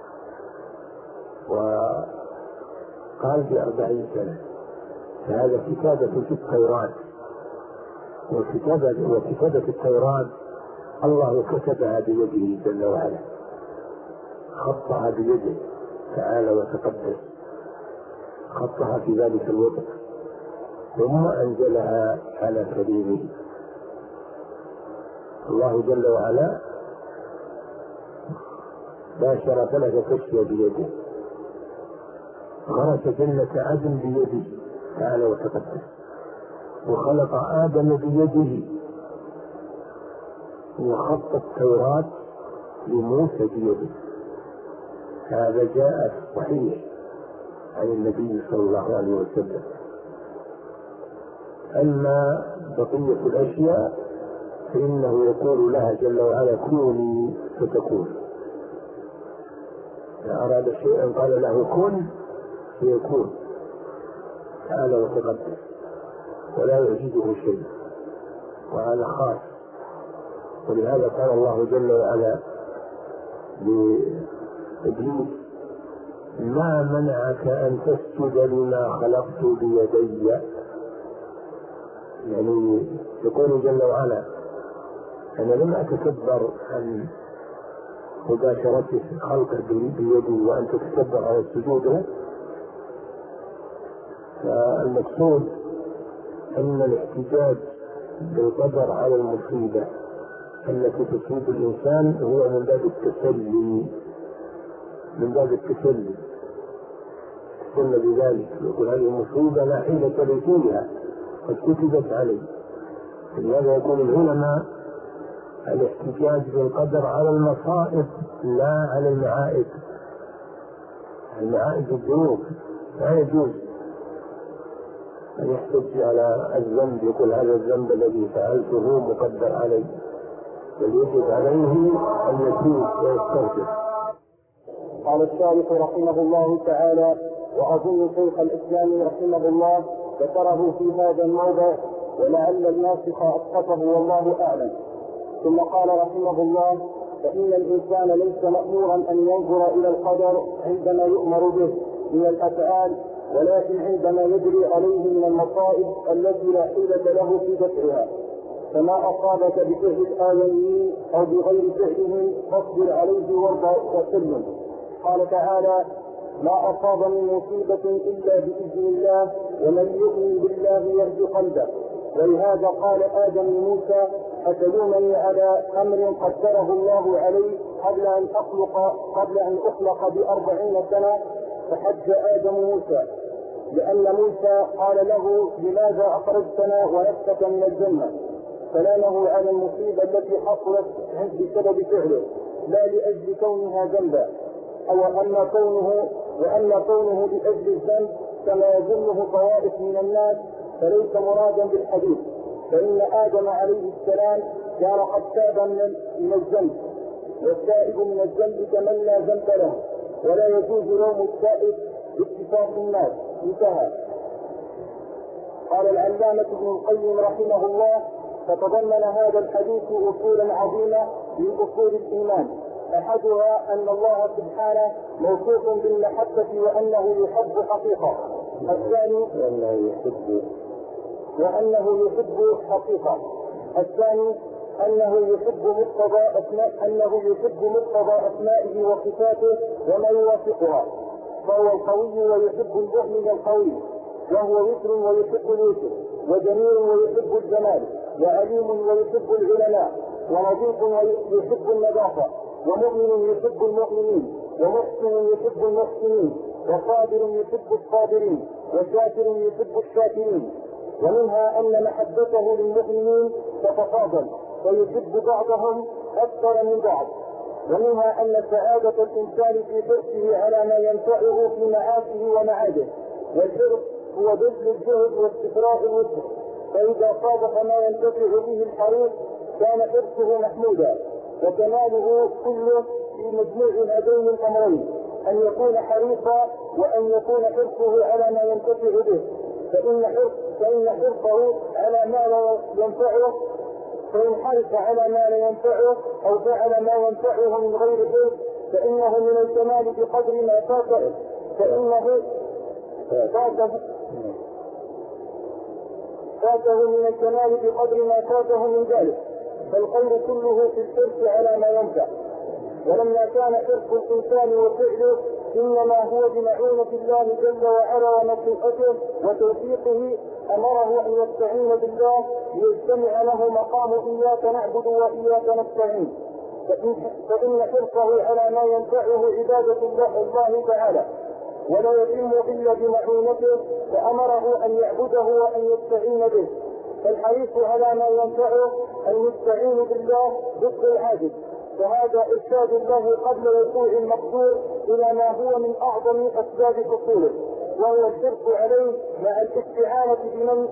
وقال ب40 سنة. فهذا كتابة في التوراة، وكتابة التوراة الله كتبها بيده جل وعلا، خطها بيده تعالى وتقدس، خطها في ذلك الوقت ثم أنزلها على كريمه. الله جل وعلا باشر فلك كشف بيده، غرس جنة عدن بيده تعالى وتقدس، وخلق آدم بيده، وخط التوراة لموسى بيده. هذا جاء صحيح عن النبي صلى الله عليه وسلم. أما بقية الأشياء فإنه يقول لها جل وعلا كوني فتكون. إذا أراد شيئا قال له كن فيكون تعالى وتقدس، ولا يعجزه شيء، وهذا خاص. ولهذا قال الله جل وعلا لإبليس ما منعك أن تسجد لما خلقت بيدي. يعني يقول جل وعلا أنا لم أتكبر عن مباشرة خلقه بيدي وأن تتكبر على السجود له. فالمقصود أن الاحتجاج بالقدر على المصيبة التي تصيب الإنسان هو من باب التسلي، من باب التسلي بذلك. يقول هذه المصيبة لا حيلة لي فيها قد كتبت علي. لهذا يقول العلماء الاحتجاج بالقدر على المصائب لا على المعائب. المعائب الذنوب لا يجوز أن يحتج على الذنب، يقول هذا الذنب الذي فعلته مقدر علي، بل يجب عليه أن يتوب ويستغفر. قال الشارح رحمه الله تعالى: وأظن شيخ الإسلام رحمه الله ذكره في هذا الموضع، ولعل الناسخ أسقطه والله أعلم. ثم قال رحمه الله: فإن الإنسان ليس مأمورا أن ينظر إلى القدر عندما يؤمر به من الأفعال، ولكن عندما يجري عليه من المصائب التي لا حيلة له في دفعها. فما أصابك بفعل الآدميين أو بغير فعلهم فاصبر عليه وارضى وسلم. قال تعالى: ما أصاب من مصيبة إلا بإذن الله، ومن يؤمن بالله يهد قلبه. ولهذا قال آدم لموسى: أتلومني على أمر قدره الله علي قبل أن أخلق ب40 سنة؟ فحج آدم موسى، لأن موسى قال له: لماذا أخرجتنا ونفسك من الجنة؟ فلامه على المصيبة التي حصلت بسبب فعله، لا لأجل كونها ذنبا. وأما كونه لأجل الذنب كما يظنه طوائف من الناس فليس مرادا بالحديث، فإن آدم عليه السلام كان قد تاب من الذنب، والتائب من الذنب كمن لا ذنب له، ولا يجوز لوم التائب باتفاق الناس. انتهى. قال العلامة ابن القيم رحمه الله: فتضمن هذا الحديث أصولا عظيمة من أصول الإيمان، أحدها أن الله سبحانه موصوف بالمحبة وأنه يحب حقيقة. الثاني وأنه يحب حقيقة. الثاني أنه يحب مقتضى أسمائه وصفاته وما يوافقها، فهو القوي ويحب المؤمن القوي، وهو يسر ويحب اليسر، وجميل ويحب الجمال، وعليم ويحب العلماء، ونظيف ويحب النظافة، ومؤمن يحب المؤمنين، ومحسن يحب المحسنين، وصابر يحب الصابرين، وشاكر يحب الشاكرين. ومنها أن محبته للمؤمنين تتفاضل فيحب بعضهم أكثر من بعض. ومنها أن سعادة الإنسان في حرصه على ما ينفعه في معاشه ومعاده، والحرص هو بذل الجهد واستفراغ الوسع، فإذا صادف ما ينتفع به الحريص كان حرصه محمودا. وكماله كله في مجموع هذين الأمرين، أن يكون حريصا وأن يكون حرصه على ما ينتفع به، فإن حرصه على ما لا ينفعه، فإن حرص على ما لا ينفعه أو فعل ما ينفعه من غير حرص فإنه من الكمال بقدر ما فاته، فاته من الكمال بقدر ما فاته من ذلك. فالخير كله في الحرص على ما ينفع. ولما كان حرص الإنسان وفعله إنما هو بمعونة الله جل وعلا ونصيحته وتوفيقه، أمره أن يستعين بالله ليجتمع له مقام إياك نعبد وإياك نستعين، فإن حرصه على ما ينفعه عبادة الله تعالى، ولا يتم إلا بمعونته، فأمره أن يعبده وأن يستعين به. فالحريص على ما ينفعه أن يستعين بالله ضد العاجز، فهذا إرشاد الله قبل وقوع المقدور إلى ما هو من أعظم أسباب حصوله، وهو الحرص عليه مع الاستعانة بمن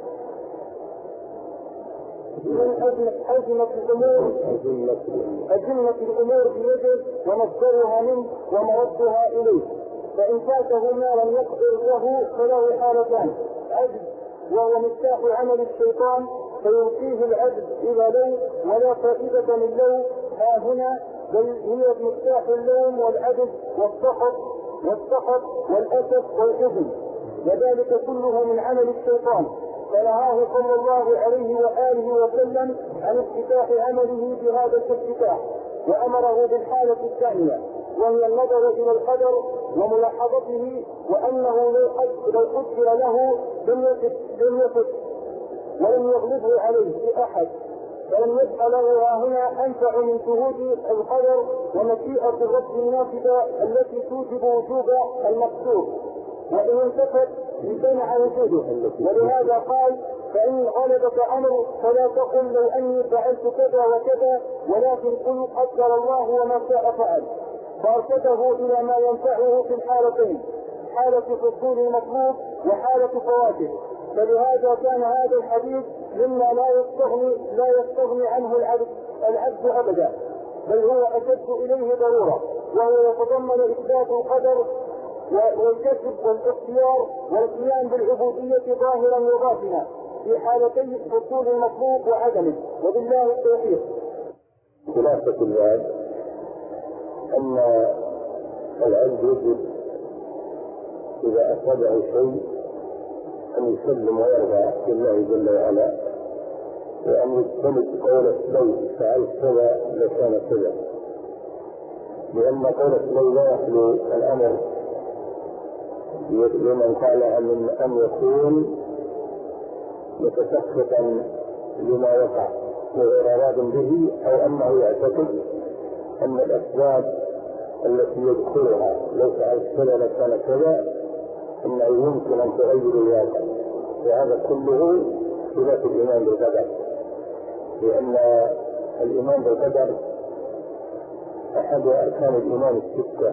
أجمة الأمور بيده ومصدرها منه ومردها إليه. فإن فاته ما لم يقدر له فله حالتان: عجز وهو مفتاح عمل الشيطان فيلقيه العجز إلى لو ولا فائدة من لو ها هنا، بل هي مفتاح اللوم والعجز والسخط والأسف والحزن، وذلك كله من عمل الشيطان. فنهاه صلى الله عليه وآله وسلم عن افتتاح عمله بهذا الافتتاح، وأمره بالحالة الثانية وهي النظر إلى القدر وملاحظته، وأنه لو قدر له لم يفت ولم يغلبه عليه أحد، فلم يبقى له هنا أنفع من شهود القدر ومشيئة الرب النافذة التي توجب وجوب المقصود، وإن انتفت امتنع وجوده. ولهذا قال: فإن غلبك أمر فلا تقل لو أني فعلت كذا وكذا، ولكن قل قدر الله وما شاء فعل. فأرشده إلى ما ينفعه في الحالتين: حالة حصول المطلوب وحالة فواته. فلهذا كان هذا الحديث مما لا يستغني عنه العبد أبدا، بل هو أشد إليه ضرورة، وهو يتضمن إثبات القدر والكسب والاختيار والقيام بالعبودية ظاهرا وباطنا في حالتي حصول المطلوب وعدمه. وبالله التوفيق. خلاصة الباب أن العبد يجب إذا أصابه شيء أن يسلم ويرضى بالله جل وعلا، وأن يستند قولة لو فعلت كذا لكان كذا، لأن قولة لو لا يخلو الأمر لمن قال أن يكون متسخطا لما وقع وغير راض به، أو أنه يعتقد أن الأسباب التي يدخلها لو فعلت كذا لكان كذا إنه يمكن أن تغير الواقع. وهذا كله خلاف الإيمان بالقدر، لأن الإيمان بالقدر أحد أركان الإيمان الستة،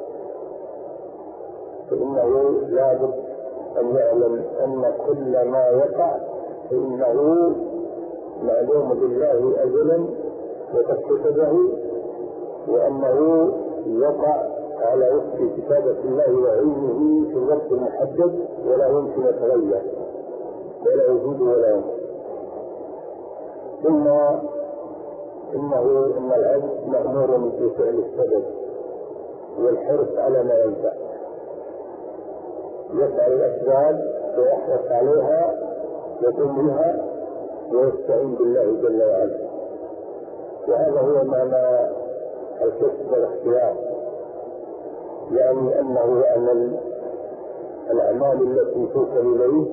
فإنه لابد أن يعلم أن كل ما وقع فإنه معلوم بالله أجلا وقد كتبه، وأنه يقع على وفق كتابة الله وعلمه في الوقت المحدد، ولا يمكن يتغير ولا يزيد ولا ينقص. ثم إن العبد مأمور بفعل السبب والحرص على ما ينفع، يفعل الأسباب ويحرص عليها يقوم بها ويستعين بالله جل وعلا. وهذا هو معنى الكسب والاختيار، يعني أنه يعمل الأعمال التي توصل إليه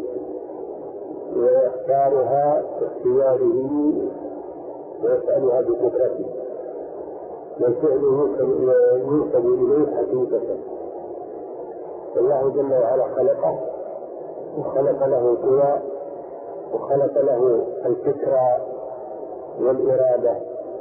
ويختارها باختياره ويفعلها بقدرته، والفعل يوصل إليه حقيقة. الله جل وعلا خلقه وخلق له قوى وخلق له الفكرة والإرادة،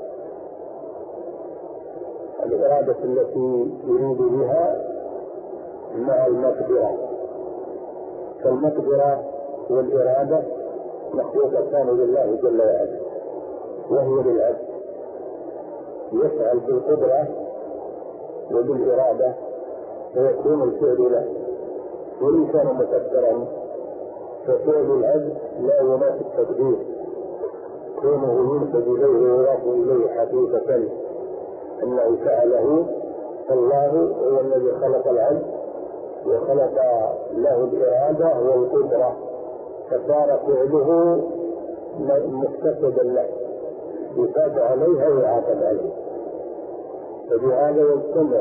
الإرادة التي يريد بها مع المقدرة، فالمقدرة والإرادة مخلوقتان لله جل وعلا، وهي للعبد يفعل بالقدرة وبالإرادة فيكون الفعل له، وإن كان مقدرا ففعل العبد لا ينافي التقدير، كونه ينسب إليه ويضاف إليه حقيقة أنه فعله، فالله هو الذي خلق العبد وخلق له الإرادة والقدرة، فصار فعله مكتسبا له يثاب عليها ويعاقب عليه. فبهذا يجتمع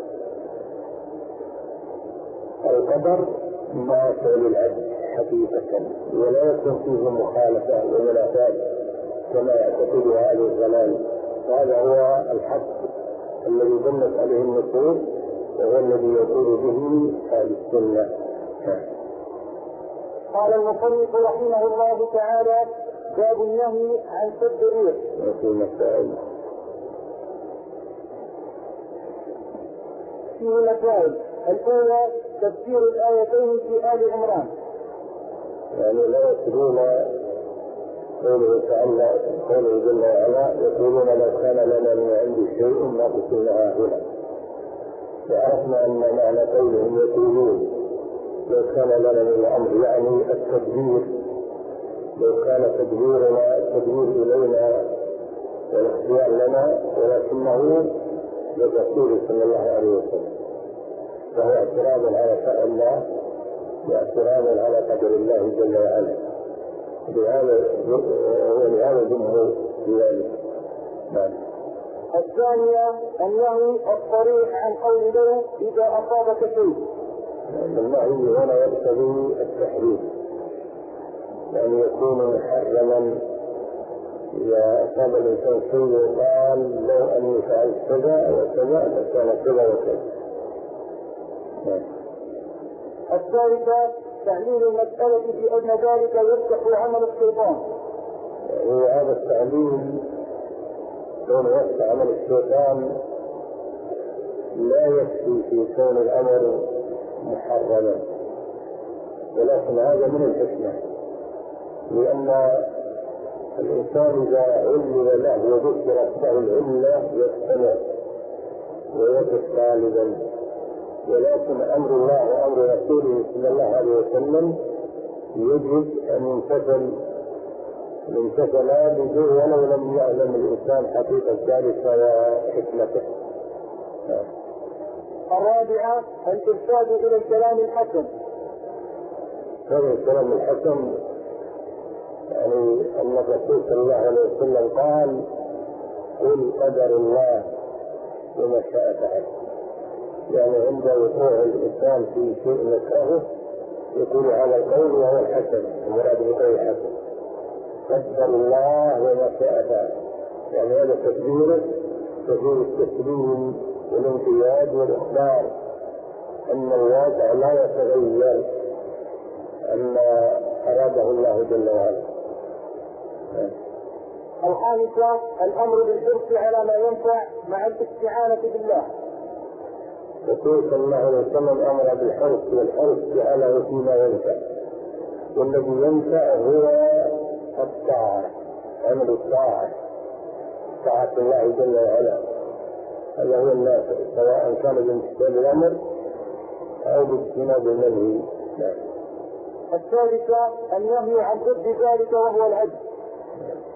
القدر مع فعل العبد حقيقة، ولا يكون فيه مخالفة ومنافاة كما يعتقد أهل الضلال. هذا هو الحق الذي دلت عليه النصوص، وهو الذي يقول به أهل السنة. قال المصنف رحمه الله تعالى: باب النهي عن سب الريح. وفي مسائل فيه مسائل. الأولى تفسير الآيتين في آل عمران، يعني لا يتلون قوله تعالى قوله جل وعلا: يقولون لو كان لنا من عند شيء ما قتلنا هنا. وعرفنا أن معنى قولهم يقولون لو كان لنا من الأمر يعني التدبير، لو كان تدبيرنا التدبير إلينا والاختيار لنا، ولكنه للرسول صلى الله عليه وسلم، فهو اعتراض على شرع الله واعتراض على قدر الله جل وعلا، ولهذا جمهور بذلك. الثانية النهي الصريح عن قول له إذا أصابك شيء. النهي هنا يقتضي التحريم، يعني يكون محرما. إذا أصاب الإنسان شيء وقال لو أني فعلت كذا وكذا لكان كذا وكذا. الثالثة تعليل المسألة بأن ذلك يفتح عمل الشيطان. وهذا التعليل كون يفتح عمل الشيطان لا يكفي في كون الأمر محرما، ولكن هذا من الحكمة، لأن الإنسان إذا علم له وذكرت له العلة يقتنع ويقف طالبا، ولكن أمر الله وأمر رسوله صلى الله عليه وسلم يجب أن يمتثل بدون ولو لم يعلم الإنسان حقيقة ذلك وحكمته. الرابعة الإرشاد إلى الكلام الحسن. هذا الكلام الحسن يعني أن الرسول صلى الله عليه وسلم قال: قل قدر الله وما شاء فعل. يعني عند وقوع الإنسان في شيء يكرهه يقول هذا القول وهو الحسن، المراد بقول الحسن: قدر الله وما شاء فعل. يعني هذا تدبير التسليم والانقياد والإخبار أن الواقع لا يتغير أما أراده الله جل وعلا. الخامسة الأمر بالحرص على ما ينفع مع الاستعانة بالله. الرسول صلى الله عليه وسلم أمر بالحرص، والحرص جعله فيما ينفع، والذي ينفع هو الطاعة، عمل الطاعة، طاعة الله جل وعلا، هذا هو النافع، سواء كان بامتثال الأمر أو باجتناب النهي. الثالثة النهي عن ضد ذلك وهو العجز.